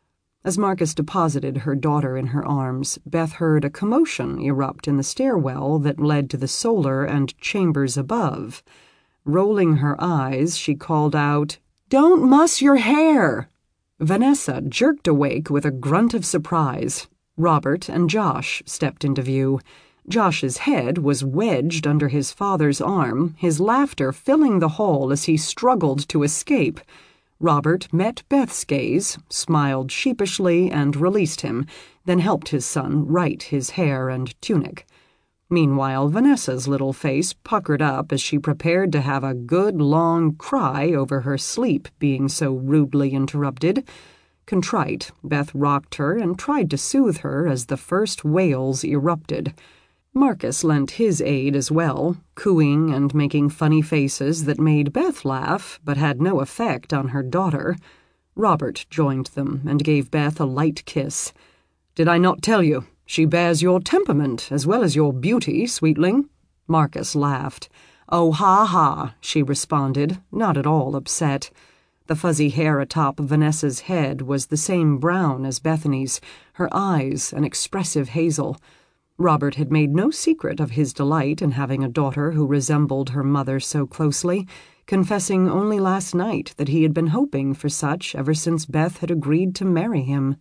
As Marcus deposited her daughter in her arms, Beth heard a commotion erupt in the stairwell that led to the solar and chambers above. Rolling her eyes, she called out, "Don't muss your hair!" Vanessa jerked awake with a grunt of surprise. Robert and Josh stepped into view. Josh's head was wedged under his father's arm, his laughter filling the hall as he struggled to escape. Robert met Beth's gaze, smiled sheepishly, and released him, then helped his son right his hair and tunic. Meanwhile, Vanessa's little face puckered up as she prepared to have a good long cry over her sleep being so rudely interrupted. Contrite, Beth rocked her and tried to soothe her as the first wails erupted. Marcus lent his aid as well, cooing and making funny faces that made Beth laugh but had no effect on her daughter. Robert joined them and gave Beth a light kiss. "Did I not tell you? She bears your temperament as well as your beauty, sweetling." Marcus laughed. "Oh, ha, she responded, not at all upset. The fuzzy hair atop Vanessa's head was the same brown as Bethany's, her eyes an expressive hazel. Robert had made no secret of his delight in having a daughter who resembled her mother so closely, confessing only last night that he had been hoping for such ever since Beth had agreed to marry him.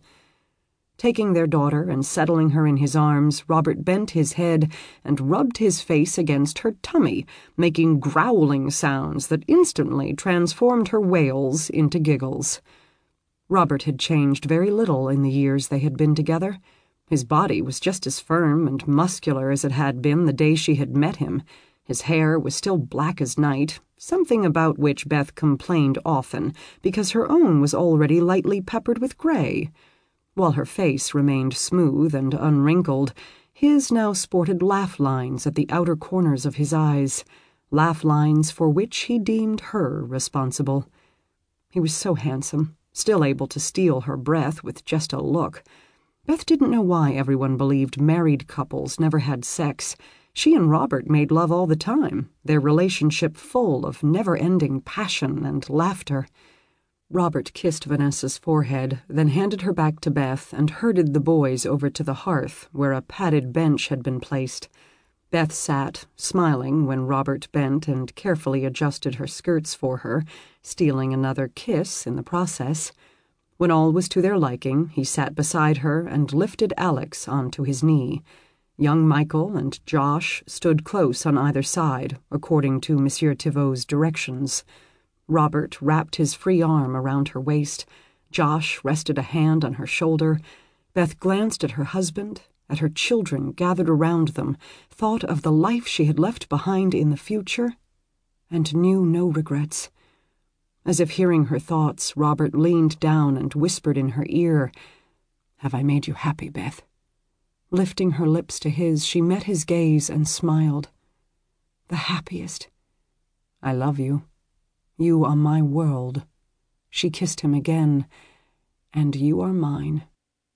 Taking their daughter and settling her in his arms, Robert bent his head and rubbed his face against her tummy, making growling sounds that instantly transformed her wails into giggles. Robert had changed very little in the years they had been together. His body was just as firm and muscular as it had been the day she had met him. His hair was still black as night, something about which Beth complained often, because her own was already lightly peppered with gray. While her face remained smooth and unwrinkled, His now sported laugh lines at the outer corners of his eyes, laugh lines for which he deemed her responsible. He was so handsome, still able to steal her breath with just a look. Beth didn't know why everyone believed married couples never had sex. She and Robert made love all the time, their relationship full of never-ending passion and laughter. Robert kissed Vanessa's forehead, then handed her back to Beth and herded the boys over to the hearth where a padded bench had been placed. Beth sat, smiling when Robert bent and carefully adjusted her skirts for her, stealing another kiss in the process. When all was to their liking, he sat beside her and lifted Alex onto his knee. Young Michael and Josh stood close on either side, according to Monsieur Thibault's directions. Robert wrapped his free arm around her waist. Josh rested a hand on her shoulder. Beth glanced at her husband, at her children gathered around them, thought of the life she had left behind in the future, and knew no regrets. As if hearing her thoughts, Robert leaned down and whispered in her ear, "Have I made you happy, Beth?" Lifting her lips to his, she met his gaze and smiled. "The happiest. I love you. You are my world." She kissed him again. "And you are mine."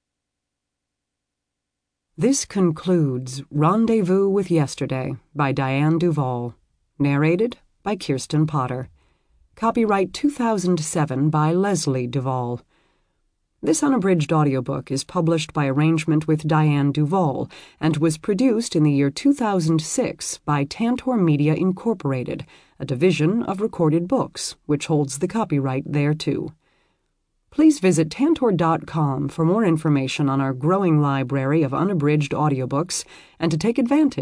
This concludes Rendezvous with Yesterday by Diane Duvall. Narrated by Kirsten Potter. Copyright 2007 by Leslie Duvall. This unabridged audiobook is published by arrangement with Diane Duvall and was produced in the year 2006 by Tantor Media Incorporated, a division of Recorded Books, which holds the copyright thereto. Please visit Tantor.com for more information on our growing library of unabridged audiobooks and to take advantage